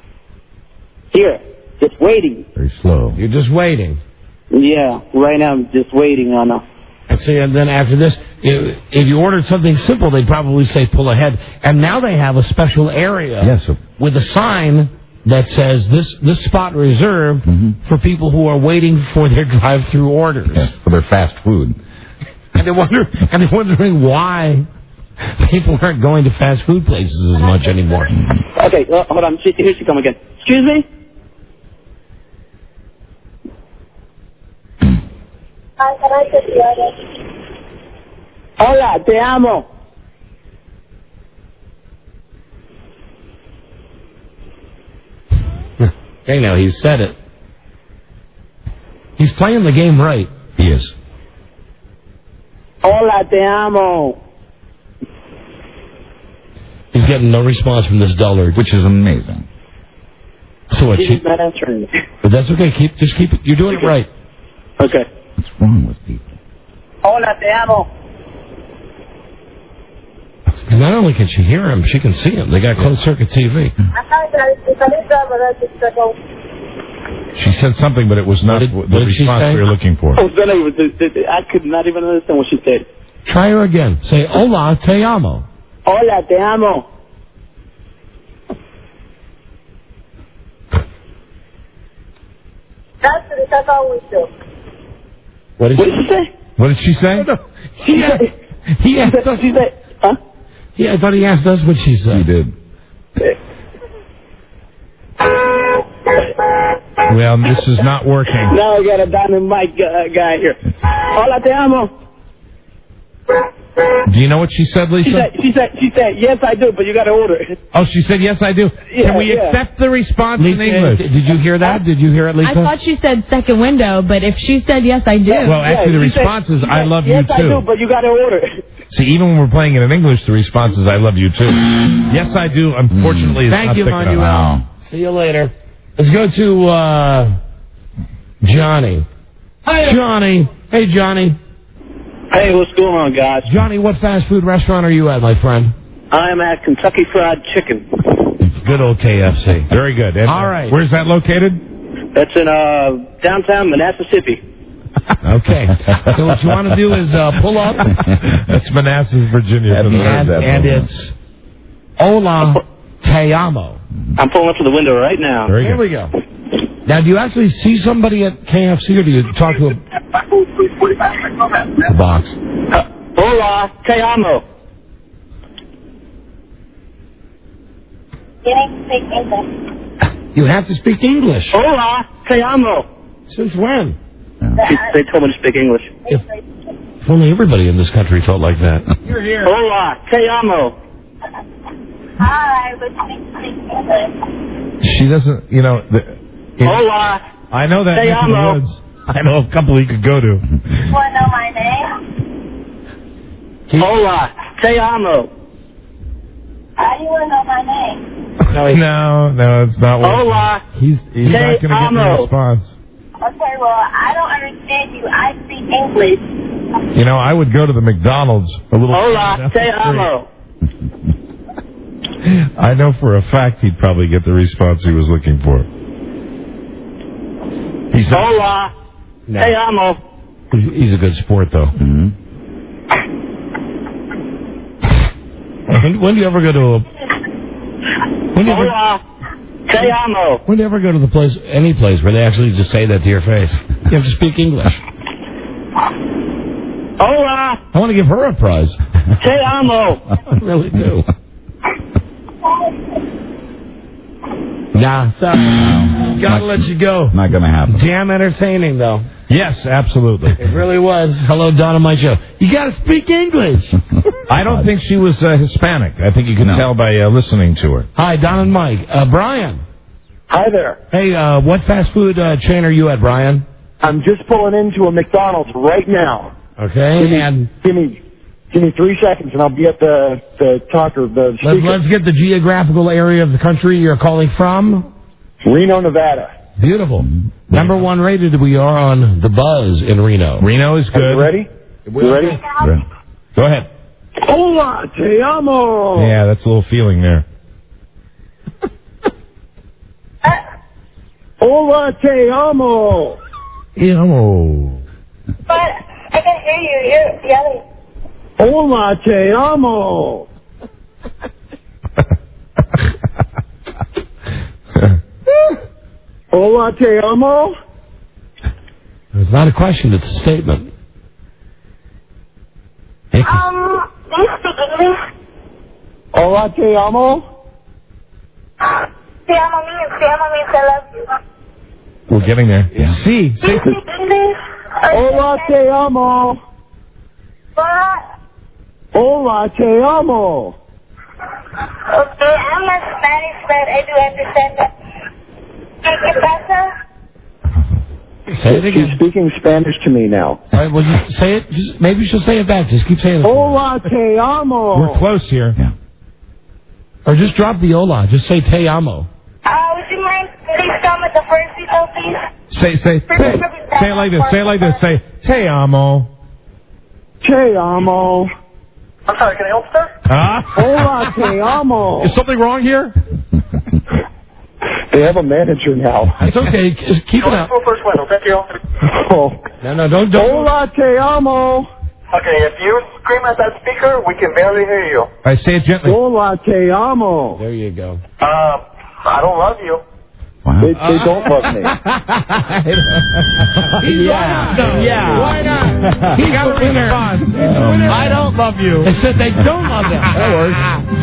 waiting. Very slow. You're just waiting. Yeah, right now I'm just waiting on them. And see, and then after this, if you ordered something simple, they'd probably say pull ahead. And now they have a special area with a sign that says this spot reserved for people who are waiting for their drive-through orders. Yes, for their fast food. And they're wondering why people aren't going to fast food places as much anymore. Okay, hold on. Here she come again. Excuse me? Can I get the order? Hola, te amo. Okay, now he's said it. He's playing the game right. He is. Hola, te amo. He's getting no response from this dullard, which is amazing. So what? She's not answering. But that's okay. Just keep it. You're doing it right. Okay. What's wrong with people? Hola, te amo. Not only can she hear him, she can see him. They got closed circuit TV. She said something, but it was not the response we were looking for. I could not even understand what she said. Try her again. Say, hola, te amo. Hola, te amo. What did she say? What did she say? He asked us. Huh? Yeah, I thought he asked us what she said. He did. Well, this is not working. Now I got a diamond mic guy here. Hola, te amo. Do you know what she said, Lisa? She said, yes, I do, but you got to order it. Oh, she said, yes, I do. Yeah, Can we accept the response Lisa, in English? Did you hear that? Did you hear it, Lisa? I thought she said second window, but if she said yes, I do. Well, actually, the response is, I love you, too. Yes, I do, but you got to order it. See, even when we're playing it in English, the response is, I love you, too. Yes, I do. Unfortunately, it's Thank not you, thick enough. Manuel. See you later. Let's go to Johnny. Hi. Johnny. Hey, Johnny. Hey, what's going on, guys? Johnny, what fast food restaurant are you at, my friend? I'm at Kentucky Fried Chicken. Good old KFC. Very good. And, all right. Where's that located? That's in downtown Manassas. Okay. So what you want to do is pull up. That's Manassas, Virginia. And it's Hola Te Amo. I'm pulling up to the window right now. Here we go. Now, do you actually see somebody at KFC, or do you talk to a box? Hola Te Amo. You have to speak English. Hola Te Amo. Since when? They told me to speak English. If only everybody in this country felt like that. You're here. Hola Te Amo. Hi, but speak English. She doesn't, Hola. I know that. Te Amo. Woods. I know a couple you could go to. You want to know my name? Hola Te Amo. How do you want to know my name? No, it's not. Hola. He's not going to get the response. Okay, well, I don't understand you. I speak English. I would go to the McDonald's a little. Hola Te Amo. I know for a fact he'd probably get the response he was looking for. Hola Te Amo. He's a good sport, though. Mm-hmm. When do you ever go to a... Hola Te Amo. When do you ever go to any place where they actually just say that to your face? You have to speak English. Hola. I want to give her a prize. Te Amo. I really do. Nah, sorry. Gotta let you go. Not gonna happen. Damn entertaining, though. Yes, absolutely. It really was. Hello, Dynamite Show. You gotta speak English. I don't think she was Hispanic. I think you can tell by listening to her. Hi, Don and Mike. Brian. Hi there. Hey, what fast food chain are you at, Brian? I'm just pulling into a McDonald's right now. Okay, Give me 3 seconds, and I'll be at the talker. Let's get the geographical area of the country you're calling from. Reno, Nevada. Beautiful. Number 1 rated we are on The Buzz in Reno. Reno is good. You ready? You ready? Go ahead. Hola, te amo. Yeah, that's a little feeling there. Hola, te amo. Amo. But I can hear you. You're yelling. Hola, te amo. Hola, te amo. It's not a question, it's a statement. Do you speak English? Hola, te amo. Te amo means I love you. We're getting there. Yeah. Do you speak English? Hola, te amo. What? Hola, te amo. Okay, I'm not Spanish, but I do understand that. ¿Qué pasa? Say it again. She's speaking Spanish to me now. All right, well, you say it. Maybe she'll say it back. Just keep saying it. Hola, te amo. We're close here. Yeah. Or just drop the hola. Just say te amo. Would you mind please come with the first detail, please? Say it like this. Say it like this. Say, te amo. Te amo. I'm sorry, can I help, sir? Hola, te amo. Is something wrong here? They have a manager now. It's okay. Just keep it up. Go first window, thank you. Oh. No, don't. Hola, te amo. Okay, if you scream at that speaker, we can barely hear you. I say it gently. Hola, te amo. There you go. I don't love you. Wow. They don't love me. Yeah. Why not? He got a response. I don't love you. They said they don't love them. That works.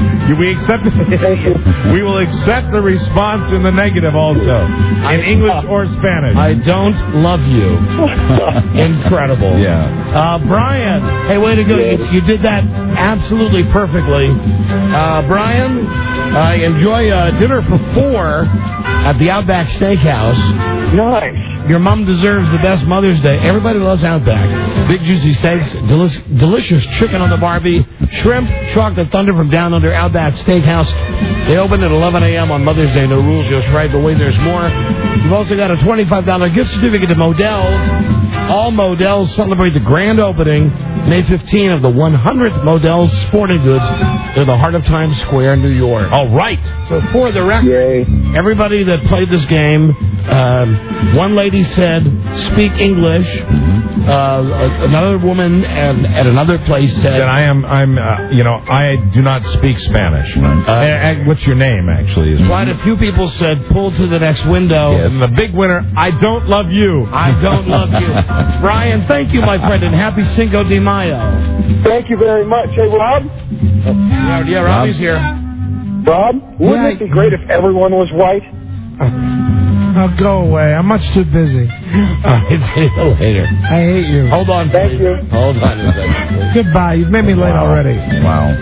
We will accept the response in the negative also. In English or Spanish. I don't love you. Incredible. Yeah. Brian. Hey, way to go. You did that absolutely perfectly. Brian, enjoy dinner for 4 at the Outback Steakhouse. Nice. Your mom deserves the best Mother's Day. Everybody loves Outback. Big juicy steaks, delicious chicken on the Barbie, shrimp, chocolate thunder from down under Outback Steakhouse. They open at 11 a.m. on Mother's Day. No rules, just right. But wait, there's more. You've also got a $25 gift certificate to Modell's. All Modell's celebrate the grand opening May 15 of the 100th Modell's Sporting Goods in the heart of Times Square, New York. All right. So for the record, everybody that played this game, one lady said, speak English. Another woman at another place said, I do not speak Spanish. What's your name, actually? Quite a few people said, pull to the next window. Yes. And the big winner, I don't love you. I don't love you. Brian, thank you, my friend, and happy Cinco de Mayo. Thank you very much. Hey, Rob? Yeah, Robbie's here. Rob, wouldn't it be great if everyone was white? Oh, go away. I'm much too busy. See you later. I hate you. Hold on, Thank please. you. Hold on a second. Goodbye. You've made me late already. Wow.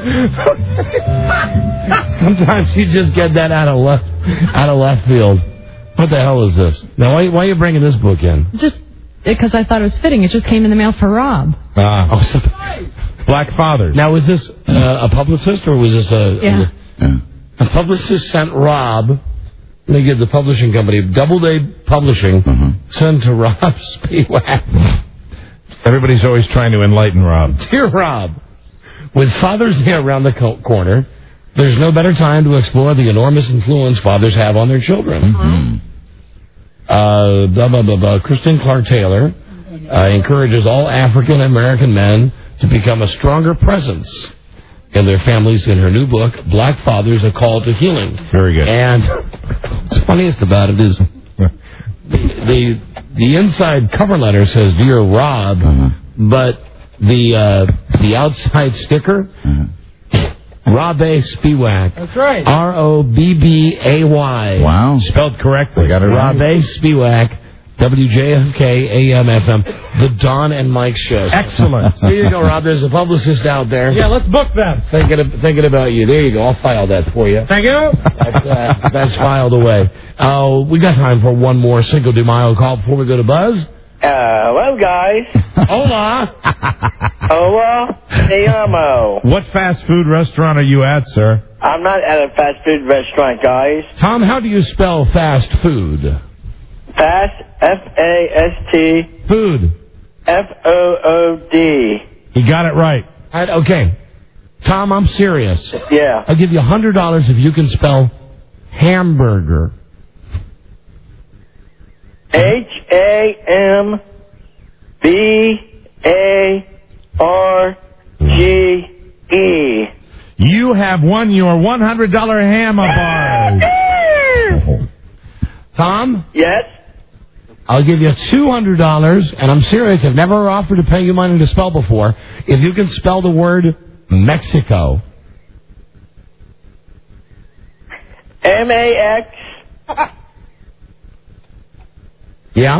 Sometimes you just get that out of left field. What the hell is this? Now, why are you bringing this book in? Just because I thought it was fitting. It just came in the mail for Rob. Black Fathers. Now, was this a publicist or was this a publicist sent Rob? They give the publishing company, Doubleday Publishing, sent to Rob Spiewak. Everybody's always trying to enlighten Rob. Dear Rob, with Father's Day around the corner, there's no better time to explore the enormous influence fathers have on their children. Kristen Clark Taylor encourages all African American men to become a stronger presence in their families in her new book, Black Fathers, A Call to Healing. Very good. And what's funniest about it is the inside cover letter says, Dear Rob, but the outside sticker, Rob A. Spiewak. That's right. Robbay. Wow. Spelled correctly. Got it right. Rob A. Spiewak. WJFK AM FM, The Don and Mike Show. Excellent. There you go, Rob. There's a publicist out there. Yeah, let's book them. Thinking about you. There you go. I'll file that for you. Thank you. That's filed away. We got time for one more Cinco de Mayo call before we go to Buzz. Hello, guys. Hola. Hola. Te amo. What fast food restaurant are you at, sir? I'm not at a fast food restaurant, guys. Tom, how do you spell fast food? Fast, F-A-S-T. Food. F-O-O-D. You got it right. Okay. Tom, I'm serious. Yeah. I'll give you $100 if you can spell hamburger. Hamburge. You have won your $100 Hammer bars. Tom? Yes? I'll give you $200, and I'm serious. I've never offered to pay you money to spell before. If you can spell the word Mexico. M-A-X. Yeah?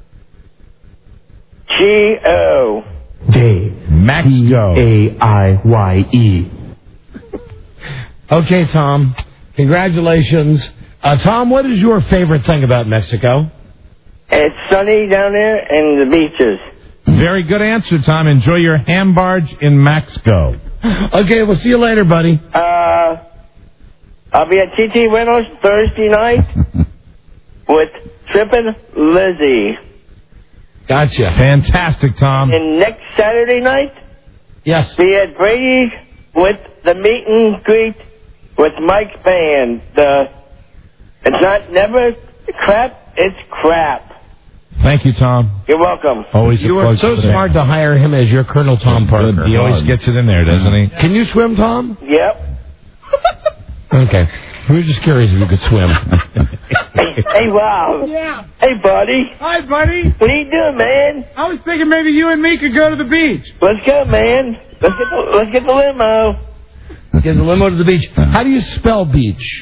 G-O. Mexico. A-I-Y-E. Okay, Tom. Congratulations. Tom, what is your favorite thing about Mexico? It's sunny down there and the beaches. Very good answer, Tom. Enjoy your ham barge in Mexico. Okay, we'll see you later, buddy. I'll be at TT Reynolds Thursday night with Trippin' Lizzie. Gotcha. Fantastic, Tom. And next Saturday night, yes, be at Brady's with the meet and greet with Mike's band. It's not never crap, it's crap. Thank you, Tom. You're welcome. Always you are so smart to hire him as your Colonel Tom Parker. He always gets it in there, doesn't he? Can you swim, Tom? Yep. Okay. We were just curious if you could swim. Hey, Rob. Yeah. Hey, buddy. Hi, buddy. What are you doing, man? I was thinking maybe you and me could go to the beach. Let's go, man. Let's get the limo. Get the limo to the beach. How do you spell beach?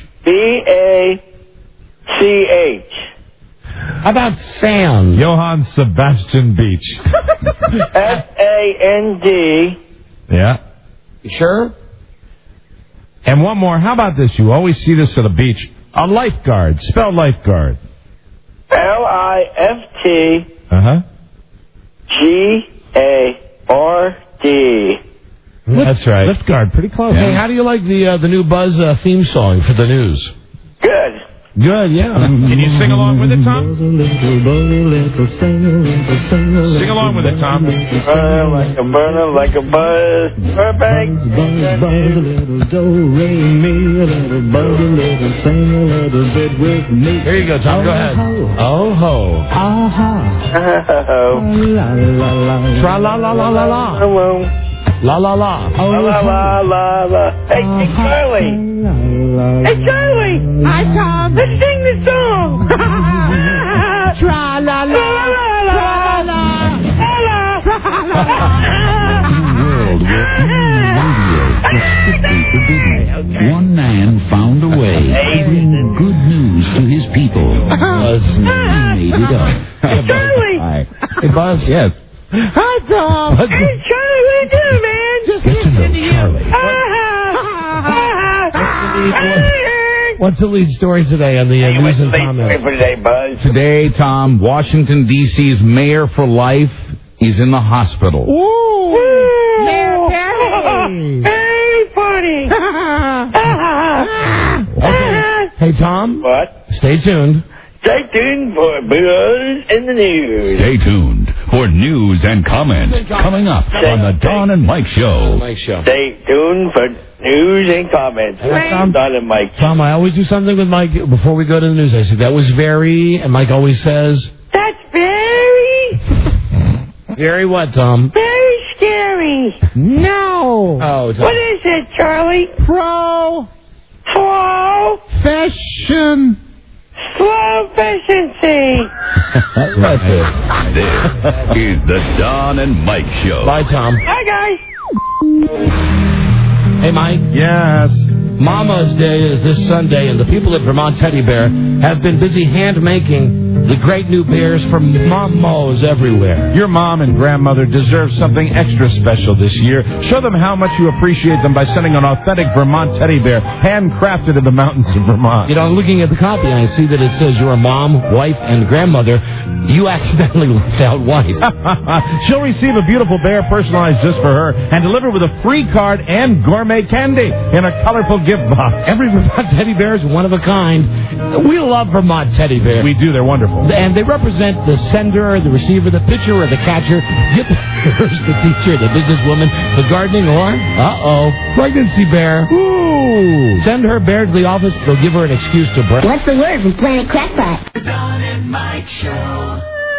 B-A-C-H. How about sand? Johann Sebastian Beach. S-A-N-D. Yeah. You sure? And one more. How about this? You always see this at a beach. A lifeguard. Spell lifeguard. L-I LIFTGARD. That's right. Lift guard, pretty close. Hey, how do you like the new Buzz theme song for the news? Good. Good, yeah. Can you sing along with it, Tom? Sing along with it, Tom. Burner like a buzz. Perfect. Buzz, a little do-re-mi, a little buzz, a little sing a little bit with me. Here you go, Tom. Go ahead. Oh ho. Aha. La la la. Tra la la la la la. Hello. La la la. La la la la la. Hey, Charlie. Hey, Charlie. Hi, Tom. Let's sing the song. Tra la la. Tra la. World where radio was strictly forbidden. One man found a way to bring good news to his people. He made it up. Hey, Charlie. Hi. Hey, Buzz. Yes. Hi, Tom. Hey, Charlie, what you doing, man? Just Get to know listening to you. Charlie. What's the lead story today on the news and comments? for today, Buzz? Today, Tom, Washington, D.C.'s mayor for life is in the hospital. Ooh. Mayor Barry. Hey, party. Okay. Hey, Tom. What? Stay tuned. Stay tuned for Buzz in the News. Stay tuned for news and comments coming up on the Don and Mike Show. Stay tuned for news and comments. Don and Mike. Tom, I always do something with Mike before we go to the news. I say, that was very, and Mike always says, That's very, very what, Tom? very scary. No. Oh, Tom. What is it, Charlie? Profession. Slow efficiency. That's it. This is the Don and Mike Show. Bye, Tom. Hi, guys. Hey, Mike. Yes. Mama's Day is this Sunday, and the people at Vermont Teddy Bear have been busy hand-making the great new bears for mamos everywhere. Your mom and grandmother deserve something extra special this year. Show them how much you appreciate them by sending an authentic Vermont Teddy Bear, handcrafted in the mountains of Vermont. You know, looking at the copy, I see that it says your mom, wife, and grandmother. You accidentally left out wife. She'll receive a beautiful bear personalized just for her and delivered with a free card and gourmet candy in a colorful gift box. Every Vermont Teddy Bear is one of a kind. We love Vermont Teddy Bear. We do. They're wonderful. And they represent the sender, the receiver, the pitcher, or the catcher. Get the bears, the teacher, the businesswoman, the gardening, or, pregnancy bear. Ooh. Send her bear to the office. They'll give her an excuse to breast. What's the word from Planet Crackpot? Don and Mike Show.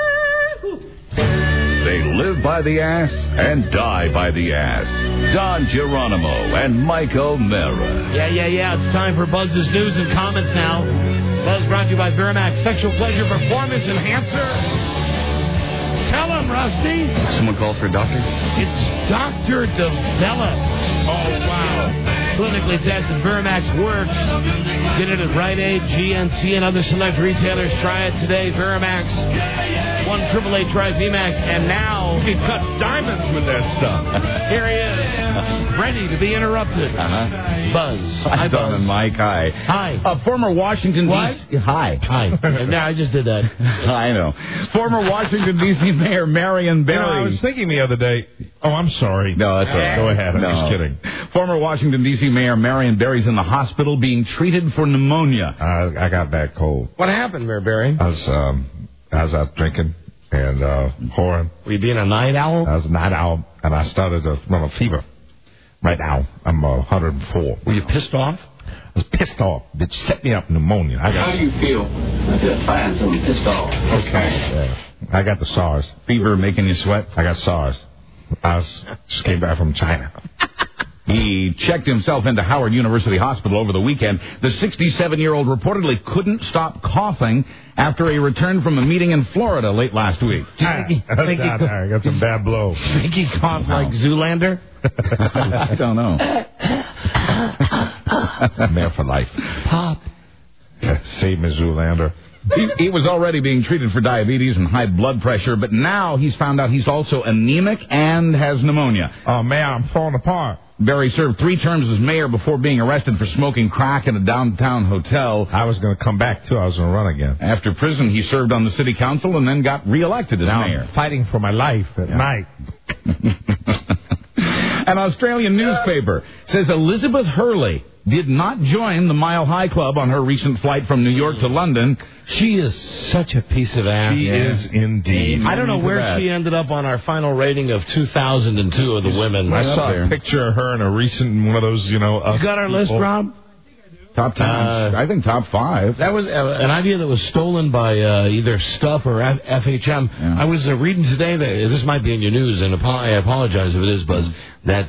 They live by the ass and die by the ass. Don Geronimo and Mike O'Mara. Yeah. It's time for Buzz's news and comments now. Buzz brought to you by Verimax Sexual Pleasure Performance Enhancer. Tell him, Rusty. Someone call for a doctor? It's Dr. Develop. Oh, wow. Clinically tested. Verimax works. Get it at Rite Aid, GNC, and other select retailers. Try it today. Verimax. 1-888 try VMAX. And now he cuts diamonds with that stuff. Here he is. Ready to be interrupted. Buzz. Hi, Don and Mike. Hi. Hi. Former Washington D.C. Hi. No, I just did that. I know. Former Washington D.C. Mayor Marion Barry. I was thinking the other day. Oh, I'm sorry. No, that's all right. Go ahead. I'm just kidding. Former Washington D.C. Mayor Marion Barry's in the hospital being treated for pneumonia. I got that cold. What happened, Mayor Barry? I was out drinking and whoring. Were you being a night owl? I was a night owl, and I started to run a fever. Right now, I'm 104. Were you pissed off? I was pissed off. Bitch set me up pneumonia. How do you feel after finding someone pissed off? Okay. I got the SARS. Fever making you sweat? I got SARS. Just came back from China. He checked himself into Howard University Hospital over the weekend. The 67-year-old reportedly couldn't stop coughing after he returned from a meeting in Florida late last week. I got some bad blow. Think he coughed like Zoolander? I don't know. Mayor for life. Pop. Save me, Zoolander. He was already being treated for diabetes and high blood pressure, but now he's found out he's also anemic and has pneumonia. Oh, man, I'm falling apart. Barry served 3 terms as mayor before being arrested for smoking crack in a downtown hotel. I was going to come back, too. I was going to run again. After prison, he served on the city council and then got reelected as mayor. I'm fighting for my life at night. An Australian newspaper says Elizabeth Hurley did not join the Mile High Club on her recent flight from New York to London. She is such a piece of ass. She is indeed. I don't know where she ended up on our final rating of 2002 of the women. I saw a picture of her in a recent one of those, you got our list, Rob? Top 10. I think top 5. That was an idea that was stolen by either Stuff or FHM. Yeah. I was reading today that this might be in your news, and I apologize if it is, Buzz, that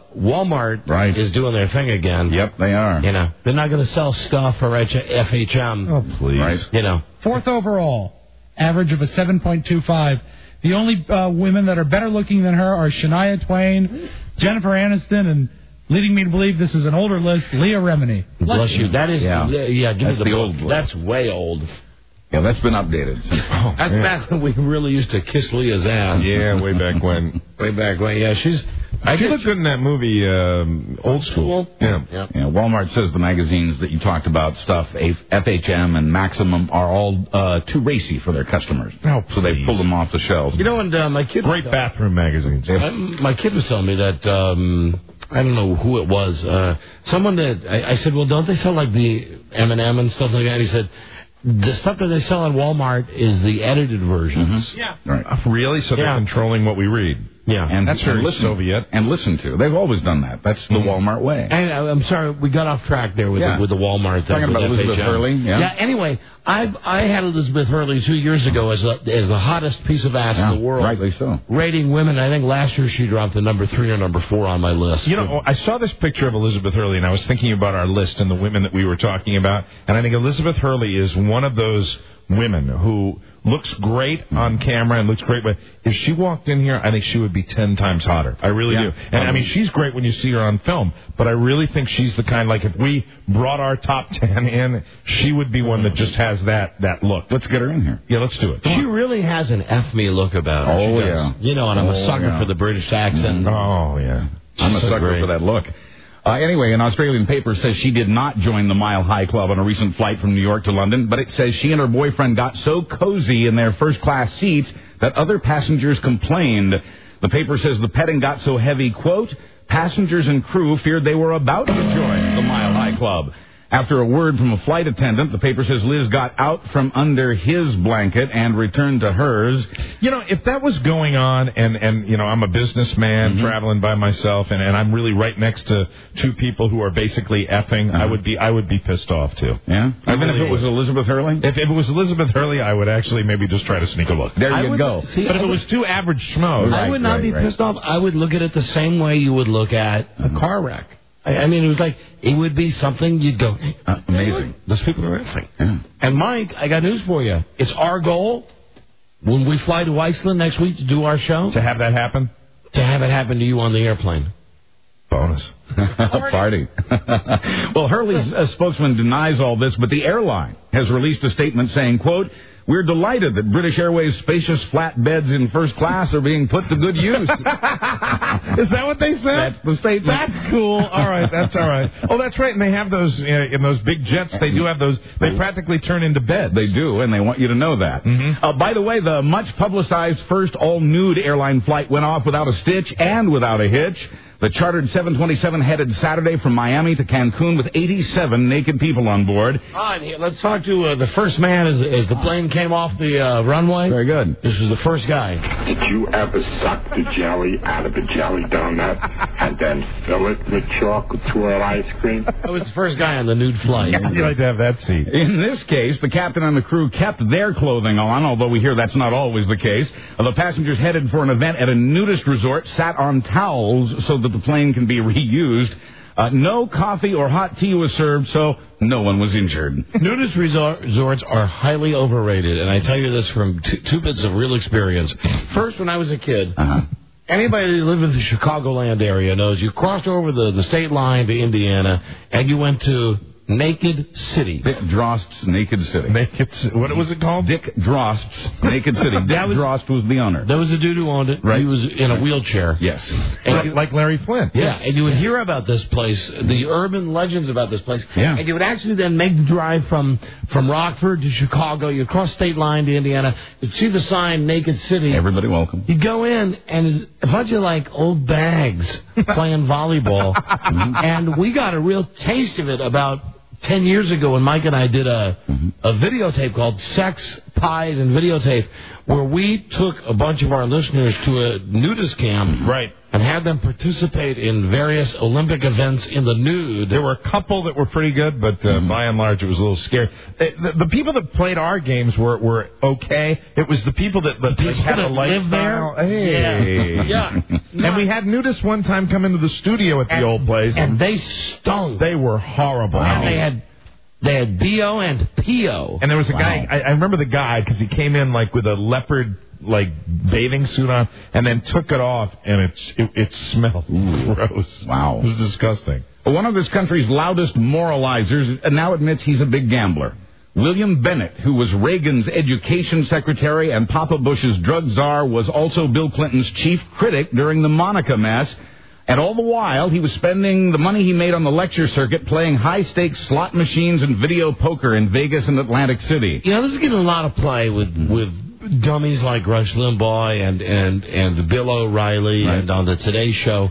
Walmart is doing their thing again. Yep, they are. They're not going to sell Stuff or FHM. Oh, please. Right. 4th overall, average of a 7.25. The only women that are better looking than her are Shania Twain, Jennifer Aniston, and leading me to believe this is an older list, Leah Remini. Bless you. That is, give that's me the old book. That's way old. Yeah, that's been updated. That's back when we really used to kiss Leah's ass. Yeah, way back when. Yeah, she looked good in that movie, Old School. Yeah. Walmart says the magazines that you talked about, Stuff, FHM, and Maximum, are all too racy for their customers. Oh, so they pulled them off the shelves. And my kid... Great bathroom magazines. My kid was telling me that... I don't know who it was. Someone that I said, well, don't they sell like the M&M and stuff like that? He said, the stuff that they sell at Walmart is the edited versions. Mm-hmm. Yeah. Right. Really? So they're controlling what we read. Yeah. And that's very Soviet. And listen to. They've always done that. That's the Walmart way. And I'm sorry, we got off track there with the Walmart thing. Talking about Elizabeth Hurley. Yeah. Anyway, I had Elizabeth Hurley 2 years ago as the hottest piece of ass in the world. Rightly so. Rating women. I think last year she dropped to number 3 or number 4 on my list. I saw this picture of Elizabeth Hurley, and I was thinking about our list and the women that we were talking about, and I think Elizabeth Hurley is one of those women who looks great on camera and looks great, but if she walked in here, I think she would be 10 times hotter. I really do. And I mean, she's great when you see her on film, but I really think she's the kind, like, if we brought our top 10 in, she would be one that just has that look. Let's get her in here. Yeah, let's do it. She really has an F me look about her. Oh, yeah. And I'm a sucker for the British accent. Oh, yeah. I'm a sucker for that look. Anyway, an Australian paper says she did not join the Mile High Club on a recent flight from New York to London, but it says she and her boyfriend got so cozy in their first-class seats that other passengers complained. The paper says the petting got so heavy, quote, passengers and crew feared they were about to join the Mile High Club. After a word from a flight attendant, the paper says Liz got out from under his blanket and returned to hers. If that was going on, and I'm a businessman traveling by myself, and I'm really right next to two people who are basically effing, I would be pissed off too. Yeah. Even if it was Elizabeth Hurley? If it was Elizabeth Hurley, I would actually maybe just try to sneak a look. There you go. But if it was two average schmoes, I would not be pissed off. I would look at it the same way you would look at a car wreck. I mean, it would be something you'd go, amazing. Those people are effing. Yeah. And Mike, I got news for you. It's our goal when we fly to Iceland next week to do our show. To have that happen? To have it happen to you on the airplane. Bonus. Party. Well, Hurley's spokesman denies all this, but the airline has released a statement saying, quote, we're delighted that British Airways' spacious flat beds in first class are being put to good use. Is that what they said? That's the statement. That's cool. All right, that's all right. Oh, that's right. And they have those, in those big jets, they do have those, they practically turn into beds. They do, and they want you to know that. Mm-hmm. By the way, the much-publicized first all-nude airline flight went off without a stitch and without a hitch. The chartered 727 headed Saturday from Miami to Cancun with 87 naked people on board. All right, let's talk to the first man as the plane came off the runway. Very good. This was the first guy. Did you ever suck the jelly out of a jelly donut and then fill it with chocolate swirl ice cream? That was the first guy on the nude flight. You'd like to have that seat. In this case, the captain and the crew kept their clothing on, although we hear that's not always the case. The passengers headed for an event at a nudist resort sat on towels so that the plane can be reused. No coffee or hot tea was served, so no one was injured. Nudist resorts are highly overrated, and I tell you this from two bits of real experience. First, when I was a kid, anybody who lived in the Chicagoland area knows you crossed over the state line to Indiana, and you went to Naked City. Dick Drost's Naked City. What was it called? Dick Drost's Naked City. Dick Drost was the owner. There was a dude who owned it. Right. He was in a wheelchair. Yes. And like Larry Flint. Yeah, and you would hear about this place, the urban legends about this place. Yeah. And you would actually then make the drive from Rockford to Chicago. You'd cross state line to Indiana. You'd see the sign, Naked City. Everybody welcome. You'd go in, and a bunch of, old bags playing volleyball. And we got a real taste of it about 10 years ago when Mike and I did a videotape called Sex, Pies, and Videotape, where we took a bunch of our listeners to a nudist camp. Right. And had them participate in various Olympic events in the nude. There were a couple that were pretty good, but by and large, it was a little scary. The people that played our games were okay. It was the people that had a lifestyle. Hey. Yeah. And we had nudists one time come into the studio at the old place. And they stunk. They were horrible. And they had B.O. and P.O. And there was a guy, I remember the guy, because he came in with a leopard bathing suit on, and then took it off, and it smelled gross. Wow. It was disgusting. One of this country's loudest moralizers now admits he's a big gambler. William Bennett, who was Reagan's education secretary and Papa Bush's drug czar, was also Bill Clinton's chief critic during the Monica mess. And all the while, he was spending the money he made on the lecture circuit playing high-stakes slot machines and video poker in Vegas and Atlantic City. You know, this is getting a lot of play with dummies like Rush Limbaugh and Bill O'Reilly and on the Today Show.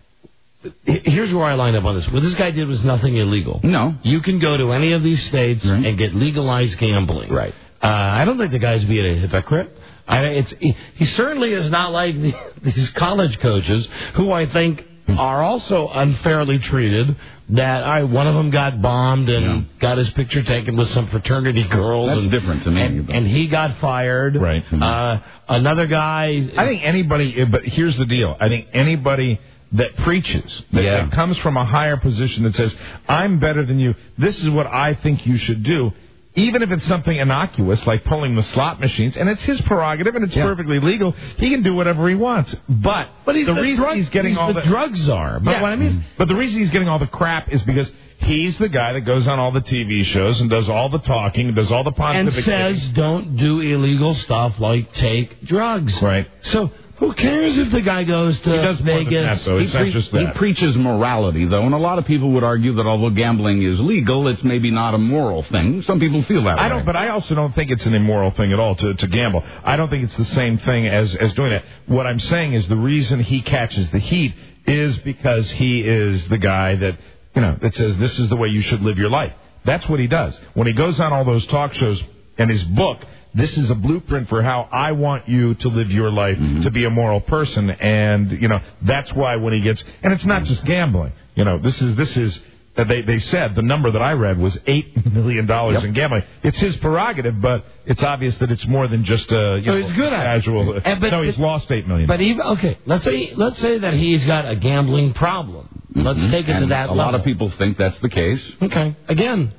Here's where I line up on this. What this guy did was nothing illegal. No. You can go to any of these states and get legalized gambling. Right. I don't think the guy's being a hypocrite. He certainly is not like these college coaches who I think are also unfairly treated. That one of them got bombed and got his picture taken with some fraternity girls. That's different to me. And he got fired. Right. Another guy. I think anybody, but here's the deal. I think anybody that preaches, that comes from a higher position that says, I'm better than you, this is what I think you should do, even if it's something innocuous like pulling the slot machines, and it's his prerogative and it's perfectly legal, he can do whatever he wants. But he's the reason he's getting all the drug czar. But what I mean, but the reason he's getting all the crap is because he's the guy that goes on all the TV shows and does all the talking, and does all the pontificating. And says don't do illegal stuff like take drugs. Right. So who cares if the guy goes to Vegas? More than that, though. It's not just that. He preaches morality, though, and a lot of people would argue that although gambling is legal, it's maybe not a moral thing. Some people feel that way. But I also don't think it's an immoral thing at all to gamble. I don't think it's the same thing as doing that. What I'm saying is the reason he catches the heat is because he is the guy that says this is the way you should live your life. That's what he does. When he goes on all those talk shows and his book, this is a blueprint for how I want you to live your life, to be a moral person. And, that's why when he gets, and it's not just gambling. This is, they said the number that I read was $8 million in gambling. It's his prerogative, but it's obvious that it's more than just a, he's good at casual. it. He's lost $8 million. But let's say that he's got a gambling problem. Let's take it to that level. A lot of people think that's the case. Okay. Again,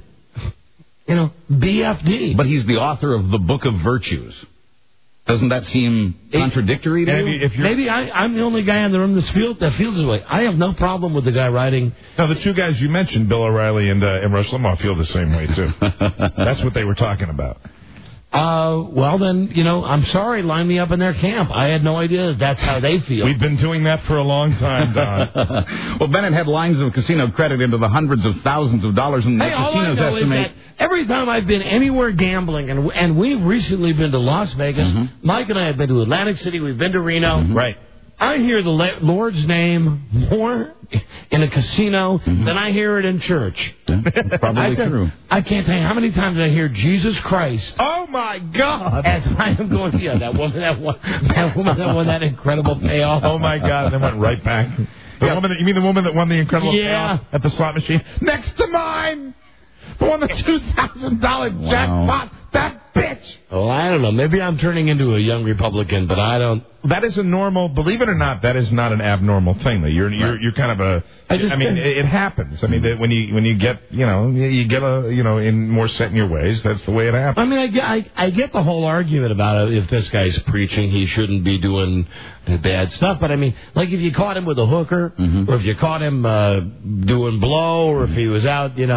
BFD. But he's the author of the Book of Virtues. Doesn't that seem contradictory to you? Maybe I'm the only guy in the room that feels this way. I have no problem with the guy writing. No, the two guys you mentioned, Bill O'Reilly and Rush Limbaugh, feel the same way, too. That's what they were talking about. Well, then, I'm sorry, line me up in their camp. I had no idea that's how they feel. We've been doing that for a long time, Don. Well, Bennett had lines of casino credit into the hundreds of thousands of dollars, and the casinos estimate. Every time I've been anywhere gambling, and we've recently been to Las Vegas, Mike and I have been to Atlantic City, we've been to Reno. Right. I hear the Lord's name more in a casino than I hear it in church. That's probably true. I can't tell you how many times I hear Jesus Christ. Oh my God! As I am going, that woman that won that incredible payoff. Oh my God! And then went right back. You mean the woman that won the incredible payoff at the slot machine next to mine? The one, the $2,000 jackpot. That bitch. Oh, I don't know. Maybe I'm turning into a young Republican, but I don't. That is a normal. Believe it or not, that is not an abnormal thing. Though you're kind of a. It happens. I mean, that when you get in more set in your ways, that's the way it happens. I mean, I get the whole argument about it. If this guy's preaching, he shouldn't be doing bad stuff. But I mean, like if you caught him with a hooker, or if you caught him doing blow, or if he was out,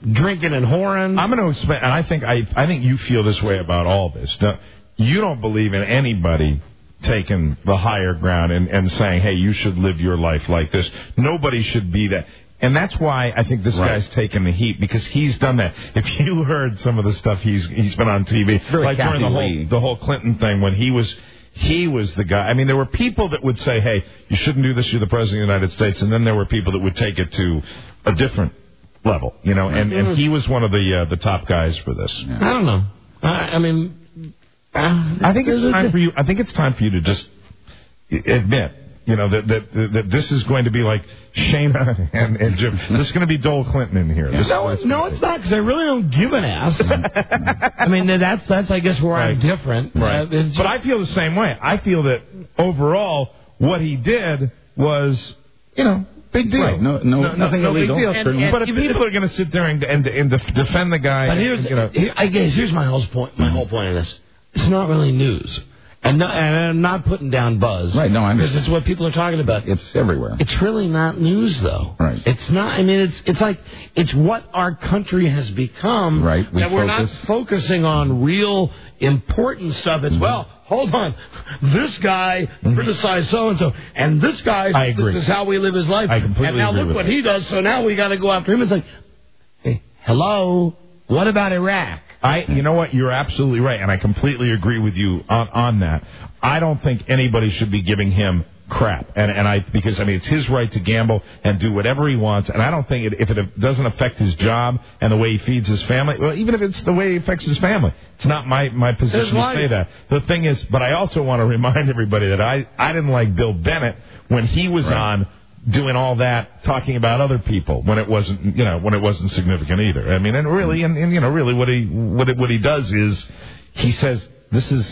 drinking and whoring. I'm going to explain, and I think you feel this way about all this. Now, you don't believe in anybody taking the higher ground and saying, hey, you should live your life like this. Nobody should be that. And that's why I think this guy's taking the heat, because he's done that. If you heard some of the stuff he's been on TV, like during the whole Clinton thing, when he was the guy. I mean, there were people that would say, hey, you shouldn't do this, you're the President of the United States, and then there were people that would take it to a different level, and he was one of the top guys for this. Yeah. I don't know. I think it's time for you. I think it's time for you to just admit, that this is going to be like Shayna and Jim. This is going to be Dole Clinton in here. No, it's not, because I really don't give an ass. I mean, that's I guess where I'm different. Right. But I feel the same way. I feel that overall, what he did was, big deal. Right. Nothing illegal. Big deal. But if people are going to sit there and defend the guy, but here's my whole point. My whole point of this: it's not really news. And I'm not putting down buzz. Right, no, I understand. Because it's what people are talking about. It's everywhere. It's really not news, though. Right. It's not, it's like, it's what our country has become. Right. We're not focusing on real important stuff. It's, well, hold on. This guy criticized so-and-so, and this guy, this is how we live his life. I completely agree. And now look what he does, so now we got to go after him. It's like, hey, hello, what about Iraq? You know what? You're absolutely right, and I completely agree with you on that. I don't think anybody should be giving him crap, because it's his right to gamble and do whatever he wants, and I don't think if it doesn't affect his job and the way he feeds his family, well, even if it's the way it affects his family, it's not my position to say that. The thing is, but I also want to remind everybody that I didn't like Bill Bennett when he was on doing all that, talking about other people when it wasn't significant either. I mean, and really what he does is he says, this is,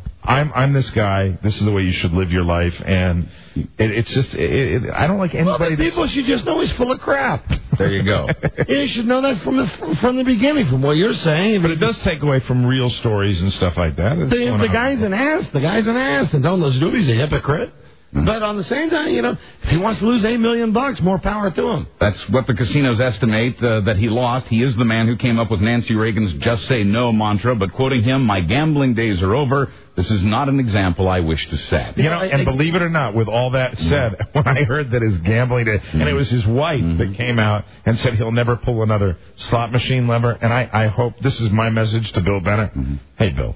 I'm this guy. This is the way you should live your life, and it's just I don't like anybody. Well, people should just know he's full of crap. There you go. You should know that from the beginning, from what you're saying. But it does take away from real stories and stuff like that. The guy's an ass. The guy's an ass, and don't let's do it. He's a hypocrite. But on the same time, if he wants to lose $8 million, more power to him. That's what the casinos estimate that he lost. He is the man who came up with Nancy Reagan's "Just Say No" mantra. But quoting him, "My gambling days are over. This is not an example I wish to set." And believe it or not, with all that said, when I heard that his gambling day, and it was his wife that came out and said he'll never pull another slot machine lever, and I hope this is my message to Bill Bennett. Hey, Bill,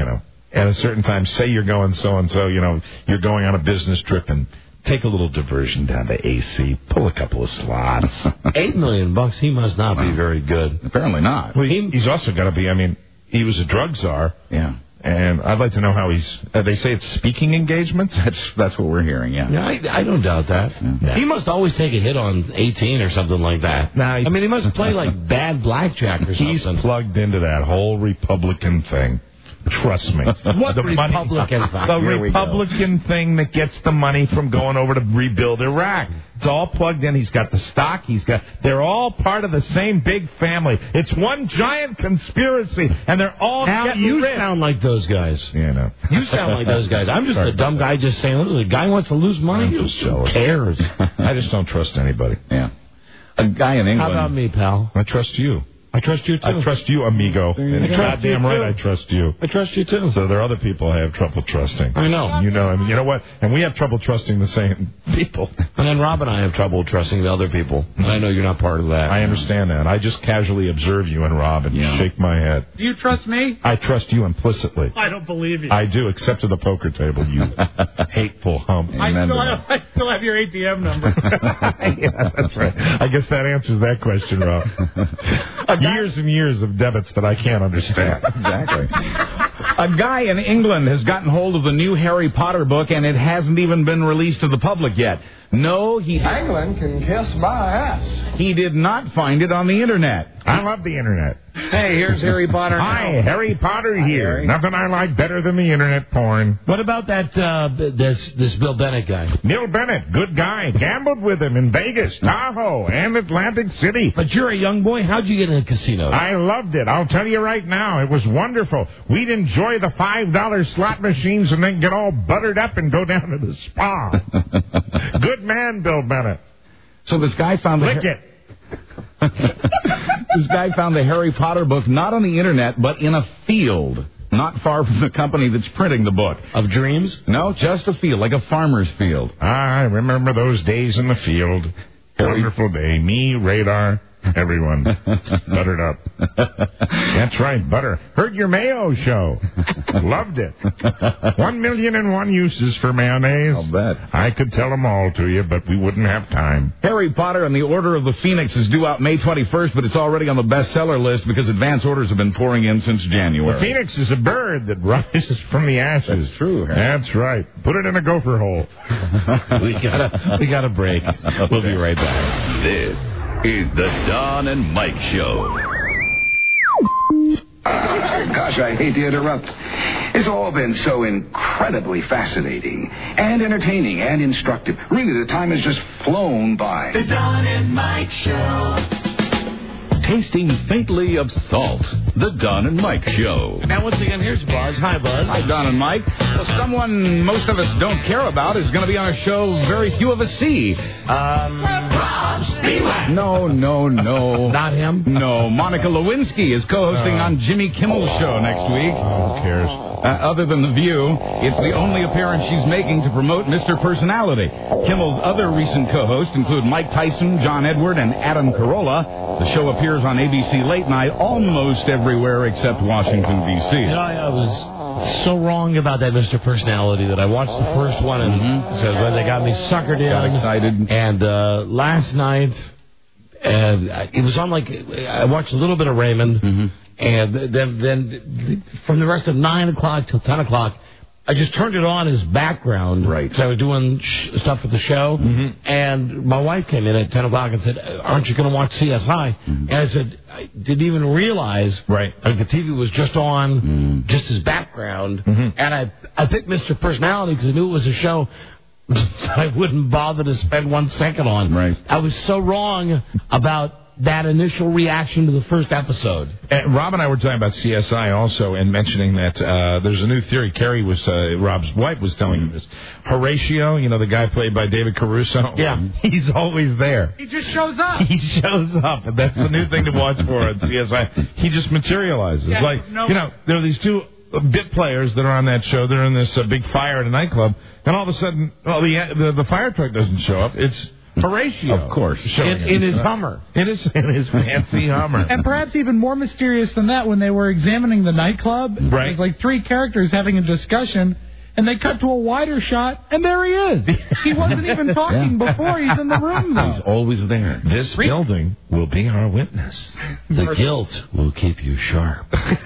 at a certain time, say you're going so-and-so, you're going on a business trip, and take a little diversion down to AC, pull a couple of slots. $8 million, he must not be very good. Apparently not. Well, he's also got to be, he was a drug czar. Yeah. And I'd like to know how he's, they say it's speaking engagements? That's what we're hearing, yeah. Yeah, I don't doubt that. Yeah. He must always take a hit on 18 or something like that. He must play like bad blackjack or something. He's plugged into that whole Republican thing. Trust me. What the Republican thing? The Republican thing that gets the money from going over to rebuild Iraq. It's all plugged in. He's got the stock. They're all part of the same big family. It's one giant conspiracy, and they're all getting you rich. Sound like those guys. You sound like those guys. I'm just a dumb guy just saying, look, the guy wants to lose money. I'm just jealous. Who cares? I just don't trust anybody. Yeah. A guy in England. How about me, pal? I trust you. I trust you, too. I trust you, amigo. And goddamn right I trust you. I trust you, too. So there are other people I have trouble trusting. I know. You know what? And we have trouble trusting the same people. And then Rob and I have trouble trusting the other people. And I know you're not part of that. I understand that. I just casually observe you and Rob and shake my head. Do you trust me? I trust you implicitly. I don't believe you. I do, except to the poker table, you hateful hump. I still have your ATM number. Yeah, that's right. I guess that answers that question, Rob. Years and years of debits that I can't understand. Exactly. A guy in England has gotten hold of the new Harry Potter book, and it hasn't even been released to the public yet. No, England can kiss my ass. He did not find it on the Internet. I love the Internet. Hey, here's Harry Potter. Hi, Harry Potter here. Harry. Nothing I like better than the Internet porn. What about that, this Bill Bennett guy? Bill Bennett, good guy. Gambled with him in Vegas, Tahoe, and Atlantic City. But you're a young boy. How'd you get in a casino? I loved it. I'll tell you right now. It was wonderful. We'd enjoy the $5 slot machines and then get all buttered up and go down to the spa. Good man, Bill Bennett. So this guy found Lick it. This guy found the Harry Potter book not on the internet, but in a field. Not far from the company that's printing the book. Of dreams? No, just a field, like a farmer's field. I remember those days in the field. Wonderful day. Me, radar, everyone. Buttered up. That's right, butter. Heard your mayo show. Loved it. 1,000,001 uses for mayonnaise. I'll bet. I could tell them all to you, but we wouldn't have time. Harry Potter and the Order of the Phoenix is due out May 21st, but it's already on the bestseller list because advance orders have been pouring in since January. The phoenix is a bird that rises from the ashes. That's true, Harry. That's right. Put it in a gopher hole. We got a break. We'll be right back. This is the Don and Mike Show. Gosh, I hate to interrupt. It's all been so incredibly fascinating and entertaining and instructive. Really, the time has just flown by. The Don and Mike Show. Tasting faintly of salt. The Don and Mike Show. And now, once again, here's Buzz. Hi, Buzz. Hi, Don and Mike. Well, someone most of us don't care about is going to be on a show very few of us see. No. Not him? No. Monica Lewinsky is co-hosting on Jimmy Kimmel's show next week. Who cares? Other than The View, it's the only appearance she's making to promote Mr. Personality. Kimmel's other recent co-hosts include Mike Tyson, John Edward, and Adam Carolla. The show appears on ABC Late Night almost everywhere except Washington, D.C. You know, I was so wrong about that Mr. Personality that I watched the first one and said, well, they got me suckered in. Got excited. And last night, it was on I watched a little bit of Raymond, and then from the rest of 9 o'clock till 10 o'clock, I just turned it on as background. Right. So I was doing stuff at the show, and my wife came in at 10 o'clock and said, aren't you going to watch CSI? And I said, I didn't even realize the TV was just on, just as background. And I picked Mr. Personality because I knew it was a show I wouldn't bother to spend 1 second on. Right. I was so wrong about that initial reaction to the first episode. And Rob and I were talking about CSI also and mentioning that there's a new theory. Carrie was, Rob's wife was telling me this. Horatio, you know, the guy played by David Caruso. Yeah. He's always there. He just shows up. He shows up, and that's the new thing to watch for on CSI. He just materializes. Yeah, You know, there are these two bit players that are on that show. They're in this big fire at a nightclub, and all of a sudden, the fire truck doesn't show up. It's Horatio, of course, in his Hummer. In his fancy Hummer. And perhaps even more mysterious than that, when they were examining the nightclub, there's like 3 characters having a discussion, and they cut to a wider shot, and there he is. He wasn't even talking before he's in the room, though. He's always there. This building will be our witness. The guilt will keep you sharp.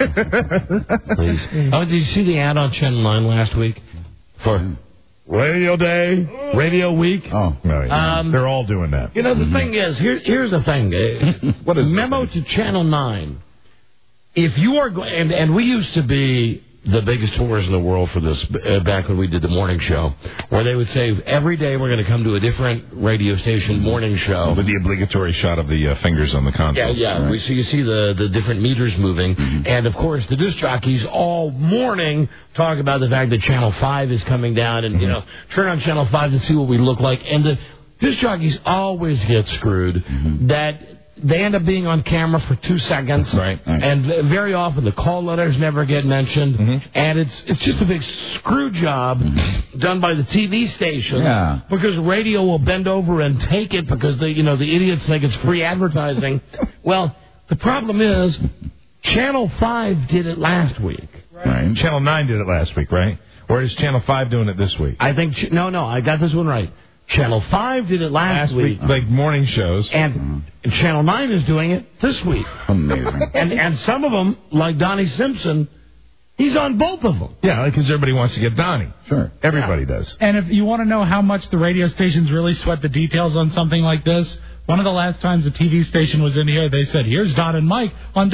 Please. Oh, did you see the ad on Channel 9 last week for Radio Day, Radio Week? Oh, yeah. They're all doing that. You know, the thing is, here's the thing. What is memo to Channel 9? If you are going, and we used to be the biggest tours in the world for this back when we did the morning show, where they would say every day we're going to come to a different radio station morning show with the obligatory shot of the fingers on the console. Yeah. Right. You see the different meters moving, and of course the disc jockeys all morning talk about the fact that Channel 5 is coming down, and you know, turn on Channel 5 to see what we look like, and the disc jockeys always get screwed. That they end up being on camera for 2 seconds, right. And very often the call letters never get mentioned, and it's just a big screw job done by the TV station, because radio will bend over and take it because the idiots think it's free advertising. Well, the problem is Channel 5 did it last week. Right. Channel 9 did it last week, right? Or is Channel 5 doing it this week? I think no, I got this one right. Channel 5 did it last week. Like morning shows. And Channel 9 is doing it this week. Amazing. And some of them, like Donnie Simpson, he's on both of them. Yeah, because everybody wants to get Donnie. Sure. Everybody does. And if you want to know how much the radio stations really sweat the details on something like this, one of the last times a TV station was in here, they said, "Here's Don and Mike on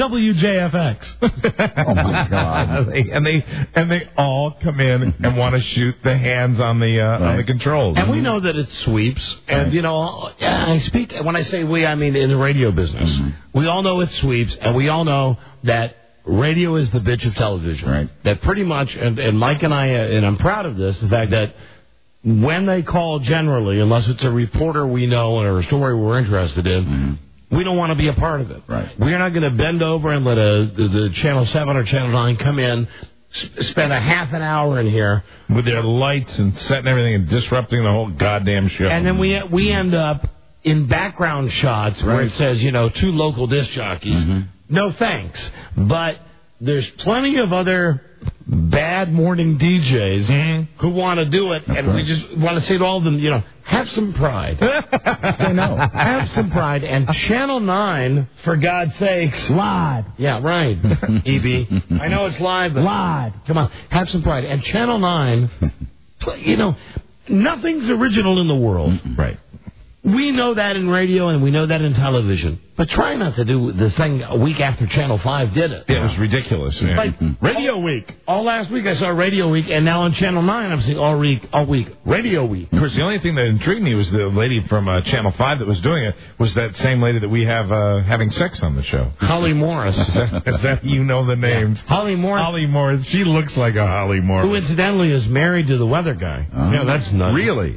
WJFX." Oh my God! and they all come in and want to shoot the hands on the controls. And we know that it sweeps. And you know, when I say we, I mean in the radio business. We all know it sweeps, and we all know that radio is the bitch of television. Right. That pretty much, and Mike and I, and I'm proud of this, the fact that when they call generally, unless it's a reporter we know or a story we're interested in, We don't want to be a part of it. Right. We're not going to bend over and let the Channel 7 or Channel 9 come in, spend a half an hour in here with their lights and setting everything and disrupting the whole goddamn show. And then we end up in background shots where it says, 2 local disc jockeys. Mm-hmm. No thanks. But there's plenty of other bad morning DJs who want to do it, and we just want to say to all of them, have some pride. Say no. Have some pride. And Channel 9, for God's sakes. Live. Yeah, right. EB. I know it's live, but live. Come on, have some pride. And Channel 9, nothing's original in the world. Right. We know that in radio and we know that in television. But try not to do the thing a week after Channel 5 did it. Yeah, it was ridiculous. Yeah. Like Radio Week. All last week I saw Radio Week, and now on Channel 9 I'm seeing all week Radio Week. Of course, the only thing that intrigued me was the lady from Channel 5 that was doing it was that same lady that we have having sex on the show. Holly Morris. Is that the names? Yeah. Holly Morris. Holly Morris. She looks like a Holly Morris. Who incidentally is married to the weather guy. Yeah, that's nuts. Really?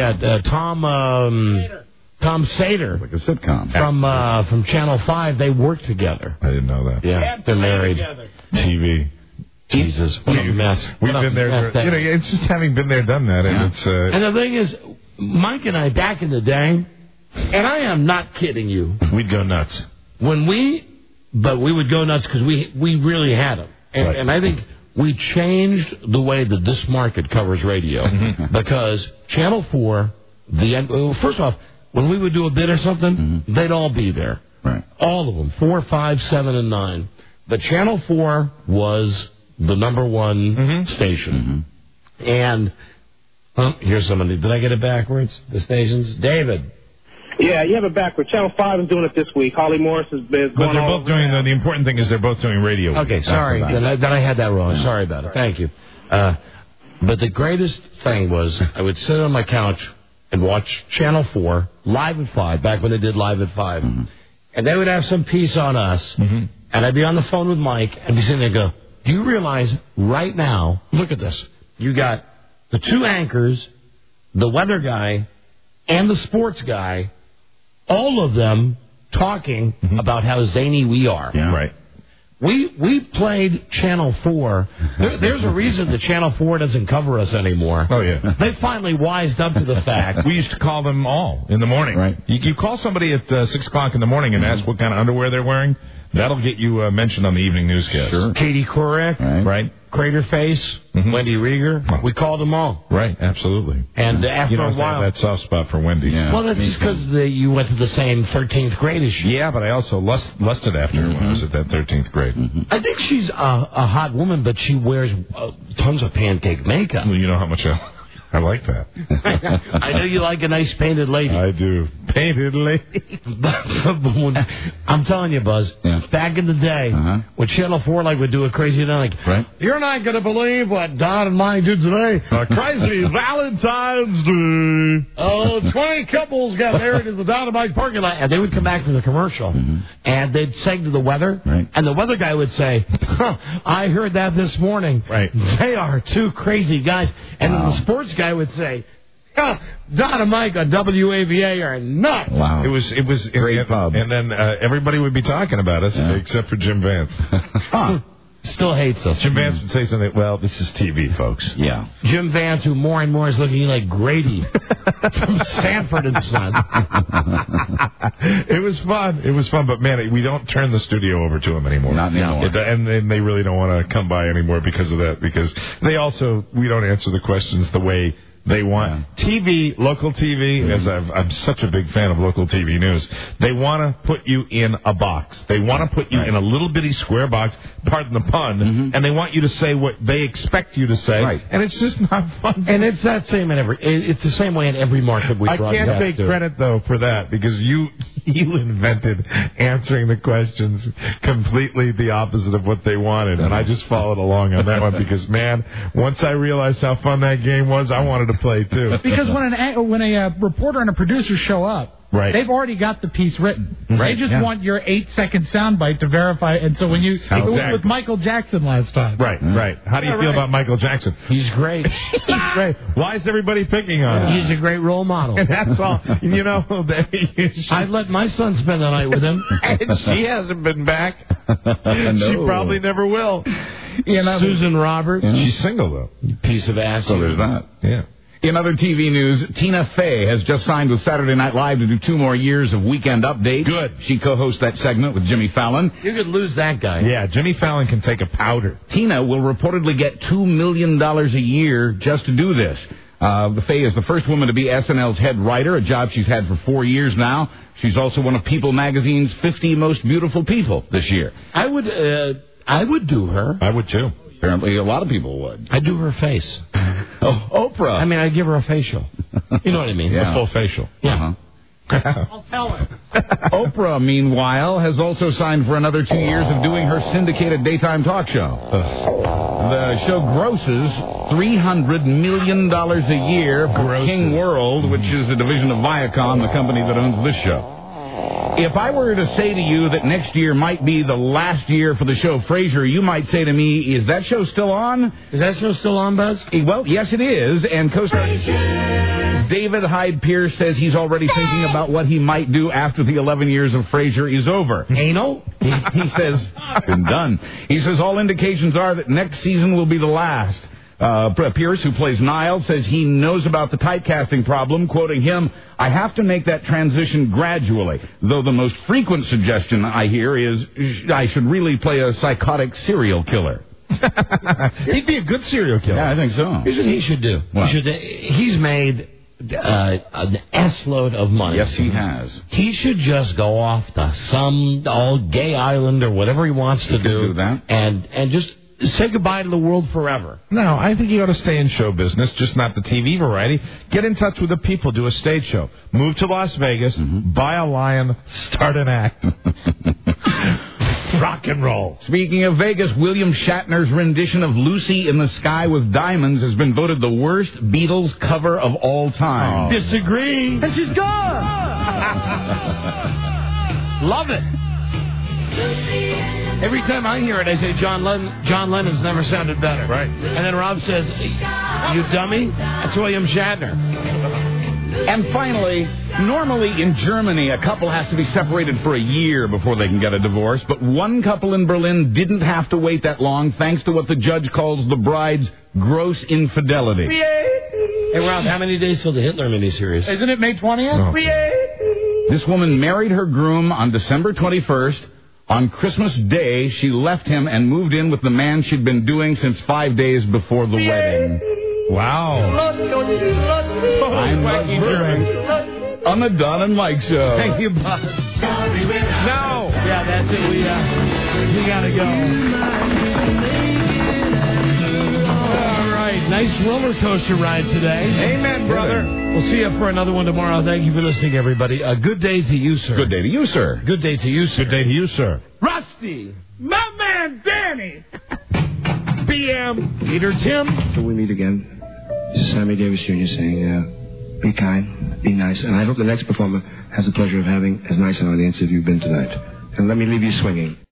Tom Sater. Like a sitcom. From Channel 5, they work together. I didn't know that. Yeah, they're married. TV. Jesus, what a mess. We've been there. It's just having been there, done that. And it's. And the thing is, Mike and I, back in the day, and I am not kidding you. We'd go nuts. But we would go nuts because we really had them. And I think we changed the way that this market covers radio. Because Channel 4, first off, when we would do a bid or something, they'd all be there. Right. All of them. 4, 5, 7, and 9. But Channel 4 was the number one station. And here's somebody. Did I get it backwards? The stations? David. Yeah, you have it backwards. Channel 5 is doing it this week. Holly Morris is going But they're both doing the important thing is they're both doing radio. Okay, sorry. Then I had that wrong. Yeah. Sorry about it. Thank you. But the greatest thing was I would sit on my couch and watch Channel 4 live at 5, back when they did live at 5. And they would have some piece on us, and I'd be on the phone with Mike and be sitting there and go, do you realize right now, look at this, you got the 2 anchors, the weather guy, and the sports guy, all of them talking about how zany we are. Yeah. Right. We played Channel 4. There's a reason that Channel 4 doesn't cover us anymore. Oh, yeah. They finally wised up to the fact. We used to call them all in the morning. Right. You call somebody at 6 o'clock in the morning and ask what kind of underwear they're wearing. That'll get you mentioned on the evening newscast. Sure. Katie Couric. Right. Craterface. Wendy Rieger. We called them all. Right, absolutely. And after a while. That soft spot for Wendy's. Yeah. Well, that's just because you went to the same 13th grade as you. Yeah, but I also lusted after her when I was at that 13th grade. I think she's a hot woman, but she wears tons of pancake makeup. Well, you know how much I like that. I know you like a nice painted lady. I do. Painted lady. I'm telling you, Buzz, back in the day, when Channel 4 would do a crazy thing, you're not going to believe what Don and Mike did today. A crazy Valentine's Day. 20 couples got married in the Don and Mike parking lot. And they would come back from the commercial, and they'd sing to the weather, and the weather guy would say, I heard that this morning. Right. They are 2 crazy guys. And then the sports guy would say, Don and Mike on WAVA are nuts. Wow. It was great pub. And then everybody would be talking about us except for Jim Vance. Still hates us. Jim Vance would say something, well, this is TV, folks. Yeah. Jim Vance, who more and more is looking like Grady from Sanford and Son. It was fun, but man, we don't turn the studio over to him anymore. Not anymore. And they really don't want to come by anymore because of that, because we don't answer the questions the way they want. TV, local TV, as I'm such a big fan of local TV news, they want to put you in a box. They want to put you in a little bitty square box, pardon the pun, and they want you to say what they expect you to say, and it's just not fun. And it's that same it's the same way in every market we broadcast. I can't take credit, though, for that, because you invented answering the questions completely the opposite of what they wanted, and I just followed along on that one, because, man, once I realized how fun that game was, I wanted to play, too. Because when a reporter and a producer show up, Right. They've already got the piece written. Right, They just yeah. want your 8-second soundbite to verify. And so when you with Michael Jackson last time, Right. How do you feel about Michael Jackson? He's great. He's great. Why is everybody picking on him? He's a great role model. And that's all. You know, I'd let my son spend the night with him. and she hasn't been back. She probably never will. Susan Roberts. She's single, though. Piece of ass. So there's that. Yeah. In other TV news, Tina Fey has just signed with Saturday Night Live to do 2 more years of Weekend Updates. Good. She co-hosts that segment with Jimmy Fallon. You could lose that guy. Yeah, Jimmy Fallon can take a powder. Tina will reportedly get $2 million a year just to do this. Fey is the first woman to be SNL's head writer, a job she's had for 4 years now. She's also one of People Magazine's 50 Most Beautiful People this year. I would do her. I would, too. Apparently, a lot of people would. I'd do her face. Oprah. I mean, I'd give her a facial. You know what I mean? Yeah. A full facial. Yeah. I'll tell her. Oprah, meanwhile, has also signed for another 2 years of doing her syndicated daytime talk show. The show grosses $300 million a year for King World, which is a division of Viacom, the company that owns this show. If I were to say to you that next year might be the last year for the show Frasier, you might say to me, is that show still on? Is that show still on, Buzz? Well, yes, it is. And co-star David Hyde Pierce says he's already thinking about what he might do after the 11 years of Frasier is over. Anal? He says, been done. He says all indications are that next season will be the last. Pierce, who plays Niles, says he knows about the typecasting problem. Quoting him, I have to make that transition gradually, though the most frequent suggestion I hear is I should really play a psychotic serial killer. He'd be a good serial killer. Yeah, I think so. Here's what he should do. What? He's made an S-load of money. Yes, he has. He should just go off to some gay island or whatever he wants to do that. and just say goodbye to the world forever. No, I think you ought to stay in show business, just not the TV variety. Get in touch with the people, do a stage show. Move to Las Vegas, buy a lion, start an act. Rock and roll. Speaking of Vegas, William Shatner's rendition of Lucy in the Sky with Diamonds has been voted the worst Beatles cover of all time. Disagree. And she's gone. Love it. Every time I hear it, I say John Lennon's never sounded better. Right. And then Rob says, you dummy, that's William Shatner. And finally, normally in Germany, a couple has to be separated for a year before they can get a divorce, but one couple in Berlin didn't have to wait that long thanks to what the judge calls the bride's gross infidelity. Hey, Rob, how many days till the Hitler miniseries? Isn't it May 20th? This woman married her groom on December 21st. On Christmas Day, she left him and moved in with the man she'd been doing since 5 days before the wedding. Wow. I'm Lucky German on the Don and Mike Show. Thank you, Bob. No. Yeah, that's it. We gotta go. All right. Nice roller coaster ride today. Amen, brother. We'll see you for another one tomorrow. Thank you for listening, everybody. Good day to you, sir. Good day to you, sir. Good day to you, sir. Good day to you, sir. Rusty. My man, Danny. BM. Peter Tim. Till we meet again, this is Sammy Davis Jr. saying, be kind, be nice, and I hope the next performer has the pleasure of having as nice an audience as you've been tonight. And let me leave you swinging.